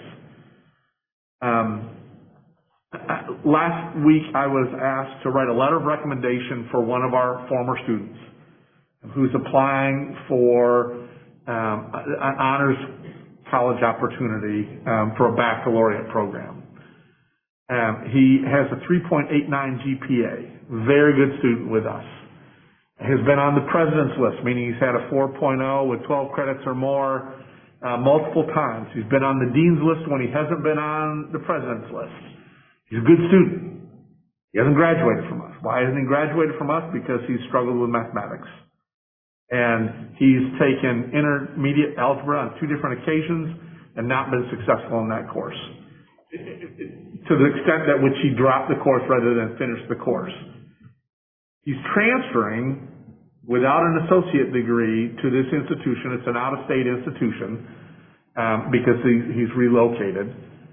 Last week, I was asked to write a letter of recommendation for one of our former students who's applying for an honors college opportunity for a baccalaureate program. He has a 3.89 GPA, very good student with us. Has been on the president's list, meaning he's had a 4.0 with 12 credits or more multiple times. He's been on the dean's list when he hasn't been on the president's list. He's a good student. He hasn't graduated from us. Why hasn't he graduated from us? Because he's struggled with mathematics. And he's taken intermediate algebra on 2 different occasions and not been successful in that course. To the extent that which he dropped the course rather than finish the course. He's transferring without an associate degree to this institution. It's an out-of-state institution because he's relocated.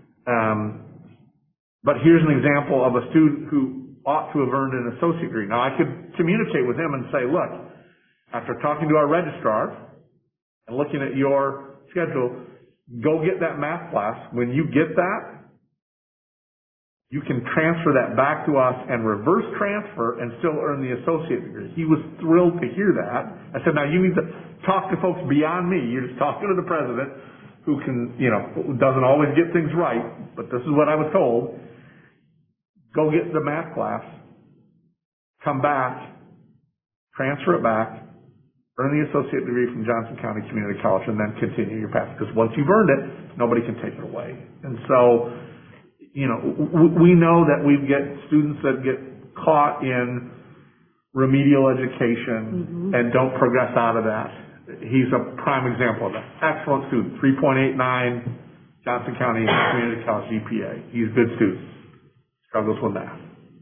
But here's an example of a student who ought to have earned an associate degree. Now, I could communicate with him and say, look, after talking to our registrar and looking at your schedule, go get that math class. When you get that, you can transfer that back to us and reverse transfer and still earn the associate degree. He was thrilled to hear that. I said, now you need to talk to folks beyond me. You're just talking to the president who can, doesn't always get things right, but this is what I was told. Go get the math class, come back, transfer it back, earn the associate degree from Johnson County Community College, and then continue your path. Because once you've earned it, nobody can take it away. And so, we know that we get students that get caught in remedial education and don't progress out of that. He's a prime example of that. Excellent student, 3.89 Johnson County Community College GPA. He's a good student. Struggles with math.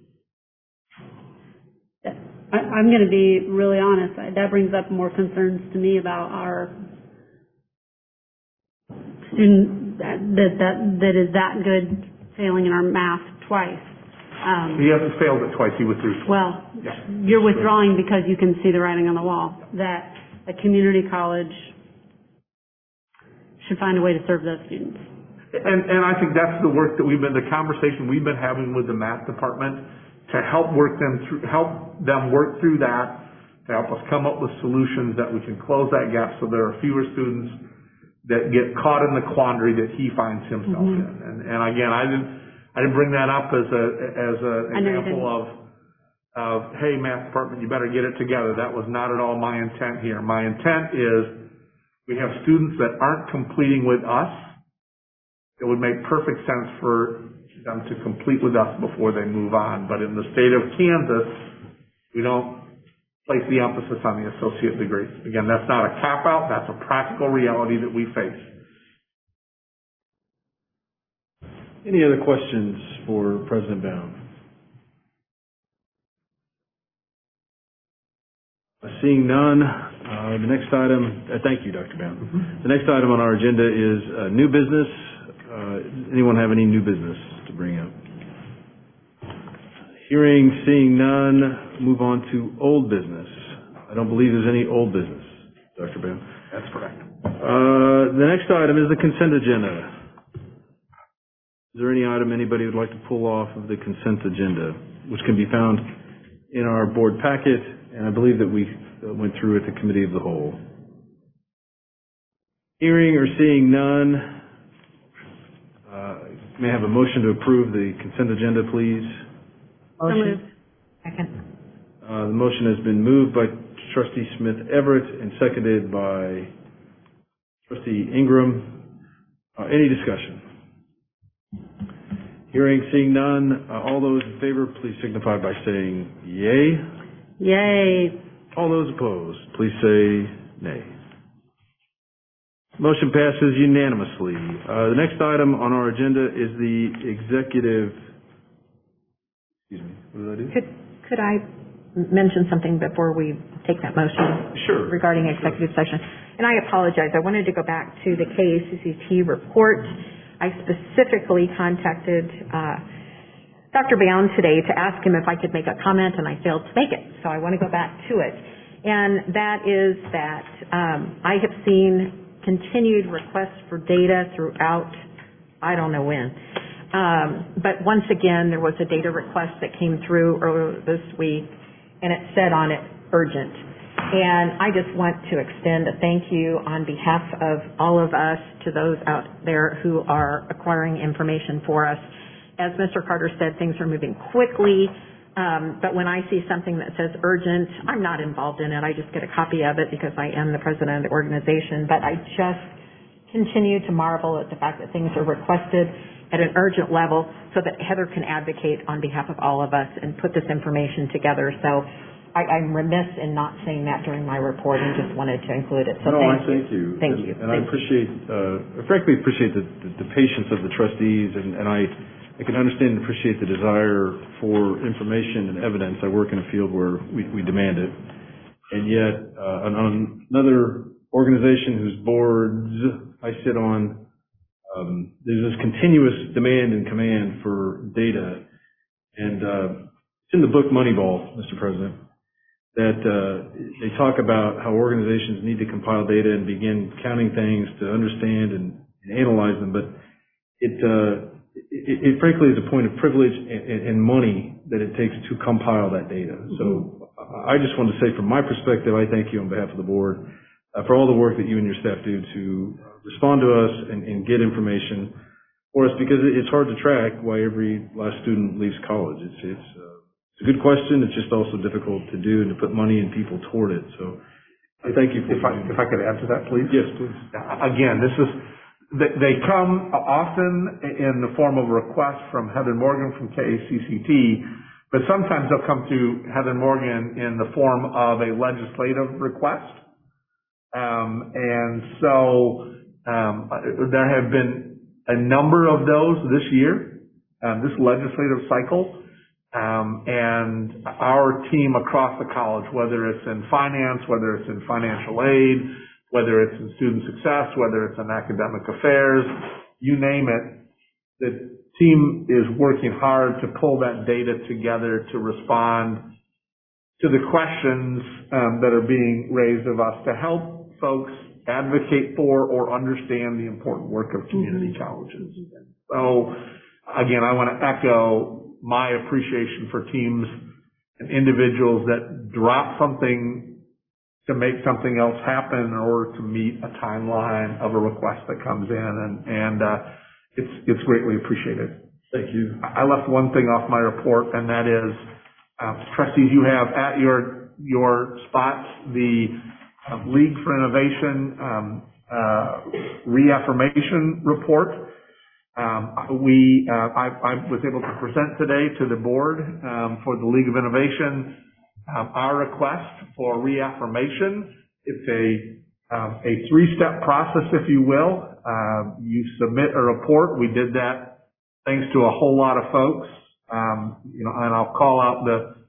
I'm going to be really honest. That brings up more concerns to me about our student that is that good failing in our math twice. He hasn't failed it twice, he withdrew. Well, Yeah. you're withdrawing because you can see the writing on the wall, that a community college should find a way to serve those students. And I think that's the work that the conversation we've been having with the math department to help them work through that, to help us come up with solutions that we can close that gap so there are fewer students that get caught in the quandary that he finds himself in. And again, I didn't bring that up as an example of, hey, math department, you better get it together. That was not at all my intent here. My intent is we have students that aren't completing with us. It would make perfect sense for them to complete with us before they move on. But in the state of Kansas, we don't place the emphasis on the associate degree. Again, that's not a cop-out. That's a practical reality that we face. Any other questions for President Bound? Seeing none, the next item, thank you, Dr. Bound. The next item on our agenda is new business. Anyone have any new business to bring up? Seeing none, move on to old business. I don't believe there's any old business, Dr. Bound. That's correct. The next item is the consent agenda. Is there any item anybody would like to pull off of the consent agenda, which can be found in our board packet, and I believe that we went through at the committee of the whole. Hearing or seeing none, may I have a motion to approve the consent agenda, please? Motion. Second. The motion has been moved by Trustee Smith Everett and seconded by Trustee Ingram. Any discussion? Hearing, seeing none, all those in favor, please signify by saying yay. Yay. All those opposed, please say nay. Motion passes unanimously. The next item on our agenda is the executive. Excuse me. What did I do? Could I mention something before we take that motion? Sure. Regarding executive session. And I apologize. I wanted to go back to the KACCT report. I specifically contacted Dr. Bound today to ask him if I could make a comment, and I failed to make it. So I want to go back to it. And that is that I have seen continued requests for data throughout, I don't know when. But once again, there was a data request that came through earlier this week, and it said on it, urgent. And I just want to extend a thank you on behalf of all of us to those out there who are acquiring information for us. As Mr. Carter said, things are moving quickly, but when I see something that says urgent, I'm not involved in it. I just get a copy of it because I am the president of the organization, but I just continue to marvel at the fact that things are requested at an urgent level so that Heather can advocate on behalf of all of us and put this information together. So I'm remiss in not saying that during my report and just wanted to include it. So thank you. Thank you. And I appreciate, frankly appreciate the patience of the trustees, and I can understand and appreciate the desire for information and evidence. I work in a field where we demand it. And yet, on another organization whose boards I sit on, there's this continuous demand and command for data. And it's in the book Moneyball, Mr. President, that they talk about how organizations need to compile data and begin counting things to understand and analyze them. But it frankly is a point of privilege and money that it takes to compile that data. So I just want to say from my perspective, I thank you on behalf of the board for all the work that you and your staff do to respond to us and get information for us, because it's hard to track why every last student leaves college. It's a good question. It's just also difficult to do and to put money and people toward it. So I thank you for If I could add to that, please? Yes, please. Again, they come often in the form of a request from Heather Morgan from KACCT, but sometimes they'll come to Heather Morgan in the form of a legislative request. And so there have been a number of those this year, this legislative cycle. And our team across the college, whether it's in finance, whether it's in financial aid, whether it's in student success, whether it's in academic affairs, you name it. The team is working hard to pull that data together to respond to the questions that are being raised of us to help folks advocate for or understand the important work of community colleges. So again, I want to echo my appreciation for teams and individuals that drop something to make something else happen in order to meet a timeline of a request that comes in, and it's greatly appreciated. Thank you. I left one thing off my report, and that is, trustees, you have at your spots the League for Innovation reaffirmation report. I was able to present today to the board for the League of Innovation our request for reaffirmation. It's a three-step process, if you will. You submit a report. We did that thanks to a whole lot of folks. And I'll call out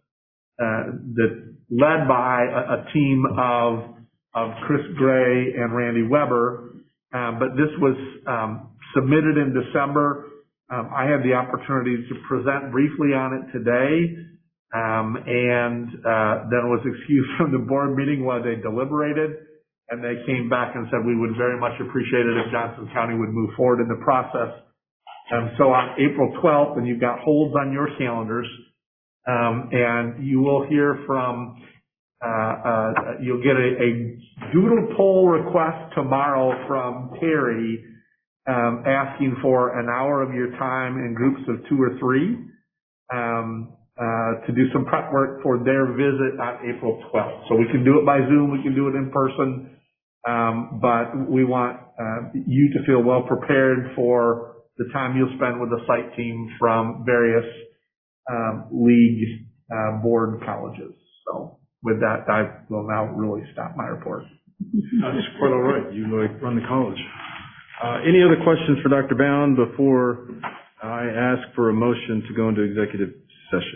led by a team of Chris Gray and Randy Weber. But this was submitted in December. I had the opportunity to present briefly on it today, and then was excused from the board meeting while they deliberated, and they came back and said we would very much appreciate it if Johnson County would move forward in the process. So on April 12th, and you've got holds on your calendars, and you will hear from, you'll get a doodle poll request tomorrow from Terry, asking for an hour of your time in groups of 2 or 3, to do some prep work for their visit on April 12th. So we can do it by Zoom, we can do it in person, but we want you to feel well prepared for the time you'll spend with the site team from various league board colleges. So with that, I will now really stop my report. That's quite all right. You run the college. Any other questions for Dr. Bound before I ask for a motion to go into executive session?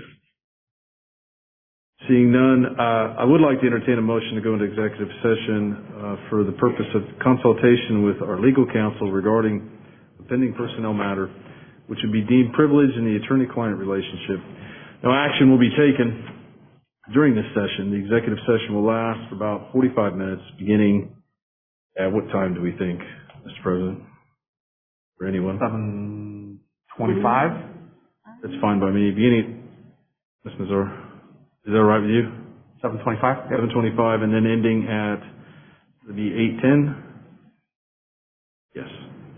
Seeing none, I would like to entertain a motion to go into executive session for the purpose of consultation with our legal counsel regarding a pending personnel matter, which would be deemed privileged in the attorney-client relationship. No action will be taken during this session. The executive session will last for about 45 minutes, beginning at what time do we think, Mr. President? For anyone? 7:25? That's fine by me. Beginning, Ms. Mazur, is that all right with you? 7:25? 7:25, and then ending at the 8:10? Yes.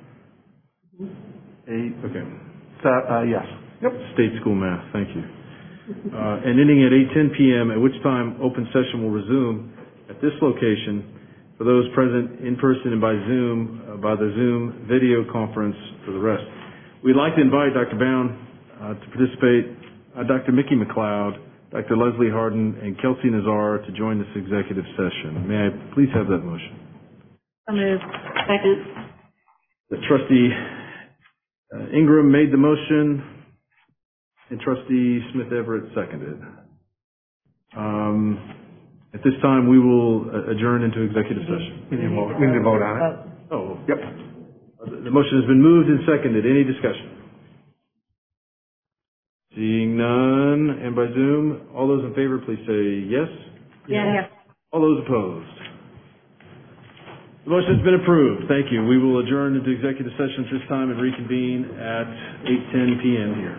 8, okay. Yes. Yep. State school math, thank you. And ending at 8:10 p.m., at which time open session will resume at this location for those present in person and by the Zoom video conference for the rest. We'd like to invite Dr. Bound to participate, Dr. Mickey McLeod, Dr. Leslie Harden, and Kelsey Nazar to join this executive session. May I please have that motion? So moved. Second. The trustee Ingram made the motion, and trustee Smith Everett seconded. At this time, we will adjourn into executive session. We need to vote on it. Oh, yep. The motion has been moved and seconded. Any discussion? Seeing none, and by Zoom, all those in favor, please say yes. Yes. All those opposed? The motion has been approved. Thank you. We will adjourn into executive session at this time and reconvene at 8:10 p.m. here.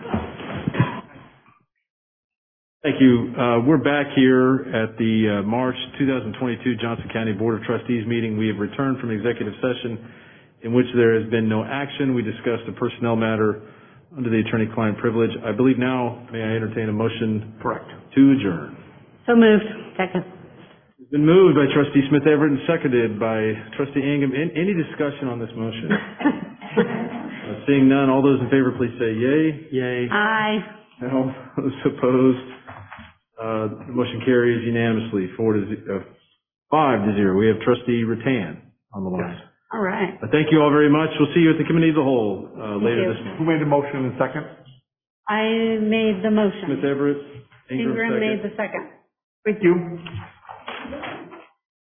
Thank you. We're back here at the March 2022 Johnson County Board of Trustees meeting. We have returned from executive session in which there has been no action. We discussed a personnel matter under the attorney-client privilege. I believe now, may I entertain a motion? Correct. To adjourn. So moved. Second. It's been moved by trustee Smith Everett and seconded by trustee Ingham. Any discussion on this motion? Seeing none, all those in favor, please say yay. Yay. Aye. No. Those opposed? The motion carries unanimously, 5-0. We have trustee Rattan on the line. All right. Thank you all very much. We'll see you at the committee of the whole later this month. Who made the motion in second? I made the motion. Smith Everett. Ingram second. made the second. Thank you.